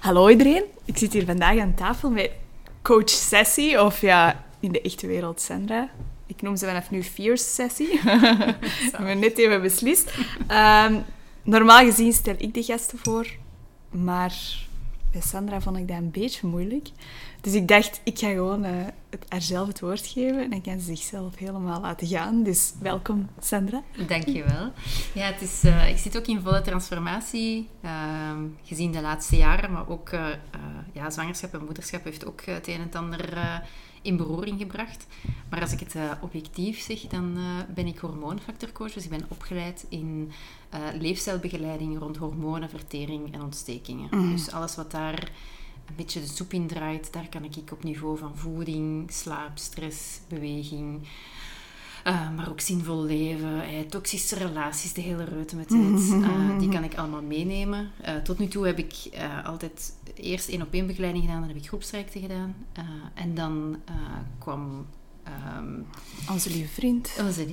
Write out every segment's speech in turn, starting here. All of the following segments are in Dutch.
Hallo iedereen, ik zit hier vandaag aan tafel met coach Sessie, of ja, in de echte wereld Sandra. Ik noem ze vanaf nu Fierce Sessie. We hebben net even beslist. Normaal gezien stel ik de gasten voor, maar bij Sandra vond ik dat een beetje moeilijk. Dus ik dacht, ik ga gewoon haar zelf het woord geven en dan kan ze zichzelf helemaal laten gaan. Dus welkom, Sandra. Dankjewel. Ja, het is, ik zit ook in volle transformatie, gezien de laatste jaren, maar ook zwangerschap en moederschap heeft ook het een en het ander in beroering gebracht. Maar als ik het objectief zeg, dan ben ik hormoonfactorcoach, dus ik ben opgeleid in leefstijlbegeleiding rond hormonen, vertering en ontstekingen. Dus alles wat daar een beetje de soep in draait, daar kan ik op niveau van voeding, slaap, stress, beweging, maar ook zinvol leven, toxische relaties, de hele reute met tijd, die kan ik allemaal meenemen. Tot nu toe heb ik altijd eerst 1-op-1 begeleiding gedaan, dan heb ik groepstrajecten gedaan. En dan kwam... Onze lieve vriend.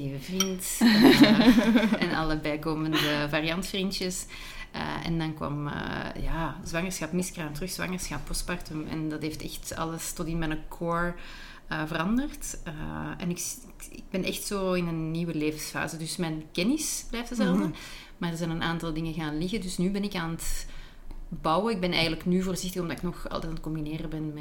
En alle bijkomende variantvriendjes. En dan kwam zwangerschap, miskraam, terug zwangerschap, postpartum. En dat heeft echt alles tot in mijn core veranderd. En ik ben echt zo in een nieuwe levensfase. Dus mijn kennis blijft dezelfde. Maar er zijn een aantal dingen gaan liggen. Dus nu ben ik aan het bouwen. Ik ben eigenlijk nu voorzichtig, omdat ik nog altijd aan het combineren ben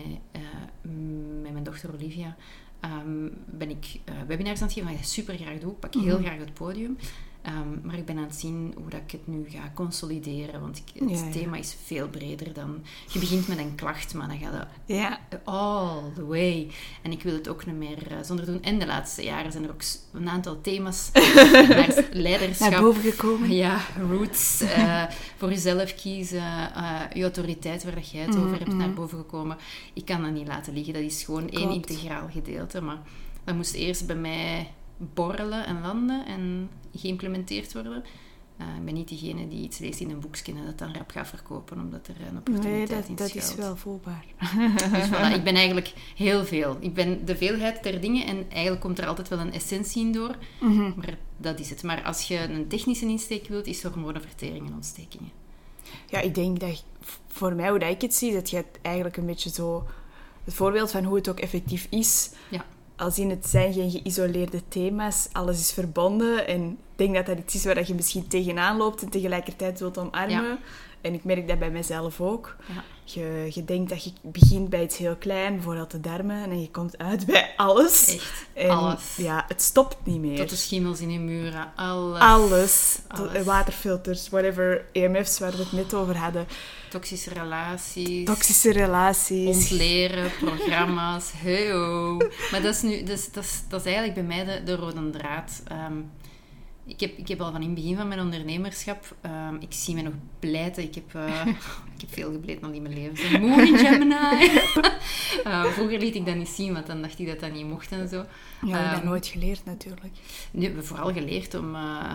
met mijn dochter Olivia. Ben ik webinars aan het geven, wat ik super graag doe. Ik pak heel graag het podium. Maar ik ben aan het zien hoe dat ik het nu ga consolideren. Want het thema is veel breder dan... Je begint met een klacht, maar dan gaat het all the way. En ik wil het ook niet meer zonder doen. En de laatste jaren zijn er ook een aantal thema's naar leiderschap. Naar boven gekomen. Ja, roots. Voor jezelf kiezen. Je autoriteit, waar dat jij het over hebt, naar boven gekomen. Ik kan dat niet laten liggen. Dat is gewoon één integraal gedeelte. Maar dat moest eerst bij mij borrelen en landen en geïmplementeerd worden. Ik ben niet diegene die iets leest in een boekje en dat dan rap gaat verkopen, omdat er een opportuniteit in schuilt. Dat is wel voelbaar. Dus voilà, ik ben eigenlijk heel veel. Ik ben de veelheid der dingen en eigenlijk komt er altijd wel een essentie in door. Maar dat is het. Maar als je een technische insteek wilt, is hormonen, vertering en ontstekingen. Ja, ik denk dat voor mij, hoe dat ik het zie, dat je het eigenlijk een beetje zo... Het voorbeeld van hoe het ook effectief is... Ja. Als in het zijn geen geïsoleerde thema's, alles is verbonden. En ik denk dat dat iets is waar je misschien tegenaan loopt en tegelijkertijd wilt omarmen. Ja. En ik merk dat bij mezelf ook. Ja. Je denkt dat je begint bij iets heel klein, bijvoorbeeld de darmen, en je komt uit bij alles. Echt, en alles. Ja, het stopt niet meer. Tot de schimmels in je muren, alles. Alles. Waterfilters, whatever, EMF's waar we het net over hadden. Toxische relaties. Ontleren, programma's. Hey-oh. Maar dat is eigenlijk bij mij de rode draad. Ik heb al van in het begin van mijn ondernemerschap... ik zie me nog blijten. Ik heb veel gebleten al in mijn leven. Zo moe in Gemini. Vroeger liet ik dat niet zien, want dan dacht ik dat dat niet mocht en zo. Ja, we hebben dat nooit geleerd natuurlijk. Nu hebben we vooral geleerd om...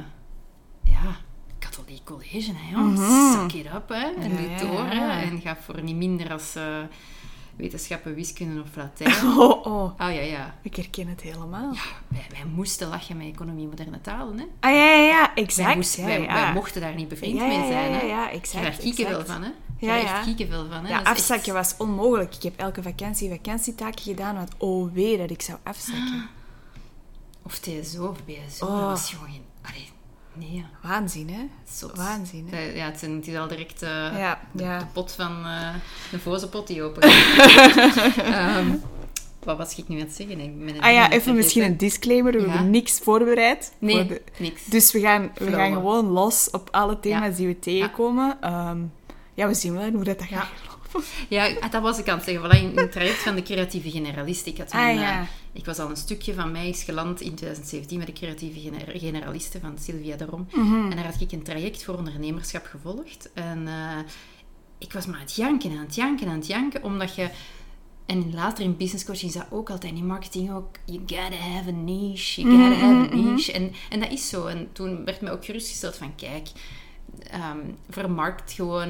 katholiek college, hè, jongens. Suck it up, hè. En doe door, hè. En ga voor niet minder als... wetenschappen, wiskunde of Latijn. Oh, ja. Ik herken het helemaal. Ja, wij moesten lachen met economie moderne talen, hè. Ja, exact. Wij mochten daar niet bevriend mee zijn, hè. Ja, exact. Je krijgt kiekenvel van, hè. Je krijgt echt kiekenvel van, hè. Ja, afzakken was onmogelijk. Ik heb elke vakantietaken gedaan, want dat ik zou afzakken. Of TSO of BSO, dat was gewoon geen... Nee, ja. Waanzin, hè? Zot. Waanzin, hè? Ja, het is al direct de pot van... de voze pot die open gaat. Wat was ik nu aan het zeggen? Even misschien een disclaimer. We hebben niks voorbereid. Nee, niks. Dus we gaan gewoon los op alle thema's die we tegenkomen. We zien wel hoe dat gaat. Ja, dat was ik aan het zeggen. Voilà, in het traject van de creatieve generalist. Ik was al een stukje van mij is geland in 2017 met de creatieve generalisten van Sylvia de Rom. En daar had ik een traject voor ondernemerschap gevolgd. En ik was maar aan het janken, omdat je... En later in business coaching is dat ook altijd, in marketing ook. You gotta have a niche, En dat is zo. En toen werd mij ook gerustgesteld van, kijk... vermarkt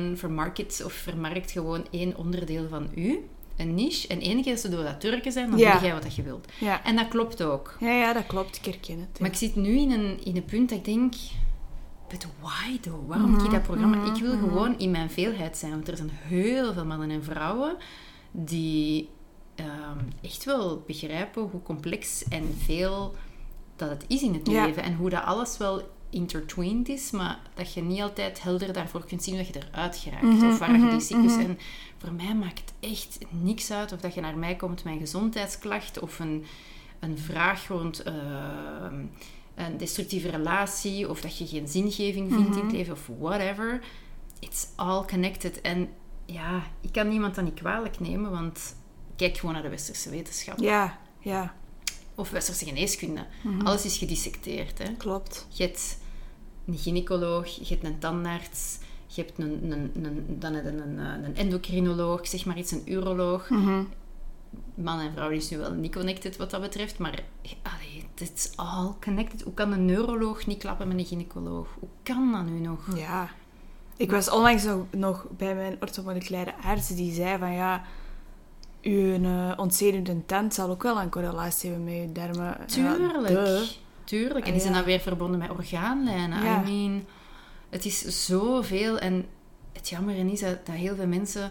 gewoon één onderdeel van u, een niche, en enige keer als ze door dat Turken zijn, dan doe jij wat je wilt. Ja. En dat klopt ook. Ja, dat klopt. Ik herken het. Ja. Maar ik zit nu in een punt dat ik denk, but why though? Waarom moet ik dat programma? Ik wil gewoon in mijn veelheid zijn. Want er zijn heel veel mannen en vrouwen die echt wel begrijpen hoe complex en veel dat het is in het leven. En hoe dat alles wel intertwined is, maar dat je niet altijd helder daarvoor kunt zien dat je eruit geraakt. Of waar je die cyclus... En voor mij maakt het echt niks uit of dat je naar mij komt met een gezondheidsklacht of een vraag rond een destructieve relatie of dat je geen zingeving vindt in het leven of whatever. It's all connected. En ja, ik kan niemand dat niet kwalijk nemen, want kijk gewoon naar de westerse wetenschap. Ja. Of westerse geneeskunde. Alles is gedissecteerd. Hè? Klopt. Je hebt een gynaecoloog, je hebt een tandarts, je hebt een endocrinoloog, zeg maar iets, een uroloog. Man en vrouw is nu wel niet connected wat dat betreft, maar it's all connected. Hoe kan een neuroloog niet klappen met een gynaecoloog? Hoe kan dat nu nog? Ja. Ik was onlangs nog bij mijn orthomoleculaire arts die zei van ja, uw ontzenuwende tand zal ook wel een correlatie hebben met je darmen. Tuurlijk. En die zijn dan weer verbonden met orgaanlijnen. Ja. I mean, het is zoveel. En het jammer is dat heel veel mensen...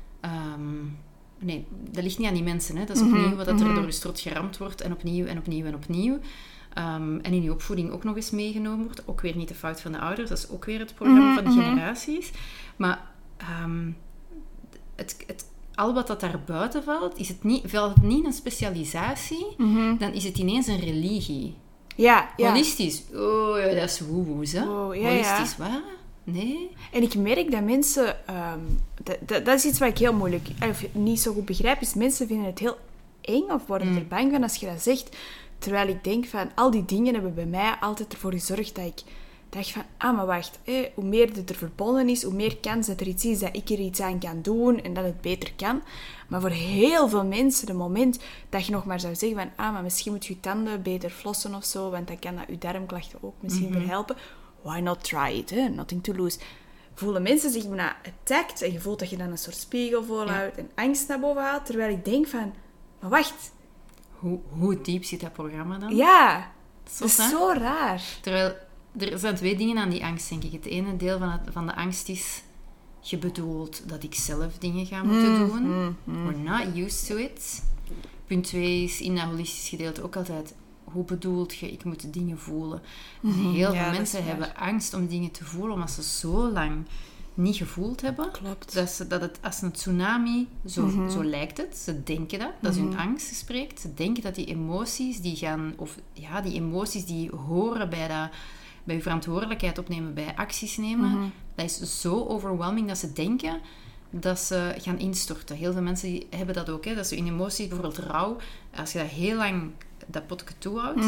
nee, dat ligt niet aan die mensen. Hè. Dat is opnieuw wat er door je strot geramd wordt. En opnieuw en opnieuw en opnieuw. En in je opvoeding ook nog eens meegenomen wordt. Ook weer niet de fout van de ouders. Dat is ook weer het programma van de generaties. Maar al wat dat daar buiten valt, valt het niet een specialisatie. Dan is het ineens een religie. Ja. Holistisch. Oh, ja, dat is woewoes, hè? Oh, ja, Holistisch, wat? Nee. En ik merk dat mensen... dat is iets wat ik heel moeilijk... Of niet zo goed begrijp, is mensen vinden het heel eng of worden er bang van als je dat zegt. Terwijl ik denk van... Al die dingen hebben bij mij altijd ervoor gezorgd dat ik dacht van... maar wacht. Hoe meer het er verbonden is, hoe meer kans dat er iets is dat ik er iets aan kan doen en dat het beter kan. Maar voor heel veel mensen, het moment dat je nog maar zou zeggen van... maar misschien moet je je tanden beter flossen of zo, want dan kan dat je darmklachten ook misschien verhelpen. Why not try it? Nothing to lose. Voelen mensen zich bijna attacked en je voelt dat je dan een soort spiegel voorhoudt en angst naar boven haalt, terwijl ik denk van... Maar wacht. Hoe diep zit dat programma dan? Ja. Dat is zo raar. Terwijl... Er zijn 2 dingen aan die angst, denk ik. Het ene deel van de angst is... Je bedoelt dat ik zelf dingen ga moeten doen. We're not used to it. Punt 2 is in dat holistisch gedeelte ook altijd... Hoe bedoelt je, ik moet dingen voelen? En heel veel mensen hebben angst om dingen te voelen... omdat ze zo lang niet gevoeld hebben. Klopt. Dat het als een tsunami... Zo lijkt het. Ze denken dat. Dat is hun angst spreekt. Ze denken dat die emoties die gaan... die emoties die horen bij je verantwoordelijkheid opnemen, bij acties nemen, dat is zo overwhelming dat ze denken dat ze gaan instorten. Heel veel mensen die hebben dat ook. Hè? Dat is in emotie, bijvoorbeeld rouw. Als je dat heel lang dat potje toehoudt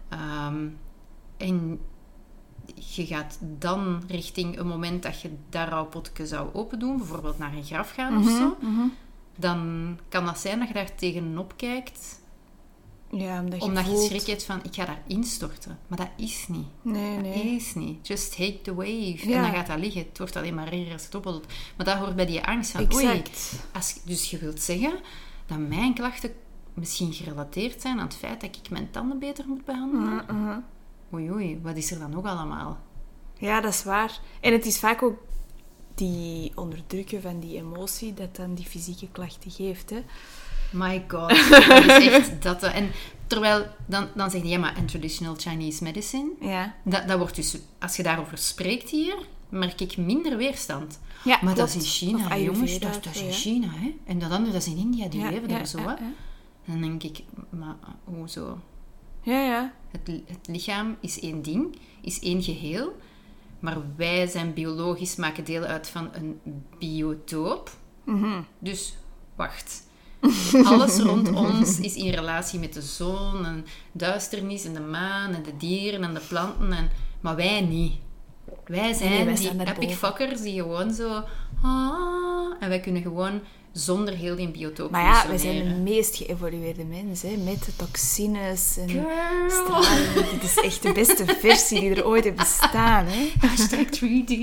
en je gaat dan richting een moment dat je dat rouwpotje zou open doen, bijvoorbeeld naar een graf gaan of zo, dan kan dat zijn dat je daar tegenop kijkt. Ja, omdat je schrik hebt van, ik ga daar instorten. Maar dat is niet. Nee. Dat is niet. Just take the wave. Ja. En dan gaat dat liggen. Het wordt alleen maar erger als het opbelt. Maar dat hoort bij die angst van, exact. Dus je wilt zeggen dat mijn klachten misschien gerelateerd zijn aan het feit dat ik mijn tanden beter moet behandelen? Oei, wat is er dan nog allemaal? Ja, dat is waar. En het is vaak ook die onderdrukken van die emotie dat dan die fysieke klachten geeft, hè. My god, dat is echt dat. En terwijl, dan zeg je, ja, maar en traditional Chinese medicine, dat wordt dus, als je daarover spreekt hier, merk ik minder weerstand. Ja, maar klopt. dat is in China, jongens, dat is in China, hè. En dat andere, dat is in India, die leven daar zo, hè. En dan denk ik, maar hoezo? Ja. Het lichaam is één ding, is één geheel, maar wij zijn biologisch, maken deel uit van een biotoop. Dus, wacht... Alles rond ons is in relatie met de zon en duisternis en de maan en de dieren en de planten. Maar wij niet. Wij zijn die epic fuckers die gewoon zo... en wij kunnen gewoon zonder heel die biotoop functioneren. Maar ja, wij zijn de meest geëvolueerde mensen, hè, met de toxines en straling. Dit is echt de beste versie die er ooit heeft bestaan. Hè. Hashtag 3D.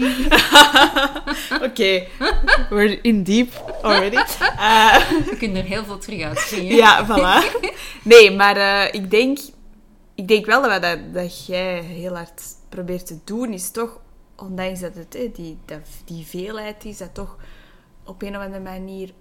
Oké, we're in deep already. We kunnen er heel veel terug uitspringen. Ja, voilà. Nee, maar ik denk wel dat jij heel hard probeert te doen, is toch ondanks dat het, die veelheid is, dat toch op een of andere manier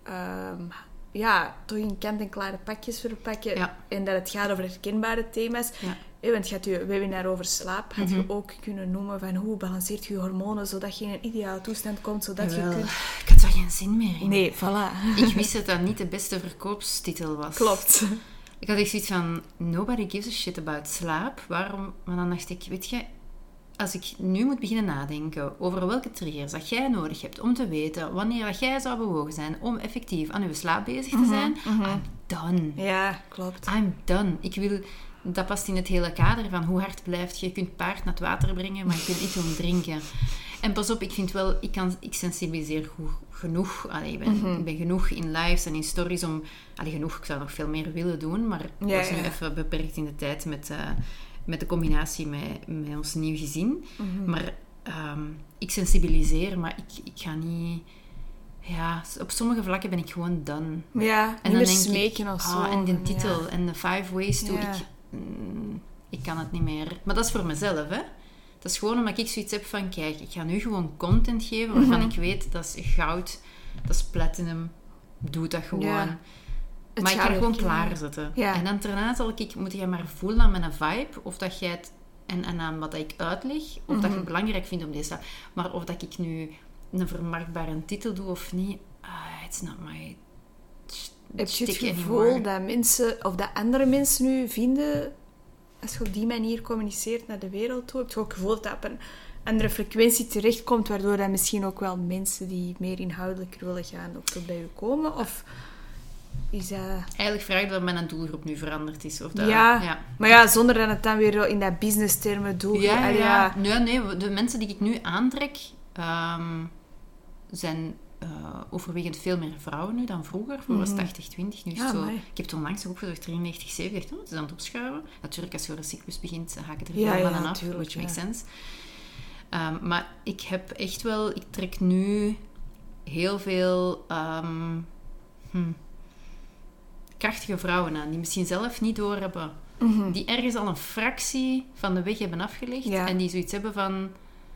toch in kant-en-klare pakjes verpakken. Ja. En dat het gaat over herkenbare thema's. Ja. Want je had je webinar over slaap, had je ook kunnen noemen van hoe balanceert je hormonen, zodat je in een ideale toestand komt, zodat je kunt... Ik had daar geen zin meer in. Nee, voilà. Ik wist dat dat niet de beste verkoopstitel was. Klopt. Ik had echt zoiets van, nobody gives a shit about slaap. Waarom? Maar dan dacht ik, weet je, als ik nu moet beginnen nadenken over welke triggers dat jij nodig hebt om te weten wanneer dat jij zou bewogen zijn om effectief aan je slaap bezig te zijn, I'm done. Ja, klopt. I'm done. Dat past in het hele kader van hoe hard blijft je. Je kunt paard naar het water brengen, maar je kunt niet doen drinken. En pas op, ik vind wel, ik sensibiliseer genoeg. Ik ben genoeg in lives en in stories om... genoeg, ik zou nog veel meer willen doen, maar dat is nu even beperkt in de tijd met de combinatie met ons nieuw gezin. Maar ik sensibiliseer, maar ik ga niet... Ja, op sommige vlakken ben ik gewoon done. Ja, en dan denk smeken of zo. En de titel en de 5 ways to... Ja. Ik kan het niet meer. Maar dat is voor mezelf, hè. Dat is gewoon omdat ik zoiets heb van... Kijk, ik ga nu gewoon content geven waarvan ik weet, dat is goud, dat is platinum. Doe dat gewoon. Ja. Maar ik ga het gewoon klaarzetten. Ja. En dan daarna moet je maar voelen aan mijn vibe, of dat jij het... En aan wat ik uitleg, of dat je het belangrijk vindt om deze... Maar of dat ik nu een vermarktbare titel doe of niet... it's not my... Heb je het gevoel dat mensen, of dat andere mensen nu vinden, als je op die manier communiceert naar de wereld toe, heb je ook het gevoel dat dat op een andere frequentie terechtkomt, waardoor dat misschien ook wel mensen die meer inhoudelijk willen gaan ook tot bij u komen? Of is dat... Eigenlijk vraag ik dat mijn doelgroep nu veranderd is. Of dat, maar ja, zonder dat het dan weer in dat business-termen doelgroep... Nee, de mensen die ik nu aantrek zijn... overwegend veel meer vrouwen nu dan vroeger. Vroeger was 80-20. Nu is het zo... Ik heb het onlangs ook opgezocht, 93-7. Het is aan het opschuiven. Natuurlijk, als je de cyclus begint, dan haak ik er veel van af. Which makes sense. Maar ik heb echt wel... Ik trek nu heel veel krachtige vrouwen aan, die misschien zelf niet doorhebben. Die ergens al een fractie van de weg hebben afgelegd. En die zoiets hebben van...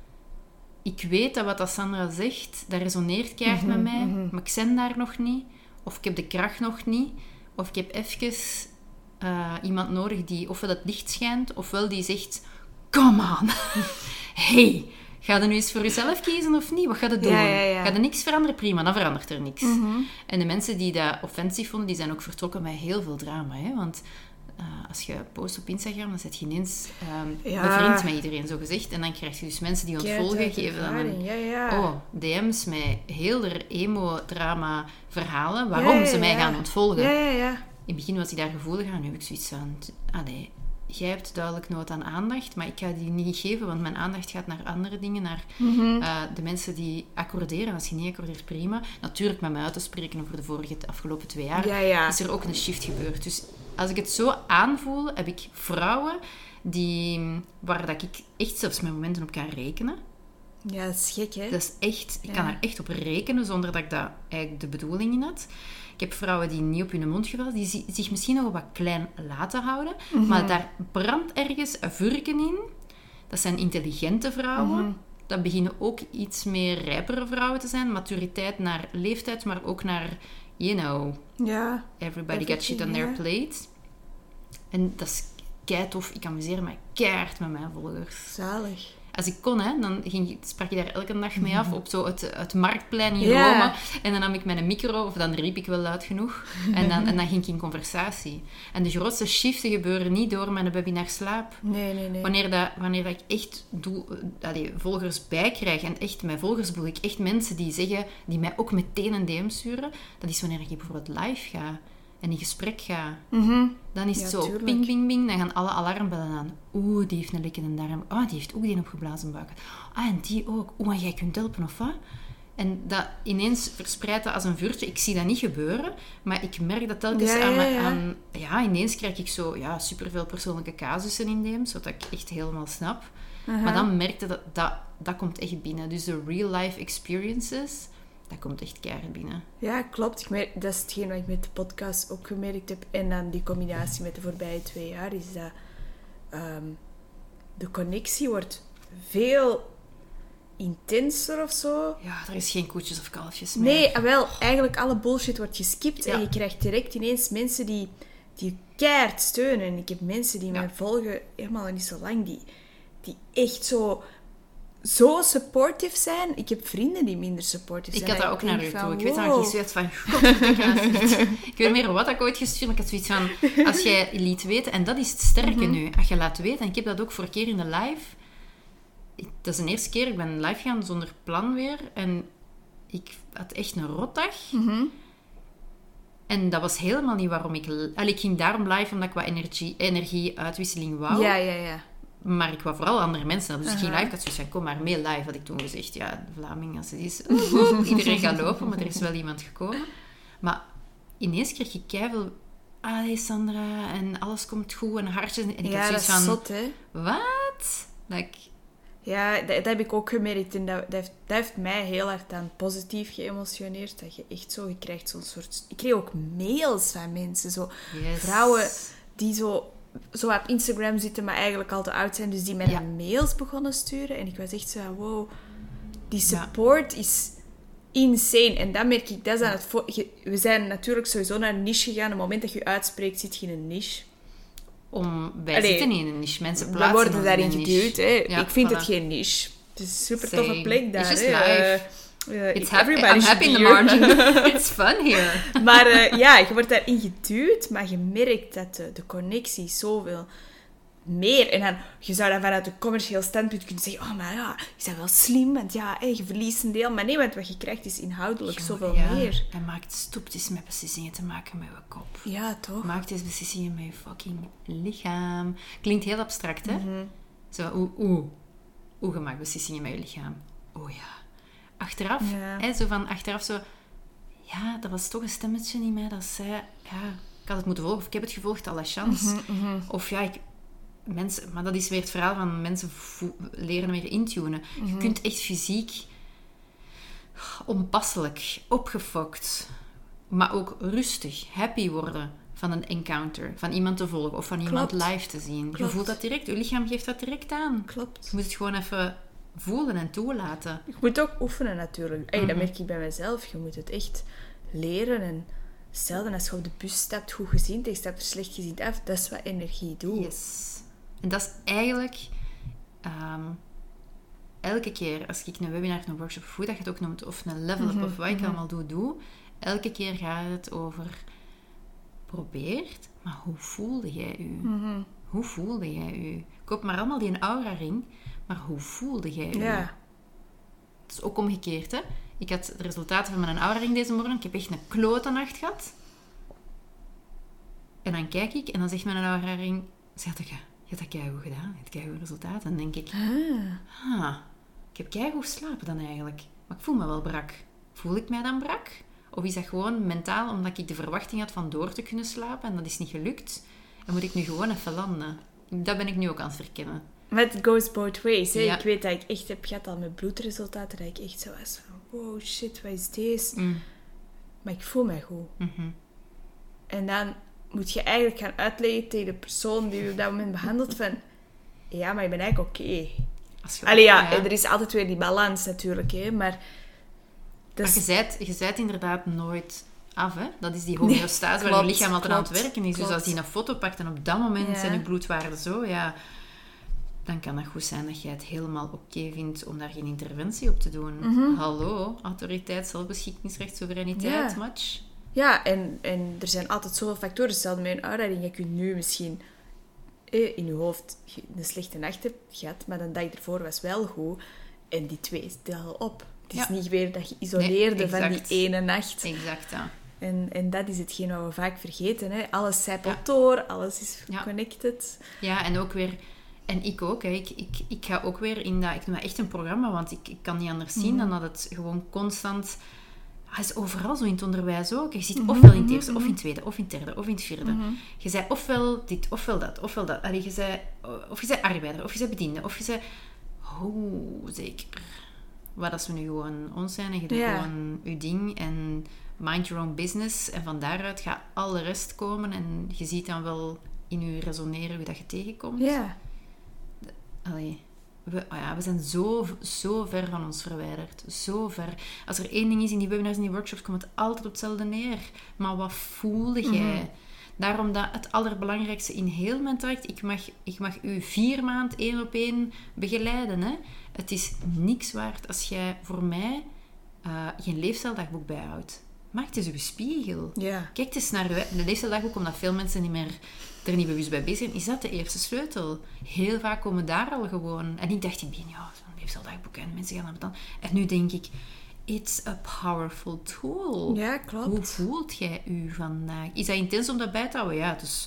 Ik weet dat wat Sandra zegt, dat resoneert keihard met mij, maar ik ben daar nog niet. Of ik heb de kracht nog niet. Of ik heb even iemand nodig die ofwel het licht schijnt, ofwel die zegt... Come on! Hey, ga je nu eens voor jezelf kiezen of niet? Wat ga je doen? Ga je niks veranderen? Prima, dan verandert er niks. En de mensen die dat offensief vonden, die zijn ook vertrokken met heel veel drama. Hè? Want... als je post op Instagram, dan zit je ineens bevriend met iedereen, zo gezegd. En dan krijg je dus mensen die ontvolgen, geven dan een DM's met heel er emo-drama verhalen, waarom ze mij gaan ontvolgen. In het begin was ik daar gevoelig aan, nu heb ik zoiets van... Jij hebt duidelijk nood aan aandacht, maar ik ga die niet geven, want mijn aandacht gaat naar andere dingen, naar de mensen die accorderen. Als je niet accordeert, prima. Natuurlijk, met mij uit te spreken over de afgelopen 2 jaar, is er ook een shift gebeurd. Dus als ik het zo aanvoel, heb ik vrouwen waar dat ik echt zelfs met momenten op kan rekenen. Ja, dat is gek, hè? Dat is echt... Ik kan er echt op rekenen, zonder dat ik dat eigenlijk de bedoeling in had. Ik heb vrouwen die niet op hun mond gevallen, die zich misschien nog wat klein laten houden, maar daar brandt ergens een vurken in. Dat zijn intelligente vrouwen. Dat beginnen ook iets meer rijpere vrouwen te zijn. Maturiteit naar leeftijd, maar ook naar, everybody got shit on their plate. En dat is keitof. Ik amuseer me keihard met mijn volgers. Zalig. Als ik kon, dan sprak je daar elke dag mee af op zo het marktplein in Rome. En dan nam ik mijn micro, of dan riep ik wel luid genoeg. En dan ging ik in conversatie. En de grootste shiften gebeuren niet door mijn baby naar slaap. Nee. Wanneer dat ik echt volgers bijkrijg, en echt mijn volgers bedoel ik echt mensen die mij ook meteen een DM sturen, dat is wanneer ik bijvoorbeeld live ga en in gesprek ga. Dan is het zo, tuurlijk. Ping, ping, ping, dan gaan alle alarmbellen aan. Oeh, die heeft een lekkende darm. Ah, die heeft ook die opgeblazen buik. Ah, en die ook. Oeh, en jij kunt helpen, of wat? En dat ineens verspreidt dat als een vuurtje. Ik zie dat niet gebeuren, maar ik merk dat telkens ineens krijg ik zo superveel persoonlijke casussen in DM's, wat ik echt helemaal snap. Maar dan merkte dat komt echt binnen. Dus de real-life experiences... Dat komt echt keihard binnen. Ja, klopt. Dat is hetgeen wat ik met de podcast ook gemerkt heb. En dan die combinatie met de voorbije 2 jaar is dat de connectie wordt veel intenser of zo. Ja, er is geen koetjes of kalfjes meer. Nee, wel, eigenlijk alle bullshit wordt geskipt. En je krijgt direct ineens mensen die keihard steunen. En ik heb mensen die mij volgen, helemaal niet zo lang, die echt zo supportive zijn. Ik heb vrienden die minder supportive zijn. Ik had dat ook naar u toe. Ik weet nog niet zoiets van... Ik weet meer wat ik ooit gestuurd, maar ik had zoiets van... Als jij liet weten... En dat is het sterke nu. Als je laat weten... En ik heb dat ook voor een keer in de live... Dat is de eerste keer. Ik ben live gegaan zonder plan weer. En ik had echt een rotdag. En dat was helemaal niet waarom ik... Ik ging daarom live, omdat ik wat energie-uitwisseling wou. Ja. Maar ik wou vooral andere mensen. Dus ik ging live. Ik had zoiets van, kom maar mee live. Had ik toen gezegd, ja, de Vlaming, als het is... iedereen gaat lopen, maar er is wel iemand gekomen. Maar ineens kreeg je keiveel... Allee, Sandra, en alles komt goed, en hartjes. En ik had zoiets van... zot, hè? Wat? Ja, dat heb ik ook gemerkt. En dat heeft mij heel hard aan positief geëmotioneerd. Dat je echt zo... Je krijgt zo'n soort... Ik kreeg ook mails van mensen. Zo vrouwen die zo op Instagram zitten, maar eigenlijk al te oud zijn. Dus die mij mails begonnen sturen. En ik was echt zo van, wow. Die support is insane. En dat merk ik. Dat is aan we zijn natuurlijk sowieso naar een niche gegaan. Op het moment dat je uitspreekt, zit je in een niche. Wij zitten niet in een niche. Mensen plaatsen we worden daarin geduwd. Ja, ik vind het geen niche. Het is een super toffe plek daar. It's just live. I'm happy in the margin. It's fun here. Maar je wordt daarin geduwd, maar je merkt dat de connectie zoveel meer. En dan, je zou dan vanuit een commercieel standpunt kunnen zeggen, oh, maar ja, is dat wel slim? Want ja, je verliest een deel. Maar nee, want wat je krijgt is inhoudelijk zoveel meer. En stopt eens met beslissingen te maken met je kop. Ja, toch? Maak eens beslissingen met je fucking lichaam. Klinkt heel abstract, hè? Zo, hoe je maakt beslissingen met je lichaam. Oh ja. Achteraf, achteraf zo... Ja, dat was toch een stemmetje in mij dat zei... Ja, ik had het moeten volgen, of ik heb het gevolgd, à la chance. Of ja, mensen... Maar dat is weer het verhaal van mensen leren weer intunen. Je kunt echt fysiek... onpasselijk, opgefokt... maar ook rustig, happy worden van een encounter. Van iemand te volgen of van iemand live te zien. Klopt. Je voelt dat direct. Je lichaam geeft dat direct aan. Klopt. Je moet het gewoon even... voelen en toelaten. Je moet ook oefenen natuurlijk. Dat merk ik bij mezelf. Je moet het echt leren. En stel als je op de bus stapt, goed gezien, je stapt er slecht gezien af, dat is wat energie doet. Yes. En dat is eigenlijk... elke keer als ik een webinar, een workshop, of hoe dat je het ook noemt, of een level-up, of wat ik allemaal doe, elke keer gaat het over... Probeert, maar hoe voelde jij je? Hoe voelde jij je? Koop maar allemaal die aura-ring... Maar hoe voelde jij je? Ja. Het is ook omgekeerd, hè. Ik had de resultaten van mijn aura-ring deze morgen. Ik heb echt een klote nacht gehad. En dan kijk ik en dan zegt mijn aura-ring... Schatje, je hebt dat keigoed gedaan. Je hebt keigoed resultaten. En dan denk ik... ik heb keigoed geslapen dan eigenlijk. Maar ik voel me wel brak. Voel ik mij dan brak? Of is dat gewoon mentaal omdat ik de verwachting had van door te kunnen slapen en dat is niet gelukt? En moet ik nu gewoon even landen? Dat ben ik nu ook aan het verkennen. Maar het goes both ways. Hè? Ja. Ik weet dat ik echt heb gehad al met bloedresultaten, dat ik echt zo was van, wow, shit, wat is deze? Maar ik voel mij goed. En dan moet je eigenlijk gaan uitleggen tegen de persoon die je op dat moment behandelt van, ja, maar je bent eigenlijk oké. Er is altijd weer die balans natuurlijk, hè, maar... Dus... Maar je zijt inderdaad nooit af, hè? Dat is die homeostase waar je lichaam altijd aan het werken is. Dus als je een foto pakt en op dat moment zijn je bloedwaarden zo, dan kan het goed zijn dat jij het helemaal oké vindt om daar geen interventie op te doen. Hallo, autoriteit, zelfbeschikkingsrecht, soevereiniteit, match. Ja, en er zijn altijd zoveel factoren. Hetzelfde met een aura-ring. Je kunt nu misschien in je hoofd een slechte nacht hebt gehad, maar de dag ervoor was wel goed. En die twee tellen op. Het is niet weer dat je isoleerde van die ene nacht. Exact, ja. En dat is hetgeen wat we vaak vergeten. Hè? Alles zijpelt door, alles is connected. Ja, en ook weer... En ik ook. Hè. Ik ga ook weer in dat... Ik noem dat echt een programma, want ik kan niet anders zien dan dat het gewoon constant... Het is overal zo in het onderwijs ook. Je ziet ofwel in het eerste, of in het tweede, of in het derde, of in het vierde. Je zei ofwel dit, ofwel dat, ofwel dat. Allee, of je zei arbeider, of je zei bediende, of je zei... zeker. Wat als we nu gewoon ons zijn en je doet gewoon je ding en mind your own business. En van daaruit gaat alle rest komen en je ziet dan wel in je resoneren hoe dat je tegenkomt. Ja. Allee, we zijn zo ver van ons verwijderd. Zo ver. Als er één ding is in die webinars en die workshops, komt het altijd op hetzelfde neer. Maar wat voelde jij? Mm-hmm. Daarom dat het allerbelangrijkste in heel mijn traject, ik mag u 4 maanden 1 op 1 begeleiden. Hè? Het is niks waard als jij voor mij geen leefstijldagboek bijhoudt. Maak het eens uw spiegel. Yeah. Kijk eens naar de leefstijldagboek, omdat veel mensen er niet bewust bij bezig zijn. Is dat de eerste sleutel? Heel vaak komen daar al gewoon... En ik dacht in het begin, zo'n leefstijldagboek en mensen gaan dat betalen. En nu denk ik, it's a powerful tool. Ja, klopt. Hoe voelt jij u vandaag? Is dat intens om dat bij te houden? Ja, dus...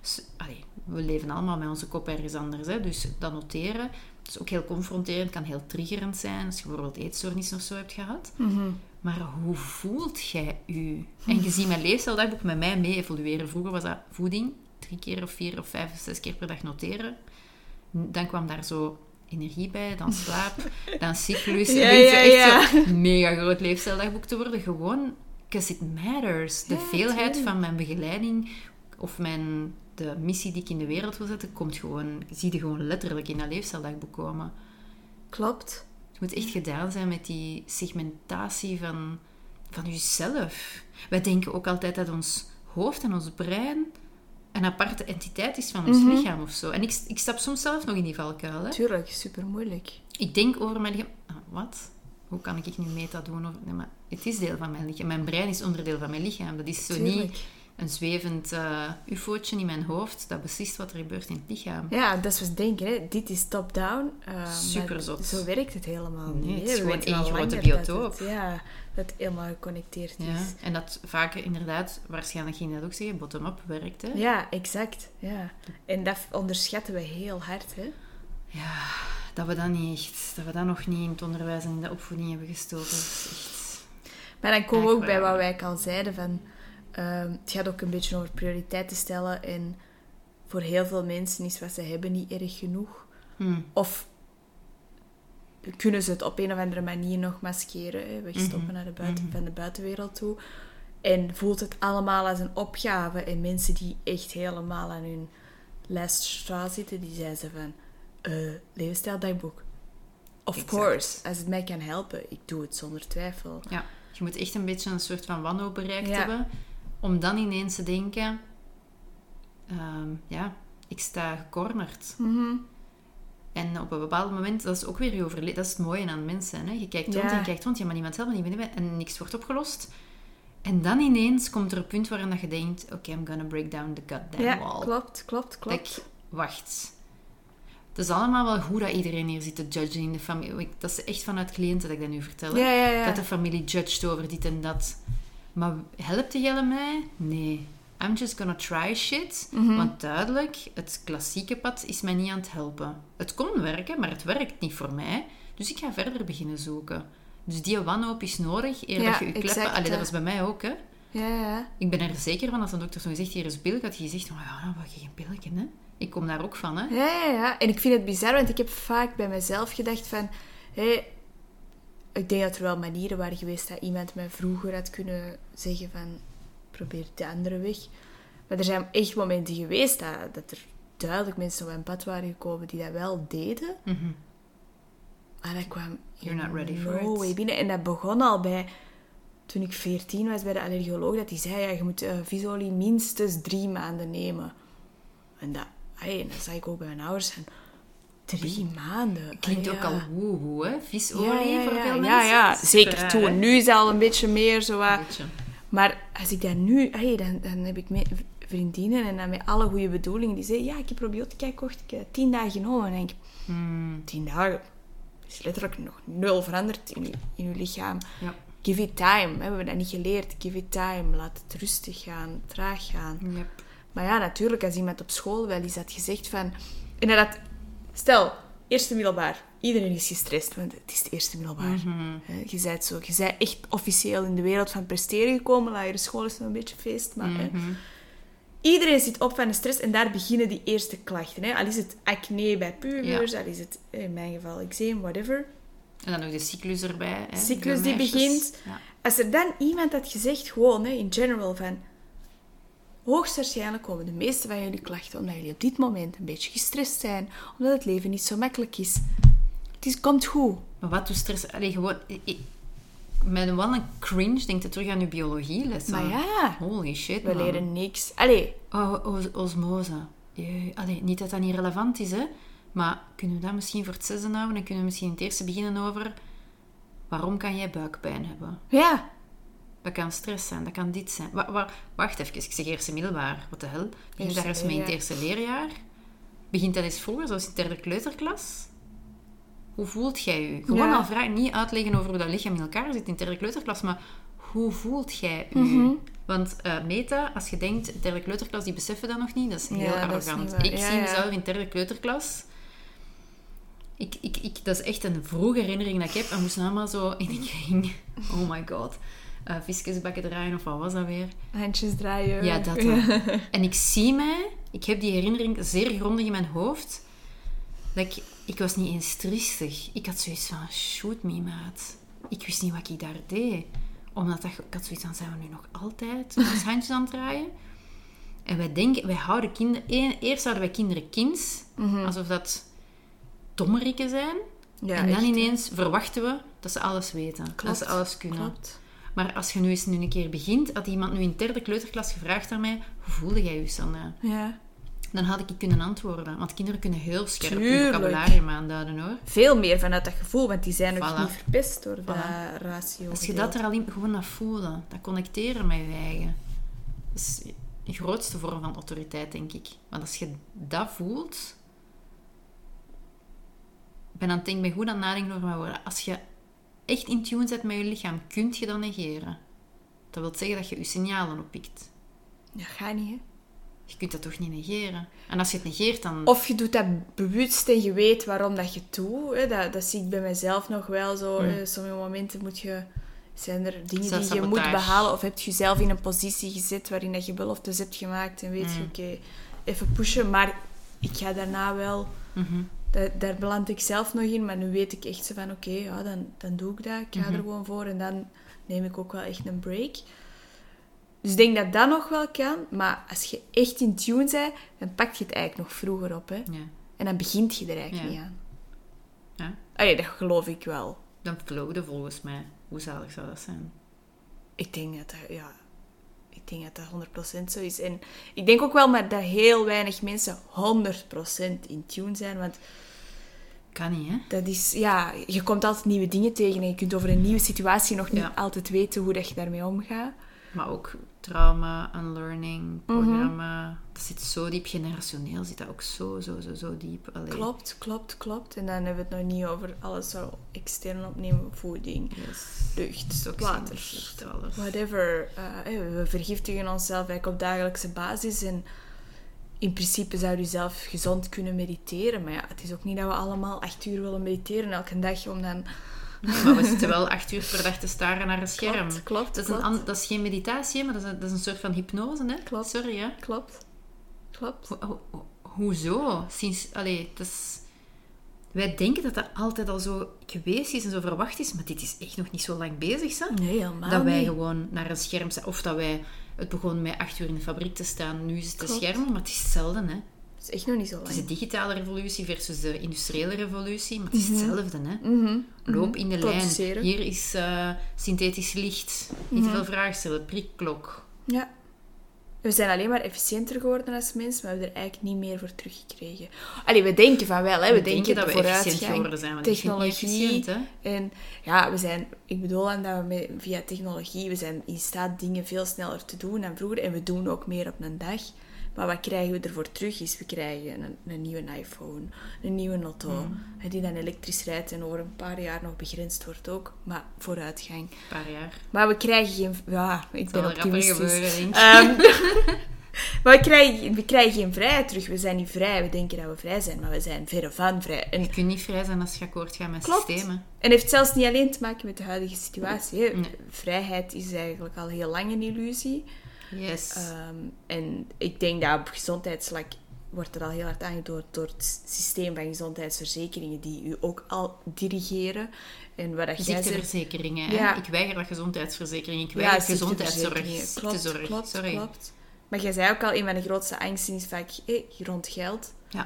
we leven allemaal met onze kop ergens anders. Hè? Dus dat noteren... Het is ook heel confronterend, kan heel triggerend zijn als je bijvoorbeeld eetstoornissen of zo hebt gehad. Mm-hmm. Maar hoe voelt jij u? En je ziet mijn leefstijldagboek met mij mee evolueren. Vroeger was dat voeding, 3 keer of 4 of 5 of 6 keer per dag noteren. Dan kwam daar zo energie bij, dan slaap, dan cyclus. Echt zo'n mega groot leefstijldagboek te worden. Gewoon, because it matters. De veelheid van mijn begeleiding of de missie die ik in de wereld wil zetten, zie je gewoon letterlijk in dat leefstijldagboek komen. Klopt. Het moet echt gedaan zijn met die segmentatie van jezelf. Wij denken ook altijd dat ons hoofd en ons brein een aparte entiteit is van ons lichaam of zo. En ik stap soms zelf nog in die valkuil. Hè? Tuurlijk, super moeilijk. Ik denk over mijn lichaam... wat? Hoe kan ik nu meta doen? Nee, maar het is deel van mijn lichaam. Mijn brein is onderdeel van mijn lichaam. Dat is zo niet... een zwevend ufootje in mijn hoofd dat beslist wat er gebeurt in het lichaam. Ja, dat is wat denken. Hè. Dit is top-down. Super zot. Zo werkt het helemaal niet. Nee, het is gewoon één grote biotoop. Dat het helemaal geconnecteerd is. Ja, en dat vaker inderdaad, waarschijnlijk ging je dat ook zeggen, bottom-up werkt. Hè? Ja, exact. Ja. En dat onderschatten we heel hard. Hè. Ja, dat we dat nog niet in het onderwijs en in de opvoeding hebben gestoken. Dat is echt... Maar dan komen we ook bij wat wij al zeiden van... het gaat ook een beetje over prioriteiten stellen. En voor heel veel mensen is wat ze hebben niet erg genoeg. Of kunnen ze het op een of andere manier nog maskeren. Hè? Wegstoppen naar van de buitenwereld toe. En voelt het allemaal als een opgave. En mensen die echt helemaal aan hun last straw zitten, die zeiden ze van... levensstijldagboek. Of course, als het mij kan helpen. Ik doe het zonder twijfel. Ja, je moet echt een beetje een soort van wanhoop bereikt hebben... Om dan ineens te denken... ik sta gecornerd. Mm-hmm. En op een bepaald moment... Dat is ook weer dat is het mooie aan mensen. Hè? Je kijkt rond en je kijkt rond. Ja, maar niemand helpt me. En niks wordt opgelost. En dan ineens komt er een punt waarin dat je denkt... Oké, I'm gonna break down the goddamn wall. Ja, klopt. Wacht. Het is allemaal wel goed dat iedereen hier zit te judgen in de familie. Dat is echt vanuit cliënten dat ik dat nu vertel. Ja. Dat de familie judgt over dit en dat... Maar helpt jij mij? Nee. I'm just gonna try shit. Mm-hmm. Want duidelijk, het klassieke pad is mij niet aan het helpen. Het kon werken, maar het werkt niet voor mij. Dus ik ga verder beginnen zoeken. Dus die wanhoop is nodig, eer dat je kleppen... Allee, dat was bij mij ook, hè. Ja. Ik ben er zeker van, als een dokter zo gezegd, hier is pil, had je gezegd, dan mag je geen pilletje, hè. Ik kom daar ook van, hè. Ja. En ik vind het bizar, want ik heb vaak bij mezelf gedacht van... Ik denk dat er wel manieren waren geweest dat iemand mij vroeger had kunnen zeggen van... Probeer de andere weg. Maar er zijn echt momenten geweest dat er duidelijk mensen op mijn pad waren gekomen die dat wel deden. Mm-hmm. Maar dat kwam... You're not ready for it. Binnen. En dat begon al bij... Toen ik 14 was bij de allergoloog, dat hij zei... je moet Visolie minstens 3 maanden nemen. En dat zag ik ook bij mijn ouders... 3 maanden. Klinkt ook al woehoe, hè? Visolie voor veel mensen. Ja, zeker toen. Nu is het al een beetje meer zo wat... Maar als ik dat nu... dan heb ik vriendinnen en dan met alle goede bedoelingen die zeggen... Ja, ik heb probiotica gekocht, ik heb 10 dagen genomen. En dan denk ik... 10 dagen is letterlijk nog 0 veranderd in je lichaam. Ja. Give it time. We hebben dat niet geleerd. Give it time. Laat het rustig gaan, traag gaan. Yep. Maar ja, natuurlijk, als iemand op school wel eens had gezegd van... Inderdaad... Stel, eerste middelbaar. Iedereen is gestrest, want het is het eerste middelbaar. Mm-hmm. Je bent zo. Je bent echt officieel in de wereld van het presteren gekomen. Lagere school is nog een beetje feest. Maar, iedereen zit op van de stress en daar beginnen die eerste klachten. Hè. Al is het acne bij pubers, al is het in mijn geval eczeem, whatever. En dan nog de cyclus erbij. Hè, cyclus die begint. Ja. Als er dan iemand had gezegd, gewoon in general, van... Hoogstwaarschijnlijk komen de meeste van jullie klachten omdat jullie op dit moment een beetje gestrest zijn, omdat het leven niet zo makkelijk is. Het komt goed. Maar wat doet stress? Allee, gewoon... Met wel een cringe denkt je terug aan je biologielessen. Maar ja. Holy shit, We man. leren niks. Allee. Osmose. Allee, niet dat dat niet relevant is, hè. Maar kunnen we dat misschien voor het zesde houden? En kunnen we misschien in het eerste beginnen over... Waarom kan jij buikpijn hebben? Ja. Dat kan stress zijn, dat kan dit zijn. Wacht even, ik zeg eerste middelbaar. Wat de hel? Begint daar eens mee in het eerste leerjaar? Begint dat eens vroeger, zoals in de derde kleuterklas? Hoe voelt jij je? Gewoon al vragen, niet uitleggen over hoe dat lichaam in elkaar zit in de derde kleuterklas, maar hoe voelt jij je? Mm-hmm. Want meta, als je denkt, de derde kleuterklas, die beseffen dat nog niet. Dat is heel arrogant. Ik zie mezelf in de derde kleuterklas. Dat is echt een vroege herinnering dat ik heb. We moesten allemaal zo in een kring. Oh my god. Visjesbakken draaien, of wat was dat weer? Handjes draaien. Ja, dat. En ik zie mij... Ik heb die herinnering zeer grondig in mijn hoofd. Dat ik was niet eens triestig. Ik had zoiets van, shoot me, maat. Ik wist niet wat ik daar deed. Omdat ik had zoiets van, zijn we nu nog altijd ons handjes aan het draaien? En wij houden kinderen... Eerst houden wij kinderen kinds. Alsof dat dommerikken zijn. Ja, en dan echt, ineens verwachten we dat ze alles weten. Klopt, dat ze alles kunnen. Klopt. Maar als je nu eens een keer begint... Had iemand nu in de derde kleuterklas gevraagd aan mij... Hoe voelde jij je, Sandra? Ja. Dan had ik kunnen antwoorden. Want kinderen kunnen heel scherp hun vocabularium aanduiden, hoor. Veel meer vanuit dat gevoel, want die zijn nog niet verpest door de ratio. Als je dat er al gewoon naar voelde, dat connecteren met je eigen, dat is de grootste vorm van autoriteit, denk ik. Want als je dat voelt... Ik ben goed aan het nadenken over mijn woorden. Als je echt in tune bent met je lichaam, kun je dat negeren. Dat wil zeggen dat je je signalen oppikt. Ja, gaat niet, hè? Je kunt dat toch niet negeren? En als je het negeert, dan... Of je doet dat bewust en je weet waarom dat je het doet. Hè? Dat zie ik bij mezelf nog wel zo. Sommige momenten zijn er dingen die je moet behalen. Of heb je jezelf in een positie gezet waarin dat je beloftes hebt gemaakt. En weet je, oké, even pushen. Maar ik ga daarna wel... Daar beland ik zelf nog in. Maar nu weet ik echt zo van, oké, dan doe ik dat. Ik ga er gewoon voor. En dan neem ik ook wel echt een break. Dus ik denk dat dat nog wel kan. Maar als je echt in tune bent, dan pak je het eigenlijk nog vroeger op. Hè? Ja. En dan begint je er eigenlijk niet aan. Ja. Ja, dat geloof ik wel. Dan flowde volgens mij. Hoe zalig zou dat zijn? Ik denk dat 100% zo is. En ik denk ook wel maar dat heel weinig mensen 100% in tune zijn. Want kan niet, hè? Dat is, je komt altijd nieuwe dingen tegen. En je kunt over een nieuwe situatie nog niet altijd weten hoe dat je daarmee omgaat. Maar ook trauma, unlearning, programma. Dat zit zo diep. Generationeel zit dat ook zo diep. Allee. Klopt. En dan hebben we het nog niet over alles zo extern opnemen. Voeding, lucht, water, whatever. We vergiftigen onszelf eigenlijk op dagelijkse basis. En in principe zou je zelf gezond kunnen mediteren. Maar ja, het is ook niet dat we allemaal 8 uur willen mediteren elke dag om dan... Maar we zitten wel 8 uur per dag te staren naar een scherm. Klopt. Dat is geen meditatie, maar dat is een soort van hypnose, hè? Klopt. Sorry, hè? Klopt. Hoezo? Wij denken dat dat altijd al zo geweest is en zo verwacht is, maar dit is echt nog niet zo lang bezig, hè? Nee, helemaal dat wij gewoon naar een scherm staan. Of dat wij... Het begon met 8 uur in de fabriek te staan. Nu is het een scherm, maar het is hetzelfde, hè? Het is echt nog niet zo lang. Het is de digitale revolutie versus de industriële revolutie, maar het is hetzelfde, hè? Loop in de lijn. Hier is synthetisch licht. Niet te veel vragen stellen. Prikklok. Ja. We zijn alleen maar efficiënter geworden als mens, maar we hebben er eigenlijk niet meer voor teruggekregen. Allee, we denken van wel, hè. We denken dat we efficiënt geworden zijn, maar technologie. Hè? En ja, ik bedoel aan dat we via technologie, we zijn in staat dingen veel sneller te doen dan vroeger. En we doen ook meer op een dag. Maar wat krijgen we ervoor terug? Is we krijgen een nieuwe iPhone, een nieuwe auto, die dan elektrisch rijdt en over een paar jaar nog begrensd wordt ook. Maar vooruitgang. Een paar jaar. Maar we krijgen geen... Ja, ik ben optimistisch. Gebeuren, maar we krijgen geen vrijheid terug. We zijn niet vrij. We denken dat we vrij zijn, maar we zijn verre van vrij. Je kunt niet vrij zijn als je akkoord gaat met systemen. En heeft zelfs niet alleen te maken met de huidige situatie. Hè. Nee. Vrijheid is eigenlijk al heel lang een illusie. Yes. En ik denk dat op gezondheidsvlak wordt er al heel hard aangedoord door het systeem van gezondheidsverzekeringen die u ook al dirigeren. En wat dat ziekteverzekeringen. Ja. Ik weiger dat gezondheidsverzekering. Ik weiger gezondheidszorg. Klopt. Maar jij zei ook al, een van de grootste angsten is vaak rond geld. Ja.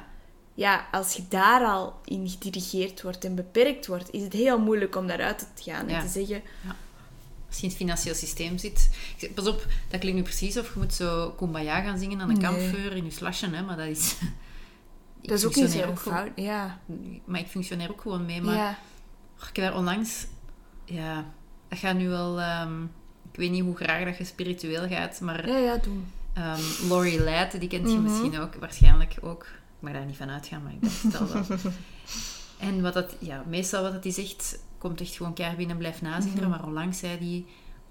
ja, als je daar al in gedirigeerd wordt en beperkt wordt, is het heel moeilijk om daaruit te gaan en te zeggen... Ja. Als je in het financieel systeem zit... Pas op, dat klinkt nu precies of je moet zo Kumbaya gaan zingen aan een kampvuur in je slasje, hè, maar dat is... Dat is ook niet zo'n fout, ja. Maar ik functioneer ook gewoon mee, maar... Ik heb daar onlangs... Ja, dat gaat nu wel... ik weet niet hoe graag dat je spiritueel gaat, maar... Ja, doe. Lori Ladd, die kent je misschien ook, waarschijnlijk ook. Ik mag daar niet van uitgaan, maar ik dacht het al wel. En meestal wat hij zegt, komt echt gewoon keihard binnen en blijft nazingen. Maar onlangs zei hij...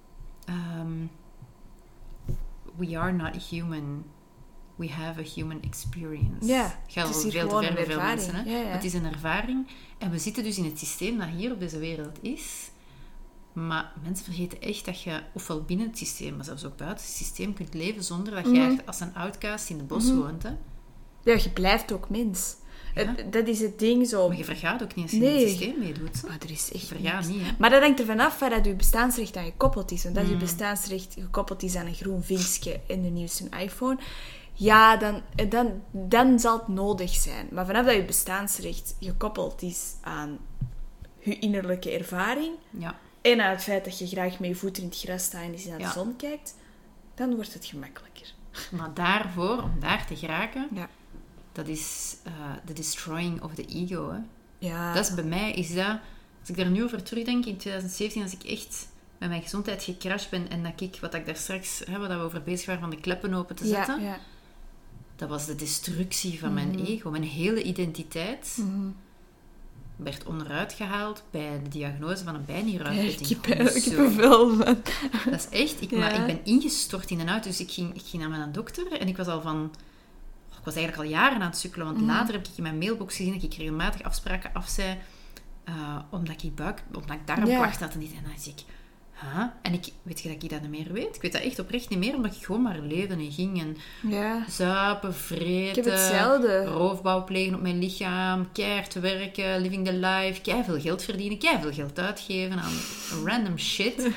we are not human. We have a human experience. Ja, het gaat al veel te ver voor veel mensen. Hè? Ja. Het is een ervaring. En we zitten dus in het systeem dat hier op deze wereld is. Maar mensen vergeten echt dat je, ofwel binnen het systeem, maar zelfs ook buiten het systeem, kunt leven zonder dat je echt als een outcast in de bos woont. Hè? Ja, je blijft ook mens. Ja. Dat is het ding zo. Maar je vergaat ook niet als je in het systeem meedoet. Maar er is echt vergaat niet. Hè? Maar dat hangt er vanaf waar dat je bestaansrecht aan gekoppeld is. Want als je bestaansrecht gekoppeld is aan een groen vinkje in de nieuwste iPhone, ja, dan zal het nodig zijn. Maar vanaf dat je bestaansrecht gekoppeld is aan je innerlijke ervaring... Ja. En aan het feit dat je graag met je voeten in het gras staat en eens naar de zon kijkt, dan wordt het gemakkelijker. Maar daarvoor, om daar te geraken, dat is the destroying of the ego. Hè. Ja. Dat is bij mij, als ik daar nu over terugdenk, in 2017, als ik echt met mijn gezondheid gecrashed ben en dat ik, wat ik daar straks, wat we over bezig waren, van de kleppen open te zetten, dat was de destructie van mijn ego. Mijn hele identiteit... werd onderuit gehaald bij de diagnose van een bijnieruitputting. Ik heb er veel van. Dat is echt... Maar ik ben ingestort in en uit. Dus ik ging naar mijn dokter en ik was al van... Ik was eigenlijk al jaren aan het sukkelen. Want later heb ik in mijn mailbox gezien dat ik regelmatig afspraken afzei. Omdat ik darmklachten had en dit. En dan zei ik... En weet je dat ik dat niet meer weet? Ik weet dat echt oprecht niet meer, omdat ik gewoon maar leefde en ging. En zuipen, vreten, roofbouw plegen op mijn lichaam, keihard werken, living the life, keiveel geld verdienen, keiveel geld uitgeven aan random shit.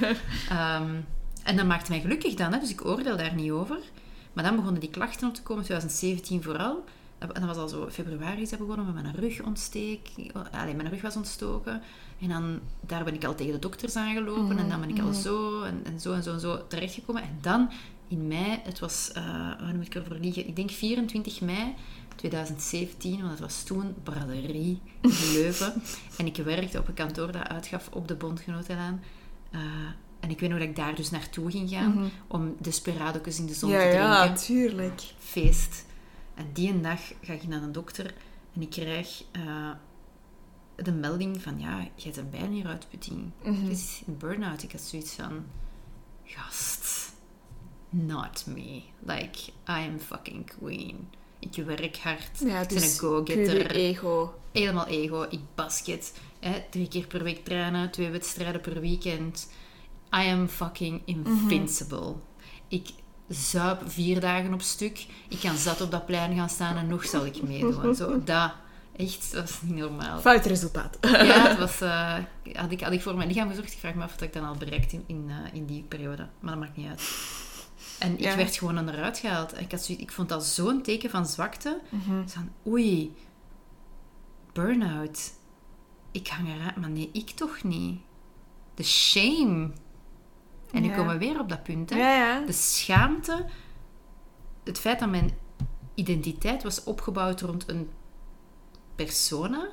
En dat maakte mij gelukkig dan, hè? Dus ik oordeel daar niet over. Maar dan begonnen die klachten op te komen, 2017 vooral. En dat was al zo februari is dat begonnen met mijn rugontsteking. Mijn rug was ontstoken. En dan, daar ben ik al tegen de dokters aangelopen. En dan ben ik al zo en zo terechtgekomen. En dan, in mei, het was, waar moet ik ervoor liegen? Ik denk 24 mei 2017, want het was toen braderie in Leuven. En ik werkte op een kantoor dat uitgaf op de Bondgenotenlaan. En ik weet nog dat ik daar dus naartoe ging gaan, om Desperado's in de zon te drinken. Ja, tuurlijk. Feest. En die een dag ga ik naar een dokter en ik krijg de melding van, je hebt een bijnieruitputting. Het is een burn-out. Ik had zoiets van, gast, not me. Like, I am fucking queen. Ik werk hard. Ja, ik ben een go-getter. Ego. Helemaal ego. Ik basket. 3 keer per week trainen. 2 wedstrijden per weekend. I am fucking invincible. Ik zuip 4 dagen op stuk. Ik kan zat op dat plein gaan staan en nog zal ik meedoen. Zo, dat was niet normaal. Fout resultaat. Ja, het was... had ik voor mijn lichaam gezorgd. Ik vraag me af wat ik dan al bereikt in die periode. Maar dat maakt niet uit. En ik werd gewoon onderuit gehaald. Ik vond dat zo'n teken van zwakte. Van, oei, burn-out. Ik hang eruit. Maar nee, ik toch niet. De shame. En nu komen we weer op dat punt. Hè? Ja. De schaamte. Het feit dat mijn identiteit was opgebouwd rond een persona.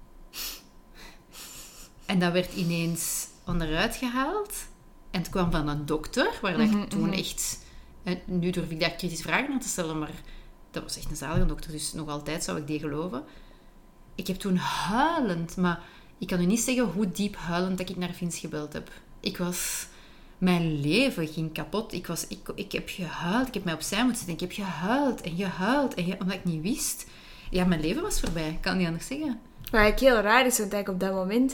En dat werd ineens onderuit gehaald. En het kwam van een dokter, waar ik toen echt... Nu durf ik daar kritisch vragen aan te stellen, maar dat was echt een zalige dokter, dus nog altijd zou ik die geloven. Ik heb toen huilend, maar ik kan u niet zeggen hoe diep huilend dat ik naar Vince gebeld heb. Mijn leven ging kapot. Ik heb gehuild. Ik heb mij opzij moeten zetten. Ik heb gehuild en gehuild. Omdat ik niet wist. Ja, mijn leven was voorbij. Ik kan niet anders zeggen. Wat eigenlijk heel raar is, want op dat moment...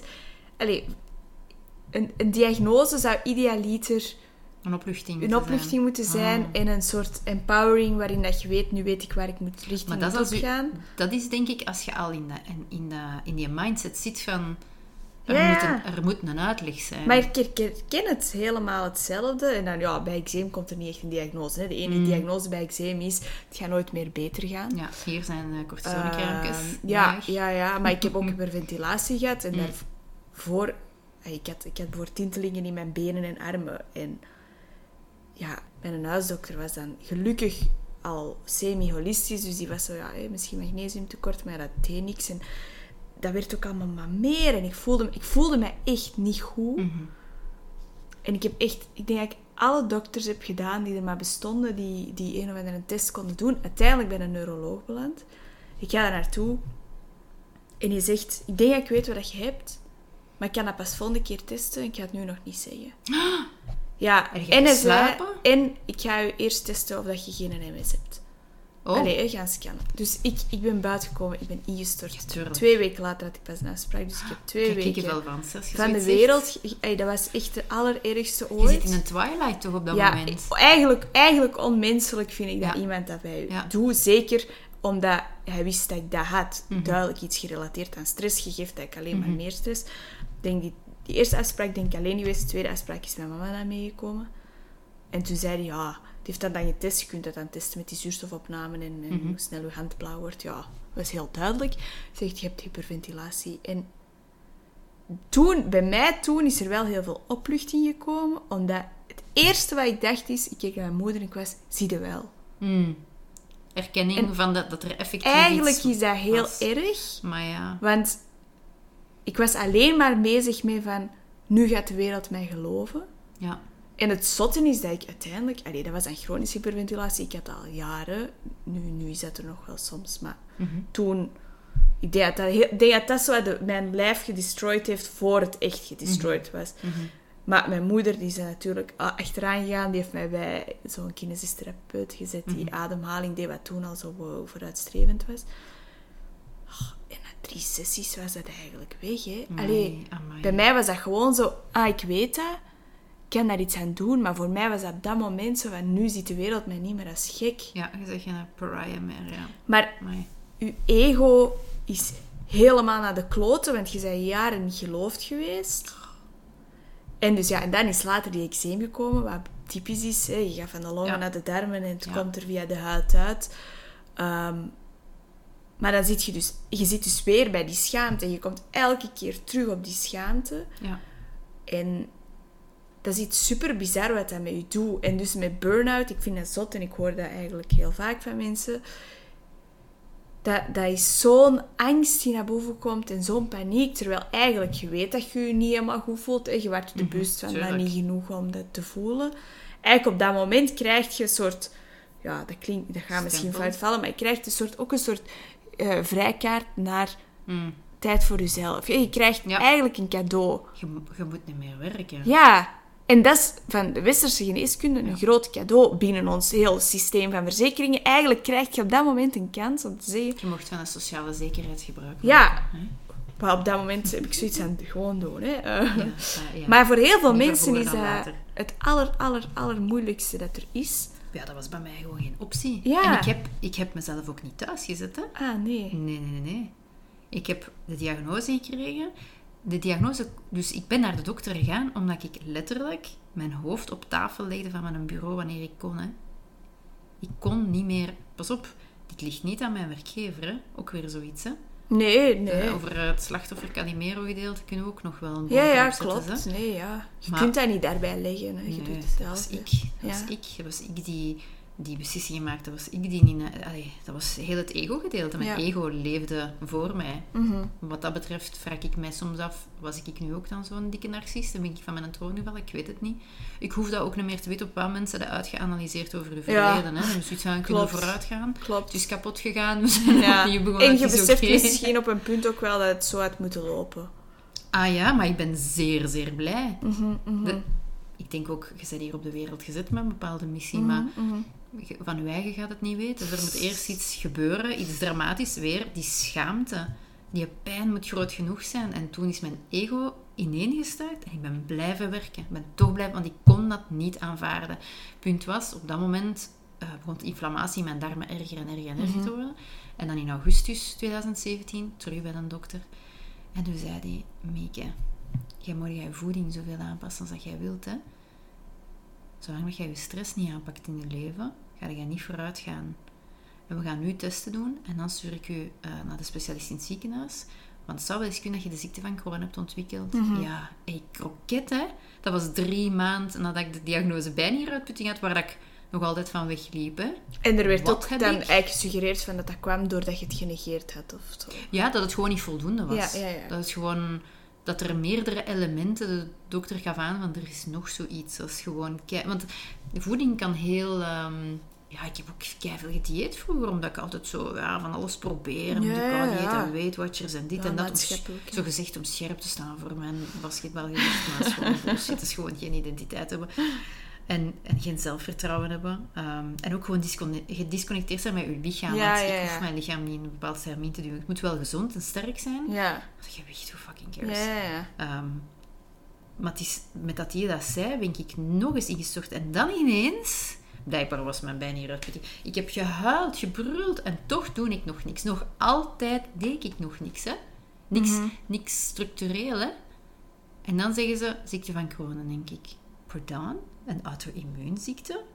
Een diagnose zou idealiter... Een opluchting moeten zijn. En een soort empowering waarin dat je weet, nu weet ik waar ik moet richting op gaan. Dat is denk ik, als je al in die mindset zit van... Er moet een uitleg zijn. Maar ik herken het helemaal hetzelfde. En dan, bij eczeem komt er niet echt een diagnose. Hè. De enige diagnose bij eczeem is, het gaat nooit meer beter gaan. Ja, hier zijn cortisoncrèmes. Ja, maar ik heb ook hyperventilatie gehad. En daarvoor... Ik had bijvoorbeeld tintelingen in mijn benen en armen. En ja, mijn huisdokter was dan gelukkig al semi-holistisch. Dus die was zo, misschien magnesiumtekort, maar dat deed niks. En dat werd ook allemaal maar meer. En ik voelde mij echt niet goed. Mm-hmm. En ik denk dat ik alle dokters heb gedaan die er maar bestonden, die een of andere test konden doen. Uiteindelijk ben ik bij een neuroloog beland. Ik ga daar naartoe. En hij zegt, ik denk dat ik weet wat je hebt. Maar ik kan dat pas volgende keer testen. Ik ga het nu nog niet zeggen. Ja, en hij zei... En ik ga je eerst testen of dat je geen MS hebt. Oh. Allee, gaan scannen. Dus ik ben buiten gekomen. Ik ben ingestort. Ja, 2 weken later had ik pas een afspraak. Dus ik heb 2 weken van de wereld... Dat was echt de allerergste ooit. Je zit in een twilight toch op dat moment? Eigenlijk onmenselijk vind ik dat iemand dat bij u doet. Zeker omdat hij wist dat ik dat had. Mm-hmm. Duidelijk iets gerelateerd aan stress. Gegeven dat ik alleen maar meer stress. Ik denk die eerste afspraak denk ik alleen geweest. De tweede afspraak is mijn mama daar meegekomen. En toen zei hij, die heeft dat dan getest. Je kunt dat dan testen met die zuurstofopnamen en hoe snel je hand blauw wordt. Ja, dat was heel duidelijk. Hij zegt, je hebt hyperventilatie. En bij mij is er wel heel veel opluchting gekomen. Omdat het eerste wat ik dacht is, ik keek naar mijn moeder en ik was, zie je wel. Erkenning van dat er effectief eigenlijk iets is dat heel was. erg. Maar ja. Want ik was alleen maar bezig met van, nu gaat de wereld mij geloven. Ja. En het zotte is dat ik uiteindelijk... dat was een chronische hyperventilatie. Ik had dat al jaren. Nu is dat er nog wel soms. Maar toen... Ik denk dat zo mijn lijf gedestroyed heeft voor het echt gedestroyed was. Mm-hmm. Maar mijn moeder die is er natuurlijk achteraan gegaan. Die heeft mij bij zo'n kinesistherapeut gezet. Die ademhaling deed, wat toen al zo vooruitstrevend was. En na 3 sessies was dat eigenlijk weg. Hè. Bij mij was dat gewoon zo... ik weet dat. Ik kan daar iets aan doen. Maar voor mij was dat op dat moment zo van... Nu ziet de wereld mij niet meer als gek. Ja, je zegt geen pariah meer. Ja. Maar je ego is helemaal naar de kloten. Want je bent jaren niet geloofd geweest. En dus en dan is later die eczeem gekomen. Wat typisch is. Hè. Je gaat van de longen naar de darmen. En het komt er via de huid uit. Maar dan zit je zit dus weer bij die schaamte. En je komt elke keer terug op die schaamte. Ja. En dat is iets super bizar wat dat met je doet. En dus met burn-out, ik vind dat zot. En ik hoor dat eigenlijk heel vaak van mensen. Dat is zo'n angst die naar boven komt. En zo'n paniek. Terwijl eigenlijk je weet dat je je niet helemaal goed voelt. En je wordt er bewust van, maar niet genoeg om dat te voelen. Eigenlijk op dat moment krijg je een soort... Ja, dat gaat misschien fout vallen. Maar je krijgt ook een soort vrijkaart naar tijd voor jezelf. Je krijgt eigenlijk een cadeau. Je moet niet meer werken. Ja, en dat is van de westerse geneeskunde een groot cadeau binnen ons heel systeem van verzekeringen. Eigenlijk krijg je op dat moment een kans om te zeggen... Je mocht van een sociale zekerheid gebruiken. Ja, maar op dat moment heb ik zoiets aan gewoon doen. Hè. Maar voor heel veel mensen is dat het allermoeilijkste dat er is. Ja, dat was bij mij gewoon geen optie. Ja. En ik heb mezelf ook niet thuis gezet. Hè. Nee. Nee. Ik heb de diagnose gekregen. Dus ik ben naar de dokter gegaan omdat ik letterlijk mijn hoofd op tafel legde van mijn bureau wanneer ik kon. Hè. Ik kon niet meer... Pas op, dit ligt niet aan mijn werkgever. Hè. Ook weer zoiets, hè. Nee. Over het slachtoffer Calimero-gedeelte kunnen we ook nog wel een boek opzetten. Ja, klopt. Hè? Nee, ja. Je kunt dat niet daarbij leggen. Hè. Je doet het zelf. Dat was ik die beslissing maakte. Dat was ik die niet... dat was heel het ego-gedeelte. Mijn ego leefde voor mij. Mm-hmm. Wat dat betreft vraag ik mij soms af... Was ik nu ook dan zo'n dikke narcist? Dan ben ik van mijn troon gevallen? Ik weet het niet. Ik hoef dat ook niet meer te weten op wat mensen dat uitgeanalyseerd over de verleden. Hè? Dus iets aan kunnen vooruit gaan. Klopt. Het is kapot gegaan. We zijn opnieuw begonnen. En je beseft misschien op een punt ook wel dat het zo had moeten lopen. Maar ik ben zeer, zeer blij. Mm-hmm. Ik denk ook, je bent hier op de wereld gezet met een bepaalde missie, maar van je eigen gaat het niet weten. Dus er moet eerst iets gebeuren, iets dramatisch, weer die schaamte. Die pijn moet groot genoeg zijn. En toen is mijn ego ineengestort en ik ben blijven werken. Ik ben toch blijven, want ik kon dat niet aanvaarden. Punt was, op dat moment begon de inflammatie in mijn darmen erger te worden. En dan in augustus 2017, terug bij een dokter. En toen zei hij, Mieke, jij moet je voeding zoveel aanpassen als dat jij wilt, hè. Zolang dat jij je stress niet aanpakt in je leven, ga je niet vooruit gaan. En we gaan nu testen doen en dan stuur ik je naar de specialist in het ziekenhuis. Want het zou wel eens kunnen dat je de ziekte van Crohn hebt ontwikkeld. Ja, kroket, hè. Dat was 3 maanden nadat ik de diagnose bijnieruitputting had, waar ik nog altijd van wegliep, hè. En er werd ook dan eigenlijk gesuggereerd van dat kwam doordat je het genegeerd had, of zo. Ja, dat het gewoon niet voldoende was. Ja. Dat het gewoon... Dat er meerdere elementen... De dokter gaf aan van, er is nog zoiets als gewoon... Want de voeding kan heel... ik heb ook keiveel gedieet vroeger, omdat ik altijd zo van alles probeer. Moet ik dieet en Weight Watchers en dit en dat. Zo gezegd om scherp te staan voor mijn basketbalgewicht. Maar dat is gewoon bullshit. Dat is gewoon geen identiteit hebben. En geen zelfvertrouwen hebben. En ook gewoon gedisconnecteerd zijn met je lichaam. Want ik hoef mijn lichaam niet in een bepaald termijn te duwen. Het moet wel gezond en sterk zijn. Ja. Gewicht, who fucking cares? Maar het is, met dat je dat zei, ben ik nog eens ingestort. En dan ineens... Blijkbaar was mijn bijnieruitputting. Ik heb gehuild, gebruld en toch doe ik nog niks. Nog altijd deed ik nog niks, hè. Niks structureel, hè. En dan zeggen ze, ziekte van Crohn, denk ik. Pardon? Een auto-immuunziekte?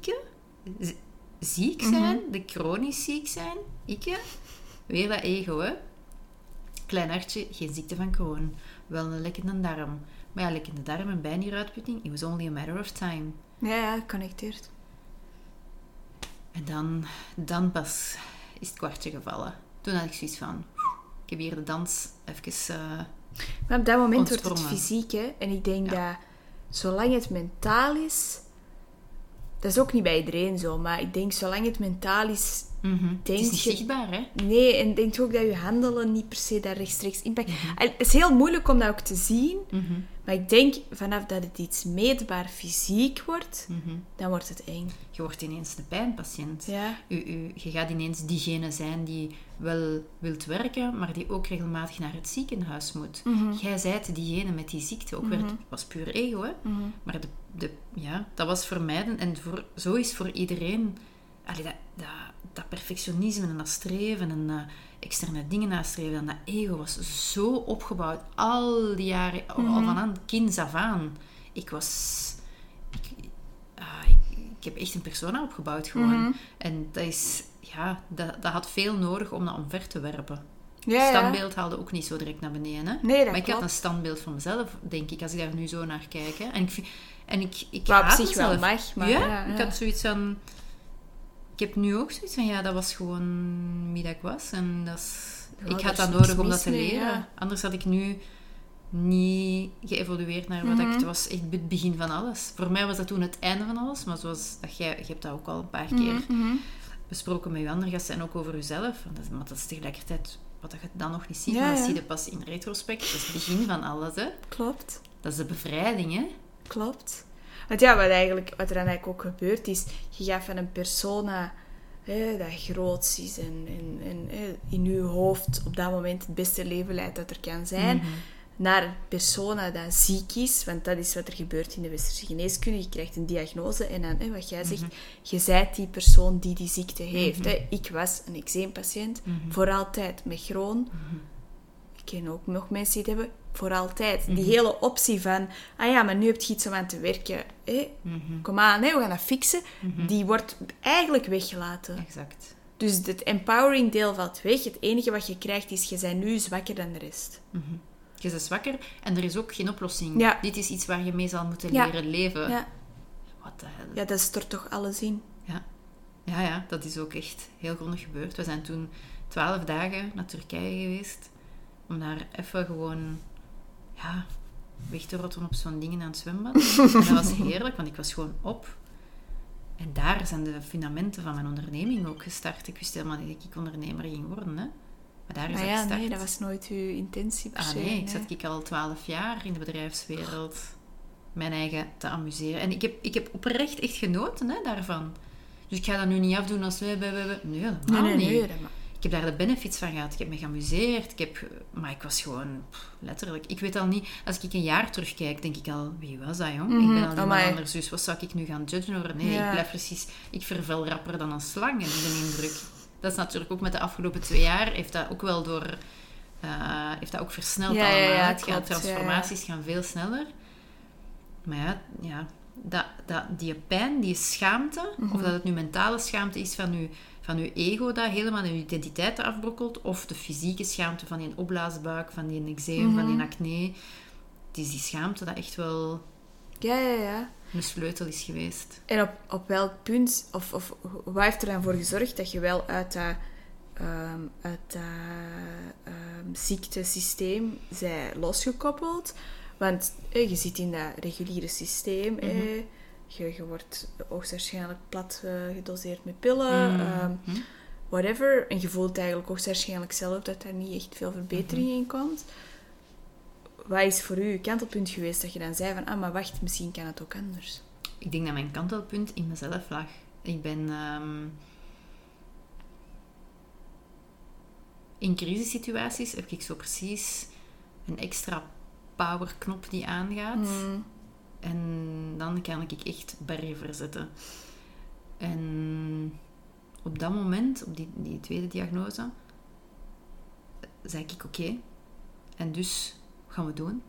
Ziek zijn? De chronisch ziek zijn? Weer dat ego, hè. Klein hartje, geen ziekte van Crohn. Wel een lekkende darm. Maar ja, lekkende darm en bijnieruitputting, it was only a matter of time. Ja, connecteerd. En dan pas is het kwartje gevallen. Toen had ik zoiets van... Ik heb hier de dans even maar op dat moment wordt ontsprongen. het fysiek, hè. En ik denk dat zolang het mentaal is... Dat is ook niet bij iedereen zo, maar ik denk zolang het mentaal is... Het is niet zichtbaar, hè? Nee, en denk ook dat je handelen niet per se daar rechtstreeks impact... Het is heel moeilijk om dat ook te zien, maar ik denk vanaf dat het iets meetbaar fysiek wordt, dan wordt het eng. Je wordt ineens de pijnpatiënt. Ja. Je gaat ineens diegene zijn die wel wilt werken, maar die ook regelmatig naar het ziekenhuis moet. Jij zijt diegene met die ziekte. Ook weer, het was puur ego, hè? Maar dat was voor mij... En zo is voor iedereen... Dat perfectionisme en dat streven en externe dingen nastreven en dat ego was zo opgebouwd al die jaren, al van kinds af aan. Ik heb echt een persona opgebouwd gewoon. En dat is, dat had veel nodig om dat omver te werpen. Standbeeld haalde ook niet zo direct naar beneden. Hè? Nee, dat maar ik klopt. had een standbeeld van mezelf, denk ik, als ik daar nu zo naar kijk. Hè? En ik wat haat op zich mezelf. wel mag, maar... Ik had zoiets van... Ik heb nu ook zoiets van, dat was gewoon wie dat ik was. En ik had dat nodig om dat te leren. Ja. Anders had ik nu niet geëvolueerd naar wat ik... Het was echt het begin van alles. Voor mij was dat toen het einde van alles. Maar zoals dat je hebt dat ook al een paar keer besproken met je andere gasten en ook over jezelf. Maar dat is tegelijkertijd wat je dan nog niet ziet. Maar dat zie je pas in retrospect. Dat is het begin van alles, hè. Klopt. Dat is de bevrijding, hè. Klopt. Want wat er dan eigenlijk ook gebeurt is, je gaat van een persona dat groots is en in je hoofd op dat moment het beste leven leidt dat er kan zijn, naar een persona dat ziek is, want dat is wat er gebeurt in de westerse geneeskunde. Je krijgt een diagnose en dan, wat jij zegt, je zijt die persoon die die ziekte heeft. Ik was een eczeempatiënt, voor altijd met Crohn. Ik ken ook nog mensen die het hebben, voor altijd. Die hele optie van, maar nu heb je iets om aan te werken. Kom aan, we gaan dat fixen. Die wordt eigenlijk weggelaten. Exact. Dus het empowering deel valt weg. Het enige wat je krijgt is, je bent nu zwakker dan de rest. Je bent zwakker en er is ook geen oplossing. Ja. Dit is iets waar je mee zal moeten leren leven. Ja. Wat de hel. Ja, dat stort toch alles in. Ja, dat is ook echt heel grondig gebeurd. We zijn toen 12 dagen naar Turkije geweest. Om daar even gewoon... weg te rotten op zo'n dingen aan het zwembad. En dat was heerlijk, want ik was gewoon op. En daar zijn de fundamenten van mijn onderneming ook gestart. Ik wist helemaal niet dat ik ondernemer ging worden, hè. Maar daar is dat gestart. Nee, dat was nooit uw intentie per se. Ik zat al 12 jaar in de bedrijfswereld mijn eigen te amuseren. En ik heb oprecht echt genoten, hè, daarvan. Dus ik ga dat nu niet afdoen als... Nee, helemaal niet. Nee, Ik heb daar de benefits van gehad. Ik heb me geamuseerd. Maar ik was gewoon... letterlijk... Ik weet al niet... Als ik een jaar terugkijk, denk ik al... Wie was dat, jong? Ik ben al iemand anders. Dus wat zou ik nu gaan judgen over? Nee, ik blijf precies... Ik vervel rapper dan een slang. En de indruk... Dat is natuurlijk ook met de afgelopen 2 jaar... Heeft dat ook wel door heeft dat ook versneld Ja, allemaal. ja, Het klopt, transformaties gaan veel sneller. Maar die pijn, die schaamte, of dat het nu mentale schaamte is van uw ego dat helemaal uw identiteit afbrokkelt, of de fysieke schaamte van die opblaasbuik, van die eczeem, van die acne. Het is die schaamte dat echt wel een sleutel is geweest. En op welk punt, of wat heeft er dan voor gezorgd dat je wel uit dat ziektesysteem zij losgekoppeld? Want je zit in dat reguliere systeem. Je wordt hoogstwaarschijnlijk plat gedoseerd met pillen. Whatever. En je voelt eigenlijk hoogstwaarschijnlijk zelf dat er niet echt veel verbetering in komt. Wat is voor u je kantelpunt geweest dat je dan zei van... maar wacht, misschien kan het ook anders. Ik denk dat mijn kantelpunt in mezelf lag. Ik ben... in crisissituaties heb ik zo precies een extra powerknop die aangaat. En dan kan ik echt bergen verzetten. En op dat moment, op die tweede diagnose, zei ik oké. En dus, wat gaan we doen?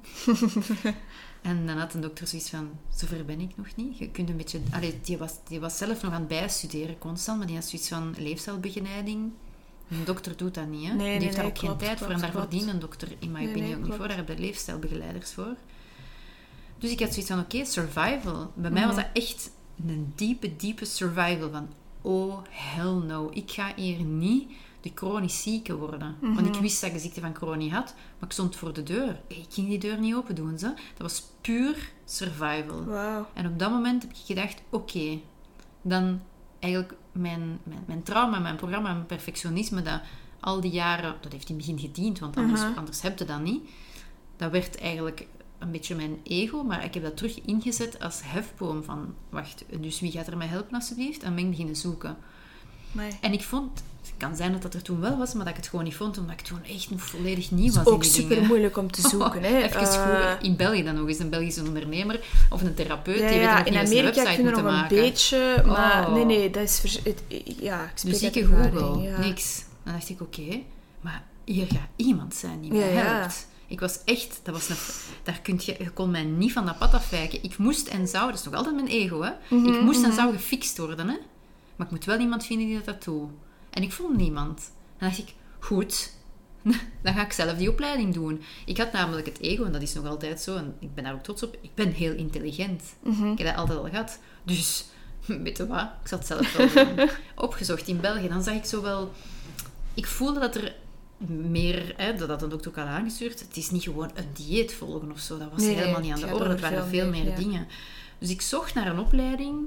En dan had de dokter zoiets van, zover ben ik nog niet. Je kunt een beetje... die was zelf nog aan het bijstuderen constant, maar die had zoiets van leefstijlbegeleiding. Een dokter doet dat niet, hè? Die heeft daar ook geen tijd voor. En daarvoor dient een dokter, in mijn opinie, ook niet voor. Daar heb je leefstijlbegeleiders voor. Dus ik had zoiets van, oké, survival. Bij mij was dat echt een diepe survival. Van, oh, hell no. Ik ga hier niet de chronisch zieke worden. Want ik wist dat ik de ziekte van Crohn had, maar ik stond voor de deur. Ik ging die deur niet open doen. Dat was puur survival. Wow. En op dat moment heb ik gedacht, oké, dan eigenlijk mijn trauma, mijn programma, mijn perfectionisme, dat al die jaren, dat heeft in het begin gediend, want anders heb je dat niet. Dat werd eigenlijk een beetje mijn ego, maar ik heb dat terug ingezet als hefboom van, wacht, dus wie gaat er mij helpen alsjeblieft? En ben ik beginnen zoeken. Nee. En ik vond, het kan zijn dat dat er toen wel was, maar dat ik het gewoon niet vond, omdat ik toen echt nog volledig nieuw was in die dingen. Het is ook super moeilijk om te zoeken. Hè. Even vroeger, in België dan nog eens, een Belgische ondernemer of een therapeut, die weet nog in niet eens Amerika een website kunnen moeten nog maken. Een beetje, maar nee, dat is... ik Dus spreek ik uit ervaring, Google, niks. Dan dacht ik, oké, maar hier gaat iemand zijn die mij helpt. Ik was echt, je kon mij niet van dat pad afwijken. Ik moest en zou, dat is nog altijd mijn ego, hè. Ik moest en zou gefixt worden, hè. Maar ik moet wel iemand vinden die dat doet. En ik vond niemand. Dan dacht ik, goed, dan ga ik zelf die opleiding doen. Ik had namelijk het ego, en dat is nog altijd zo, en ik ben daar ook trots op, ik ben heel intelligent. Ik heb dat altijd al gehad. Dus, weet je wat, ik zat zelf wel doen. Opgezocht in België, dan zag ik zo wel... Ik voelde dat er meer, dat had de dokter ook al aangestuurd, het is niet gewoon een dieet volgen of zo, dat was helemaal niet aan de orde, het waren veel meer dingen. Dus ik zocht naar een opleiding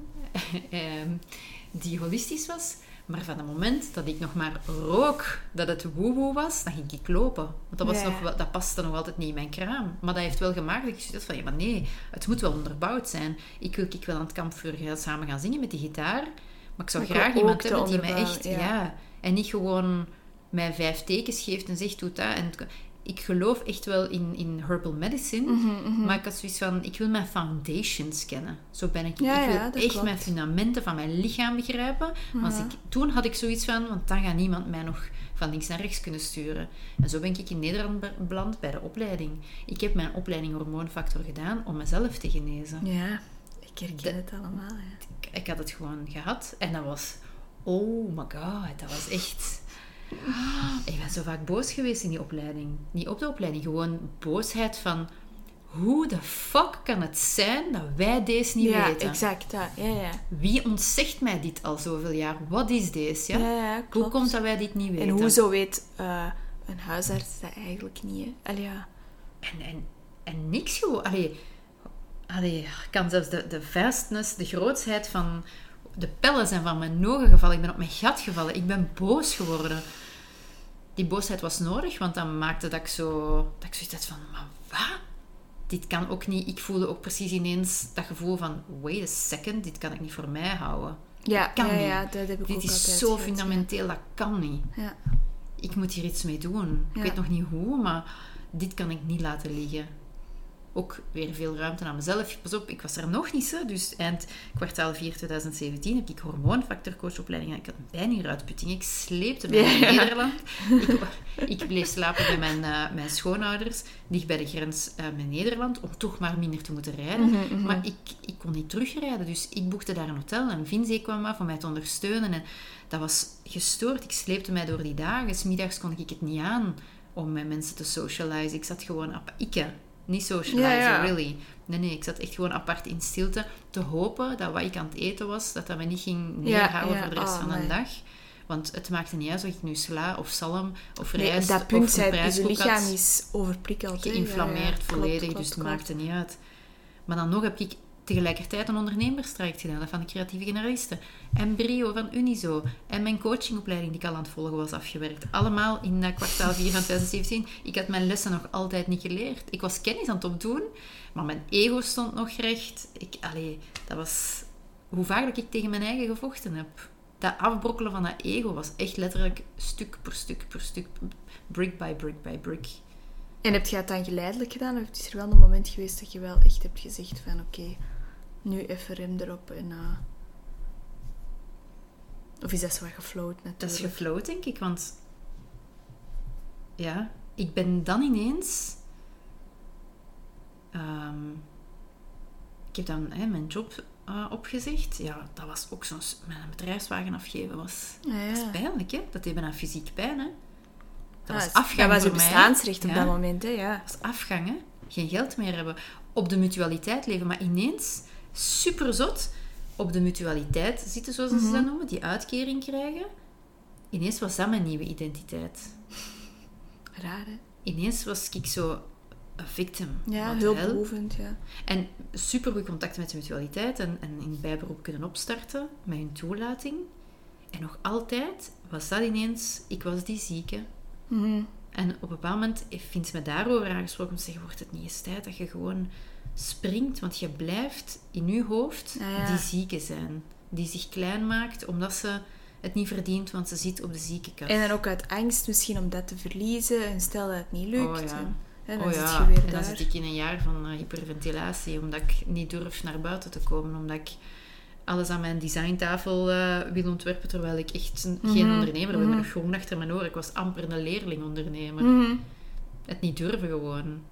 die holistisch was, maar van het moment dat ik nog maar rook dat het woe-woe was, dan ging ik lopen. Want dat paste nog altijd niet in mijn kraam. Maar dat heeft wel gemaakt dat ik zoiets van, maar nee, het moet wel onderbouwd zijn. Ik wil aan het kampvuur samen gaan zingen met die gitaar, maar ik zou graag iemand hebben die mij echt... En niet gewoon mij 5 tekens geeft en zegt, doe dat. En ik geloof echt wel in herbal medicine, maar ik had zoiets van, ik wil mijn foundations kennen. Zo ben ik. Ik wil echt mijn fundamenten van mijn lichaam begrijpen. Toen had ik zoiets van, want dan gaat niemand mij nog van links naar rechts kunnen sturen. En zo ben ik in Nederland beland bij de opleiding. Ik heb mijn opleiding hormoonfactor gedaan om mezelf te genezen. Ja, ik herken het allemaal. Ja. Ik had het gewoon gehad en dat was, oh my god, dat was echt... Ik ben zo vaak boos geweest in die opleiding. Niet op de opleiding, gewoon boosheid van... Hoe de fuck kan het zijn dat wij deze niet weten? Ja, exact. Ja. Wie ontzegt mij dit al zoveel jaar? Wat is deze? Ja? Klopt. Hoe komt dat wij dit niet weten? En hoezo weet een huisarts dat eigenlijk niet? Hè? En niks gewoon. Allee, kan zelfs de vastness, de grootsheid van... De pellen zijn van mijn ogen gevallen. Ik ben op mijn gat gevallen. Ik ben boos geworden. Die boosheid was nodig, want dan maakte dat ik zoiets had van... Maar wat? Dit kan ook niet... Ik voelde ook precies ineens dat gevoel van... Wait a second, dit kan ik niet voor mij houden. Ja, dat kan niet. Dat heb ik dit ook is zo fundamenteel, dat kan niet. Ja. Ik moet hier iets mee doen. Ik weet nog niet hoe, maar dit kan ik niet laten liggen. Ook weer veel ruimte aan mezelf. Pas op, ik was er nog niet, hè. Dus eind kwartaal 4 2017 heb ik hormoonfactorcoachopleiding. Ik had bijna een uitputting. Ik sleepte mij naar Nederland. Ik bleef slapen bij mijn schoonouders, dicht bij de grens met Nederland, om toch maar minder te moeten rijden. Maar ik kon niet terugrijden, dus ik boekte daar een hotel. En Vinzee kwam af om mij te ondersteunen. En dat was gestoord. Ik sleepte mij door die dagen. 's Middags kon ik het niet aan om met mensen te socializen. Ik zat gewoon... Niet socializen, really. Nee, ik zat echt gewoon apart in stilte te hopen dat wat ik aan het eten was, dat me niet ging neerhalen voor de rest van de dag. Want het maakte niet uit of ik nu sla of zalm of rijst dat punt of een prijskoek je lichaam is overprikkeld. Geïnflammeerd volledig, dus het maakte niet uit. Maar dan nog heb ik tegelijkertijd een ondernemerstraject gedaan, dat van de creatieve generalisten. En Brio van Unizo. En mijn coachingopleiding die ik al aan het volgen was afgewerkt. Allemaal in kwartaal 4 van 2017. Ik had mijn lessen nog altijd niet geleerd. Ik was kennis aan het opdoen, maar mijn ego stond nog recht. Dat was... Hoe vaak dat ik tegen mijn eigen gevochten heb. Dat afbrokkelen van dat ego was echt letterlijk stuk per stuk per stuk. Brick by brick by brick. En heb je het dan geleidelijk gedaan? Of is er wel een moment geweest dat je wel echt hebt gezegd van oké, nu even rem erop en... Of is dat zo wat geflowt natuurlijk? Dat is geflowt, denk ik, want... Ja, ik ben dan ineens... ik heb dan mijn job opgezegd. Ja, dat was ook zo'n... Mijn bedrijfswagen afgeven was... Dat is pijnlijk, hè? Dat deed bijna fysiek pijn, hè? Dat was afgang. Dat was je voor mij. bestaansrecht op dat moment, hè? Ja. Dat was afgang, hè? Geen geld meer hebben. Op de mutualiteit leven, maar ineens, super zot, op de mutualiteit zitten, zoals ze dat noemen, die uitkering krijgen. Ineens was dat mijn nieuwe identiteit. Raar, hè? Ineens was ik zo een victim. Ja, hulpbehoevend, ja. En super goed contact met de mutualiteit en in bijberoep kunnen opstarten met hun toelating. En nog altijd was dat ineens, ik was die zieke. En op een bepaald moment vindt ze me daarover aangesproken om te zeggen, wordt het niet eens tijd dat je gewoon springt, want je blijft in je hoofd die zieke zijn. Die zich klein maakt, omdat ze het niet verdient, want ze zit op de ziekenkast. En dan ook uit angst misschien om dat te verliezen, en stel dat het niet lukt. Dan zit je en weer dan daar. zit ik in een jaar van hyperventilatie, omdat ik niet durf naar buiten te komen, omdat ik alles aan mijn designtafel wil ontwerpen, terwijl ik echt geen ondernemer ben. Met een groen achter mijn oren. Ik was amper een leerling-ondernemer. Het niet durven gewoon.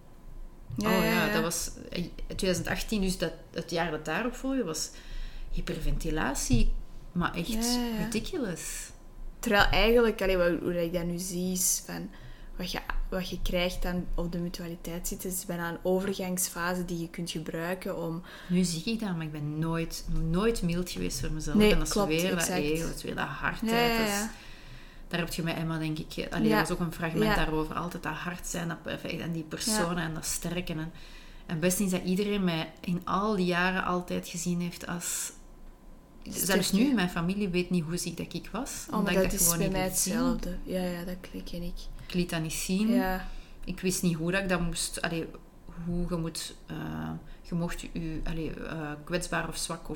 Dat was 2018, dus het jaar dat daarop volgde, was hyperventilatie. Maar echt ridiculous. Terwijl eigenlijk, hoe ik dat nu zie, is van... Wat je krijgt dan op de mutualiteit zitten, is bijna een overgangsfase die je kunt gebruiken om... Nu zie ik dat, maar ik ben nooit mild geweest voor mezelf. Nee, en dat klopt, is weer exact. dat ego, dat is weer dat hardheid. Daar heb je met Emma, denk ik... er was ook een fragment daarover. Altijd dat hard zijn, dat perfect. En die personen en dat sterke. En best is dat iedereen mij in al die jaren altijd gezien heeft als... Zelfs nu, mijn familie weet niet hoe ziek dat ik was. Maar dat is bij mij hetzelfde. Ja, dat ken ik. Ik liet dat niet zien. Ja. Ik wist niet hoe dat ik dat moest... hoe je moet... je mocht je kwetsbaar of zwak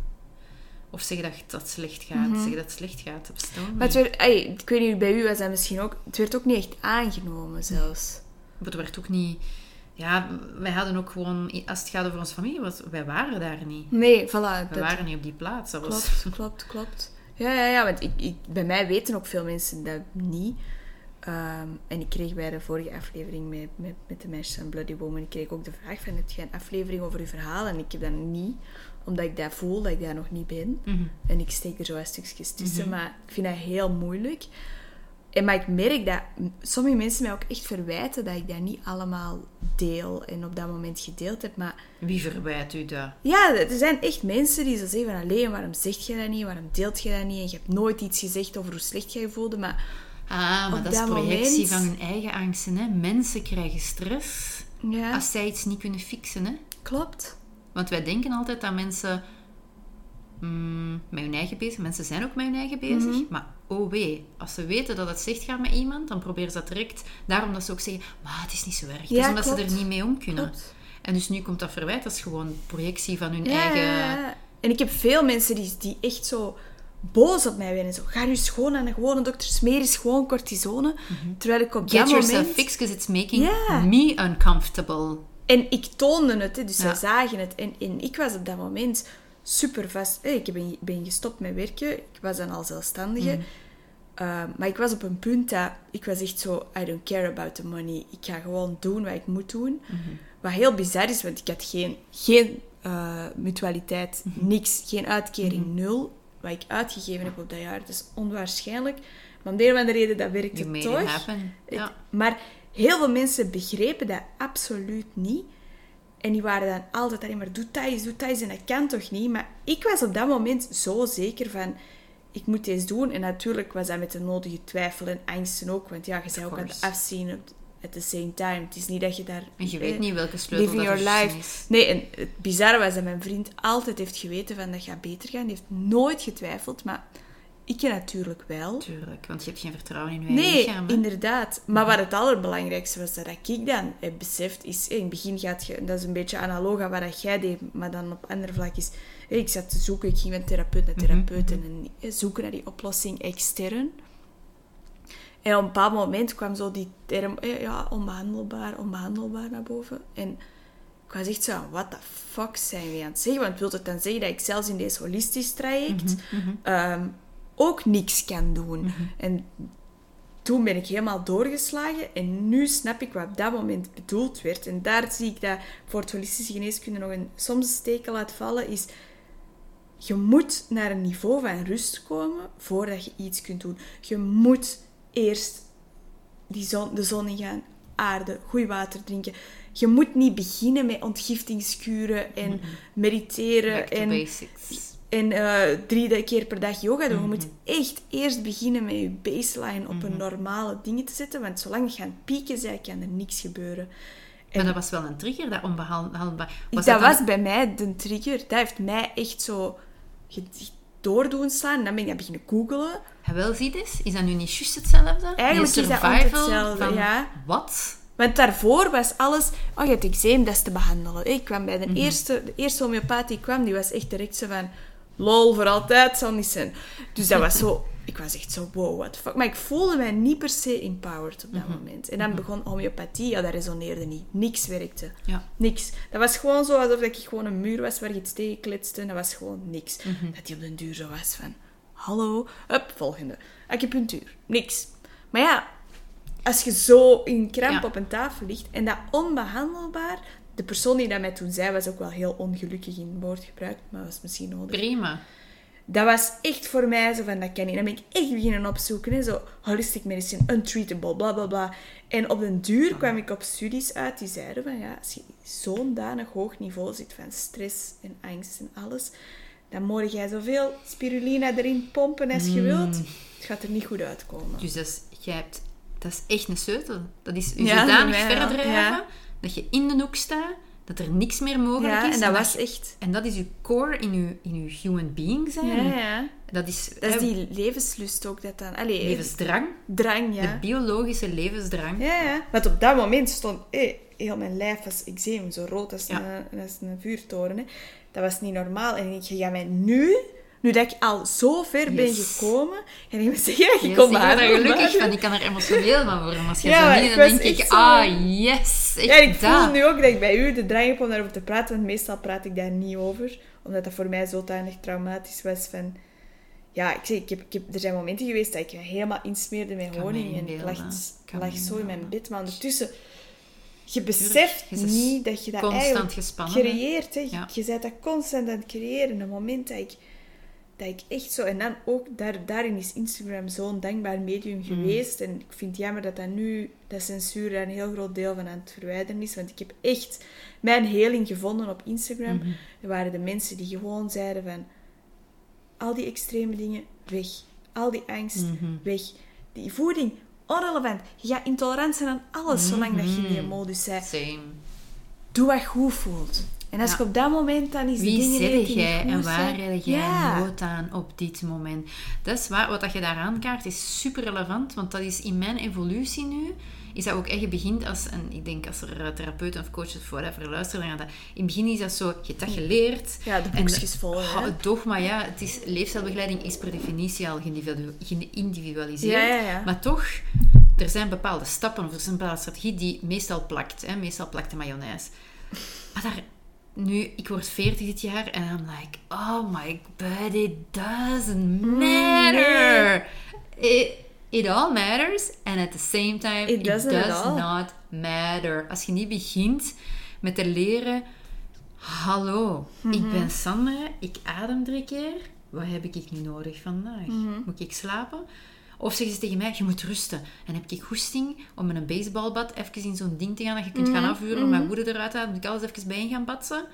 of zeggen dat het slecht gaat. Zeggen dat het slecht gaat. Dat bestaat Maar ik weet niet, bij u was dat misschien ook... Het werd ook niet echt aangenomen, zelfs. Maar het werd ook niet... Ja, wij hadden ook gewoon... Als het gaat over onze familie, wij waren daar niet. Nee, voilà. We waren niet op die plaats. Dat Klopt. Ja, want bij mij weten ook veel mensen dat niet. En ik kreeg bij de vorige aflevering met de meisjes van Bloody Woman, ik kreeg ook de vraag van, heb je een aflevering over je verhaal? En ik heb dat niet, omdat ik dat voel, dat ik daar nog niet ben. En ik steek er zo wat stukjes tussen, maar ik vind dat heel moeilijk. Maar ik merk dat sommige mensen mij ook echt verwijten dat ik dat niet allemaal deel en op dat moment gedeeld heb. Maar... Wie verwijt u dat? Ja, er zijn echt mensen die zo zeggen van, allee, waarom zeg je dat niet? Waarom deelt je dat niet? En je hebt nooit iets gezegd over hoe slecht je voelde, maar... maar dat is projectie van hun eigen angsten, hè. Mensen krijgen stress als zij iets niet kunnen fixen, hè. Klopt. Want wij denken altijd dat mensen met hun eigen bezig. Mensen zijn ook met hun eigen bezig, maar oh wee, als ze weten dat het slecht gaat met iemand, dan proberen ze dat direct. Daarom dat ze ook zeggen, maar het is niet zo erg. Het is omdat ze er niet mee om kunnen. Klopt. En dus nu komt dat verwijt, dat is gewoon projectie van hun eigen... Ja. En ik heb veel mensen die echt zo boos op mij werden. Zo, ga nu schoon aan een gewone dokter, smeer eens gewoon cortisone. Terwijl ik op dat moment... Get yourself fixed, because it's making me uncomfortable. En ik toonde het, dus zij zagen het. En ik was op dat moment super vast. Ik ben gestopt met werken. Ik was dan al zelfstandige. Maar ik was op een punt dat... Ik was echt zo... I don't care about the money. Ik ga gewoon doen wat ik moet doen. Wat heel bizar is, want ik had geen mutualiteit. Niks. Geen uitkering. 0. Wat ik uitgegeven heb op dat jaar. Dat is onwaarschijnlijk. Maar om de een of andere reden, dat werkte toch. Maar heel veel mensen begrepen dat absoluut niet. En die waren dan altijd alleen maar, doe dat eens. En dat kan toch niet? Maar ik was op dat moment zo zeker van, ik moet deze doen. En natuurlijk was dat met de nodige twijfel en angsten ook. Want ja, je bent ook aan het afzien at the same time. Het is niet dat je daar... En je weet niet welke sleutel living dat your er life is. Nee, en het bizarre was dat mijn vriend altijd heeft geweten van, dat gaat beter gaan. Die heeft nooit getwijfeld, maar... Ik natuurlijk wel. Tuurlijk, want je hebt geen vertrouwen in je eigen lichaam. Nee, inderdaad. Maar wat het allerbelangrijkste was, dat ik dan heb beseft, is... In het begin gaat je... Dat is een beetje analoog aan wat jij deed, maar dan op ander vlak is... Ik zat te zoeken, ik ging van therapeut naar therapeut en zoeken naar die oplossing extern. En op een bepaald moment kwam zo die term... onbehandelbaar naar boven. En ik was echt zo, what the fuck zijn we aan het zeggen? Want wil het dan zeggen dat ik zelfs in deze holistisch traject... ook niks kan doen. En toen ben ik helemaal doorgeslagen en nu snap ik wat op dat moment bedoeld werd. En daar zie ik dat voor het holistische geneeskunde nog soms een steek laat vallen, is je moet naar een niveau van rust komen voordat je iets kunt doen. Je moet eerst de zon in gaan, aarde, goed water drinken. Je moet niet beginnen met ontgiftingskuren en mediteren. Back to basics. En 3 keer per dag yoga doen. Je moet echt eerst beginnen met je baseline op een normale dingen te zetten. Want zolang je aan het pieken bent, kan er niks gebeuren. En maar dat was wel een trigger, dat onbehandelbaar. Was bij mij de trigger. Dat heeft mij echt zo doordoen slaan. En dan ben ik dat beginnen googelen. Wel, zie je eens? Is dat nu niet juist hetzelfde? Eigenlijk is dat altijd hetzelfde, ja. Wat? Want daarvoor was alles... Oh, je hebt eczeem, dat is te behandelen. Ik kwam bij de eerste homeopaat die kwam, die was echt direct zo van... Lol, voor altijd, zal niet zijn. Dus dat was zo... Ik was echt zo, wow, what the fuck. Maar ik voelde mij niet per se empowered op dat moment. En dan begon homeopathie, ja, dat resoneerde niet. Niks werkte. Ja. Niks. Dat was gewoon zo alsof ik gewoon een muur was waar je iets tegen kletste. Dat was gewoon niks. Dat die op den duur zo was van... Hallo, hup, volgende. Acupunctuur. Niks. Maar ja, als je zo in kramp op een tafel ligt en dat onbehandelbaar... De persoon die dat mij toen zei, was ook wel heel ongelukkig in woordgebruik, maar was misschien nodig. Prima. Dat was echt voor mij zo van, dat kan niet. Dan ben ik echt beginnen opzoeken, hè, zo holistic medicine, untreatable, bla bla bla. En op den duur kwam ik op studies uit die zeiden van, ja, als je zo'n danig hoog niveau zit van stress en angst en alles, dan moet jij zoveel spirulina erin pompen als je wilt. Het gaat er niet goed uitkomen. Dus dat is echt een sleutel. Dat is je zodanig verder drijven, dat je in de hoek staat, dat er niks meer mogelijk is. En dat was echt... En dat is je core in je human being zijn. Ja. Dat is die levenslust ook. Dat dan, levensdrang. Drang, ja. De biologische levensdrang. Ja. Want op dat moment stond... heel mijn lijf was eczeem, zo rood als een vuurtoren. Hè. Dat was niet normaal. En ik denk, je gaat mij nu dat ik al zo ver ben gekomen, en ik moet zeggen dat je kon behandelen. Ik ben er gelukkig van. Ik kan er emotioneel van worden. Als je zo niet, dan denk ik, yes, echt. Ja, ik voel nu ook dat ik bij u de drang heb om daarover te praten, want meestal praat ik daar niet over, omdat dat voor mij zodanig traumatisch was van... Ja, er zijn momenten geweest dat ik me helemaal insmeerde met honing en ik lag zo in mijn bed, maar ondertussen... Je beseft niet dat je dat eigenlijk creëert. Hè. Ja. Je bent dat constant aan het creëren. Een moment dat ik echt zo... En dan ook, daarin is Instagram zo'n dankbaar medium geweest. En ik vind het jammer dat nu, dat censuur daar een heel groot deel van aan het verwijderen is. Want ik heb echt mijn heling gevonden op Instagram. Er waren de mensen die gewoon zeiden van... Al die extreme dingen, weg. Al die angst, weg. Die voeding... Onrelevant. Je gaat intolerant zijn aan alles, zolang dat je in die modus bent. Same. Doe wat goed voelt. En als je op dat moment dan is wie dingen zit jij en waar heb jij nood aan op dit moment? Dat is waar, wat je daar aankaart is super relevant, want dat is in mijn evolutie nu, is dat ook echt, je begint als, en ik denk als er therapeuten of coaches of whatever luisteren, dan in het begin is dat zo, je hebt dat geleerd. Ja, de boekjes vol. Het dogma, het is, leefstijlbegeleiding is per definitie al geïndividualiseerd. Ja. Maar toch, er zijn bepaalde stappen of er is een bepaalde strategie die meestal plakt. Meestal plakt de mayonaise. Maar nu, ik word 40 dit jaar en I'm like, oh my body doesn't matter. It all matters and at the same time it does not matter. Als je niet begint met te leren, hallo, ik ben Sandra, ik adem 3 keer. Wat heb ik nu nodig vandaag? Moet ik slapen? Of zeggen ze tegen mij, je moet rusten. En heb ik goesting om met een baseballbat even in zo'n ding te gaan dat je kunt gaan afvuren, mijn woede eruit halen, moet ik alles even bij gaan batsen?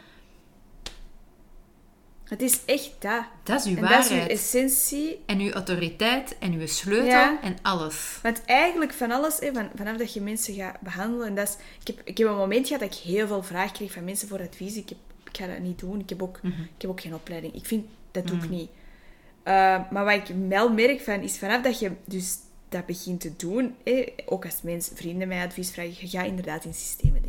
Het is echt dat. Dat is uw en waarheid. Dat is uw essentie. En uw autoriteit en uw sleutel en alles. Want eigenlijk van alles, vanaf dat je mensen gaat behandelen... En dat is, ik heb een moment gehad dat ik heel veel vragen kreeg van mensen voor advies. Ik ga dat niet doen. Ik heb ook geen opleiding. Ik vind, dat doe ik niet. Maar wat ik wel merk van, is vanaf dat je dus dat begint te doen, ook als vrienden mij advies vragen, je gaat inderdaad in systemen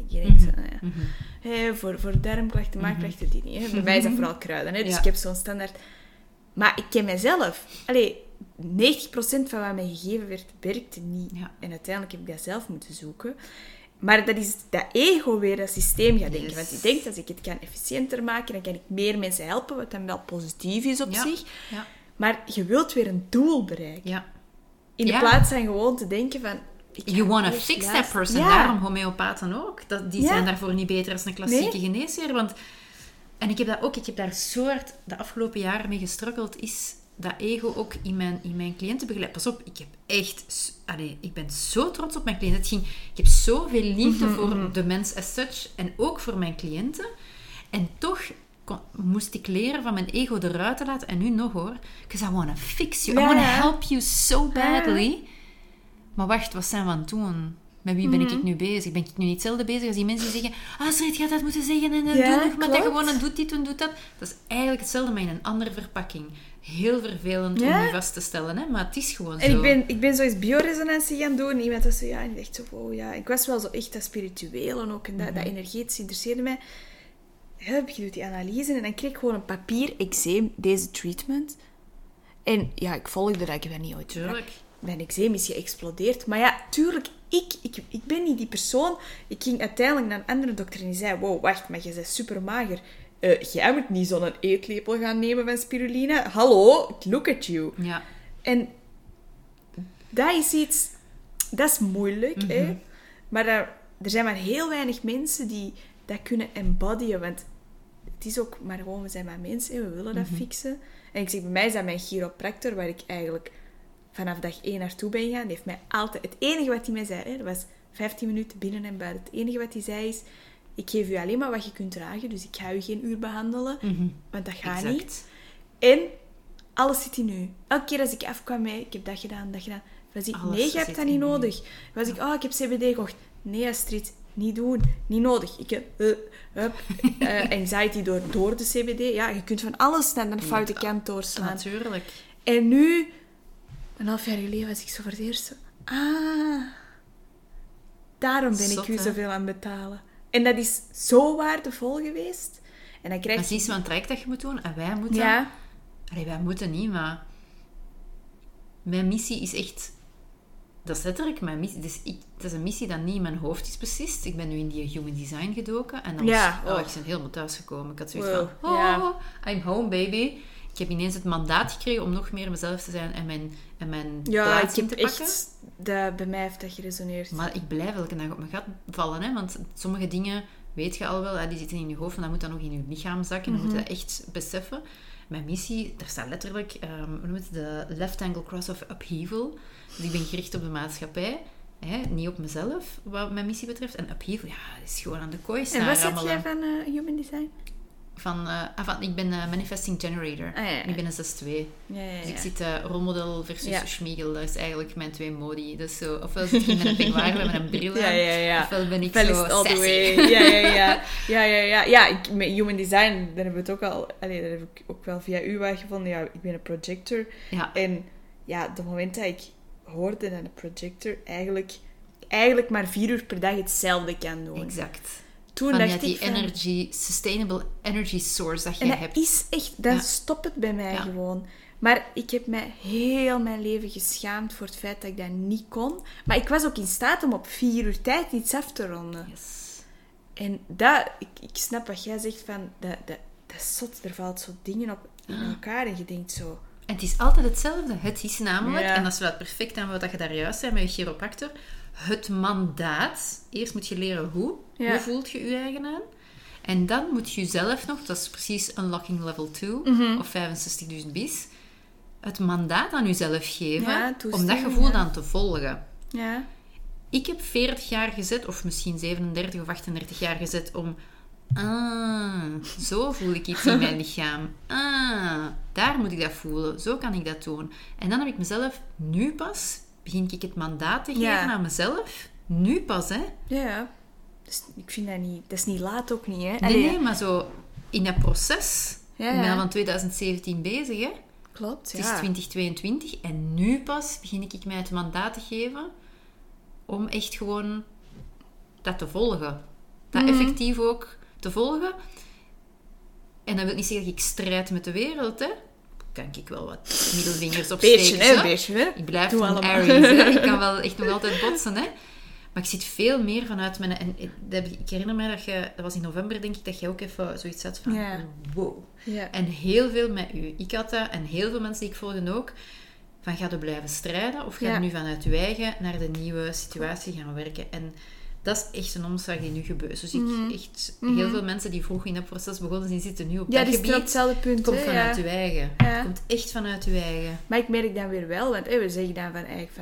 denken. Voor darmklachten, maagklachten, die niet. Bij mij is dat vooral kruiden. Dus ik heb zo'n standaard... Maar ik ken mezelf. 90% van wat mij gegeven werd, werkte niet. Ja. En uiteindelijk heb ik dat zelf moeten zoeken. Maar dat is dat ego weer, dat systeem gaat denken. Want ik denk, als ik het kan efficiënter maken, dan kan ik meer mensen helpen, wat dan wel positief is op zich. Ja. Maar je wilt weer een doel bereiken. Ja. In de plaats van gewoon te denken van... You want to fix that person. Ja. Daarom homeopaten ook. Die zijn daarvoor niet beter als een klassieke geneesheer. Want, en ik heb dat ook. Ik heb daar zo hard de afgelopen jaren mee gestruggeld. Is dat ego ook in mijn cliënten begeleid. Pas op, ik heb echt... ik ben zo trots op mijn cliënten. Ik heb zoveel liefde voor de mens as such. En ook voor mijn cliënten. En toch... moest ik leren van mijn ego eruit te laten. En nu nog hoor. Because I want to fix you. I want to help you so badly. Maar wacht, wat zijn we aan het doen? Met wie ben ik nu bezig? Ben ik nu niet hetzelfde bezig als die mensen die zeggen... Astrid, je had dat moeten zeggen en doe nog maar dat gewoon en doet dit en doet dat. Dat is eigenlijk hetzelfde, maar in een andere verpakking. Heel vervelend om je vast te stellen, hè? Maar het is gewoon zo. En ik ben zo eens bioresonantie gaan doen. Iemand was zo, en ik dacht zo, wow, ja. Ik was wel zo echt dat spirituele ook. En dat energetisch interesseerde mij. Je doet die analyse en dan kreeg ik gewoon een papier eczeem, deze treatment. En ja, ik volgde dat, ik heb dat niet ooit tuurlijk. Mijn eczeem is geëxplodeerd. Maar ja, tuurlijk, ik ben niet die persoon. Ik ging uiteindelijk naar een andere dokter en die zei, wow, wacht, maar je bent super mager. Jij moet niet zo'n eetlepel gaan nemen van spirulina. Hallo, look at you. Ja. En dat is iets... Dat is moeilijk, hè. Maar er zijn maar heel weinig mensen die dat kunnen embodyen, want het is ook maar gewoon, we zijn maar mensen, we willen dat fixen. En ik zeg, bij mij is dat mijn chiropractor, waar ik eigenlijk vanaf dag 1 naartoe ben gegaan. Die heeft mij altijd... Het enige wat hij mij zei, dat was 15 minuten binnen en buiten. Het enige wat hij zei is, ik geef u alleen maar wat je kunt dragen, dus ik ga u geen uur behandelen, want dat gaat niet. En alles zit in u. Elke keer als ik afkwam, ik heb dat gedaan. Was ik, nee, je hebt dat niet nodig. Was ik, ik heb CBD gekocht. Nee, Astrid, niet doen. Niet nodig. Ik heb anxiety door de CBD. Ja, je kunt van alles naar de foute kant doorslaan. Natuurlijk. En nu, een half jaar geleden, was ik zo voor het eerst daarom ben ik u zoveel aan het betalen. En dat is zo waardevol geweest. En dan krijg je... Precies, wat een traject dat je moet doen. En wij moeten... Ja. Wij moeten niet, maar... Mijn missie is echt... Dat is letterlijk mijn missie. Dus het is een missie dat niet in mijn hoofd is beslist. Ik ben nu in die human design gedoken. En dan ik ben helemaal thuisgekomen. Ik had zoiets van... I'm home, baby. Ik heb ineens het mandaat gekregen om nog meer mezelf te zijn en mijn plaats in te pakken. Bij mij heeft dat geresoneerd. Maar ik blijf elke dag op mijn gat vallen. Hè, want sommige dingen weet je al wel. Die zitten in je hoofd. En dat moet dan ook in je lichaam zakken. En dan moet je dat echt beseffen. Mijn missie, daar staat letterlijk... de left angle cross of upheaval. Dus ik ben gericht op de maatschappij. Niet op mezelf, wat mijn missie betreft. En upheaval, dat is gewoon aan de kooi staan. En wat zit jij van human design? Ik ben manifesting generator. Ik ben een 6-2. Dus ik zit rolmodel versus Schmiegel. Dat is eigenlijk mijn 2 modi. Dus zo, ofwel zit ik met een peignoir met een bril aan. Ofwel ben ik zo sassy. Ja, met human design, daar hebben we het ook al... dat heb ik ook wel via u gevonden. Ja, ik ben een projector. Ja. En ja, op het moment dat ik hoorde dat een projector eigenlijk maar 4 uur per dag hetzelfde kan doen. Exact. Toen dacht die sustainable energy source dat je hebt. Dat is echt... Dan stopt het bij mij gewoon. Maar ik heb mij heel mijn leven geschaamd voor het feit dat ik dat niet kon. Maar ik was ook in staat om op 4 uur tijd iets af te ronden. Yes. En ik snap wat jij zegt van... Dat is zot, er valt zo dingen op in elkaar en je denkt zo... En het is altijd hetzelfde. Het is namelijk, en dat sluit perfect aan wat je daar juist zei met je chiropractor, het mandaat. Eerst moet je leren hoe. Ja. Hoe voelt je je eigen aan? En dan moet je jezelf nog, dat is precies Unlocking Level 2 of 65.000 bis, het mandaat aan jezelf geven om dat gevoel dan te volgen. Ja. Ik heb 40 jaar gezet, of misschien 37 of 38 jaar gezet om... zo voel ik iets in mijn lichaam. Daar moet ik dat voelen. Zo kan ik dat doen. En dan heb ik mezelf, nu pas, begin ik het mandaat te geven aan mezelf. Nu pas, hè. Ja. Dus ik vind dat niet... Dat is niet laat ook niet, hè. Nee, maar zo in dat proces... Ik ben al van 2017 bezig, hè. Klopt, Het is 2022 en nu pas begin ik mij het mandaat te geven om echt gewoon dat te volgen. Dat effectief ook te volgen. En dat wil niet zeggen dat ik strijd met de wereld, hè. Kan ik wel wat middelvingers opsteken. Beetje, hè. Ik blijf een Aries, hè. Ik kan wel echt nog altijd botsen, hè. Maar ik zit veel meer vanuit mijn... En ik herinner me dat was in november, denk ik, dat jij ook even zoiets had van... Wow. Ja. En heel veel met u. Ik had dat, en heel veel mensen die ik volgen ook, van ga je blijven strijden of ga je nu vanuit je eigen naar de nieuwe situatie gaan werken. En dat is echt een omslag die nu gebeurt. Dus heel veel mensen die vroeg in dat proces begonnen zijn, zitten nu op dat gebied. Ja, die zitten op hetzelfde punt. Het komt vanuit je eigen. Ja. Het komt echt vanuit je eigen. Maar ik merk dan weer wel, want we zeggen dan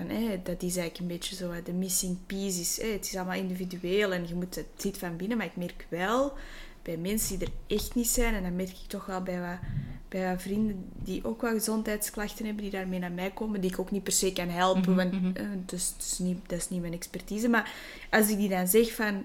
dat is eigenlijk een beetje zo, de missing piece is, het is allemaal individueel en het zit van binnen, maar ik merk wel bij mensen die er echt niet zijn, en dat merk ik toch wel bij wat vrienden die ook wel gezondheidsklachten hebben, die daarmee naar mij komen, die ik ook niet per se kan helpen, want dat is niet mijn expertise. Maar als ik die dan zeg van,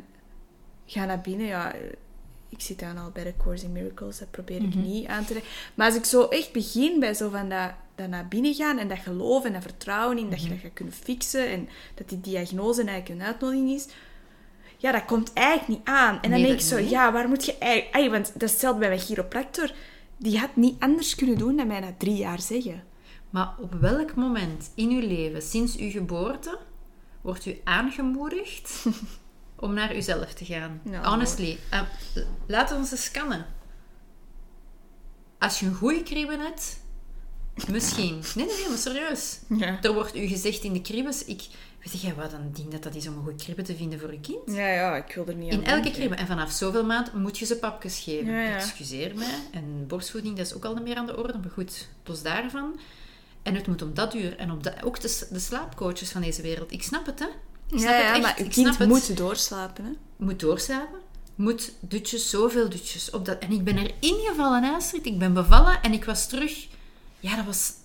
ga naar binnen, ik zit dan al bij de Course in Miracles, dat probeer ik niet aan te leggen. Maar als ik zo echt begin bij zo van dat naar binnen gaan en dat geloof en dat vertrouwen in dat je dat gaat kunnen fixen en dat die diagnose eigenlijk een uitnodiging is, ja, dat komt eigenlijk niet aan. En dan denk ik zo, waar moet je eigenlijk... Want dat is hetzelfde bij mijn chiropractor. Die had niet anders kunnen doen dan mij na 3 jaar zeggen. Maar op welk moment in uw leven, sinds uw geboorte, wordt u aangemoedigd om naar uzelf te gaan? Honestly. Laten we ons eens scannen. Als je een goede kribben hebt, misschien. Nee, maar serieus. Ja. Er wordt u gezegd in de kribbes... Weet jij wat een ding dat is om een goede kribbe te vinden voor je kind? Ja, ik wil er niet aan in elke kribbe. En vanaf zoveel maand moet je ze papjes geven. Ja. Excuseer mij. En borstvoeding, dat is ook al niet meer aan de orde. Maar goed, los daarvan. En het moet om dat uur. En ook de slaapcoaches van deze wereld. Ik snap het, hè. Ik snap het echt. Maar je kind moet doorslapen, hè. Moet doorslapen. Moet dutjes, zoveel dutjes. En ik ben erin gevallen, Astrid. Ik ben bevallen en ik was terug... Ja,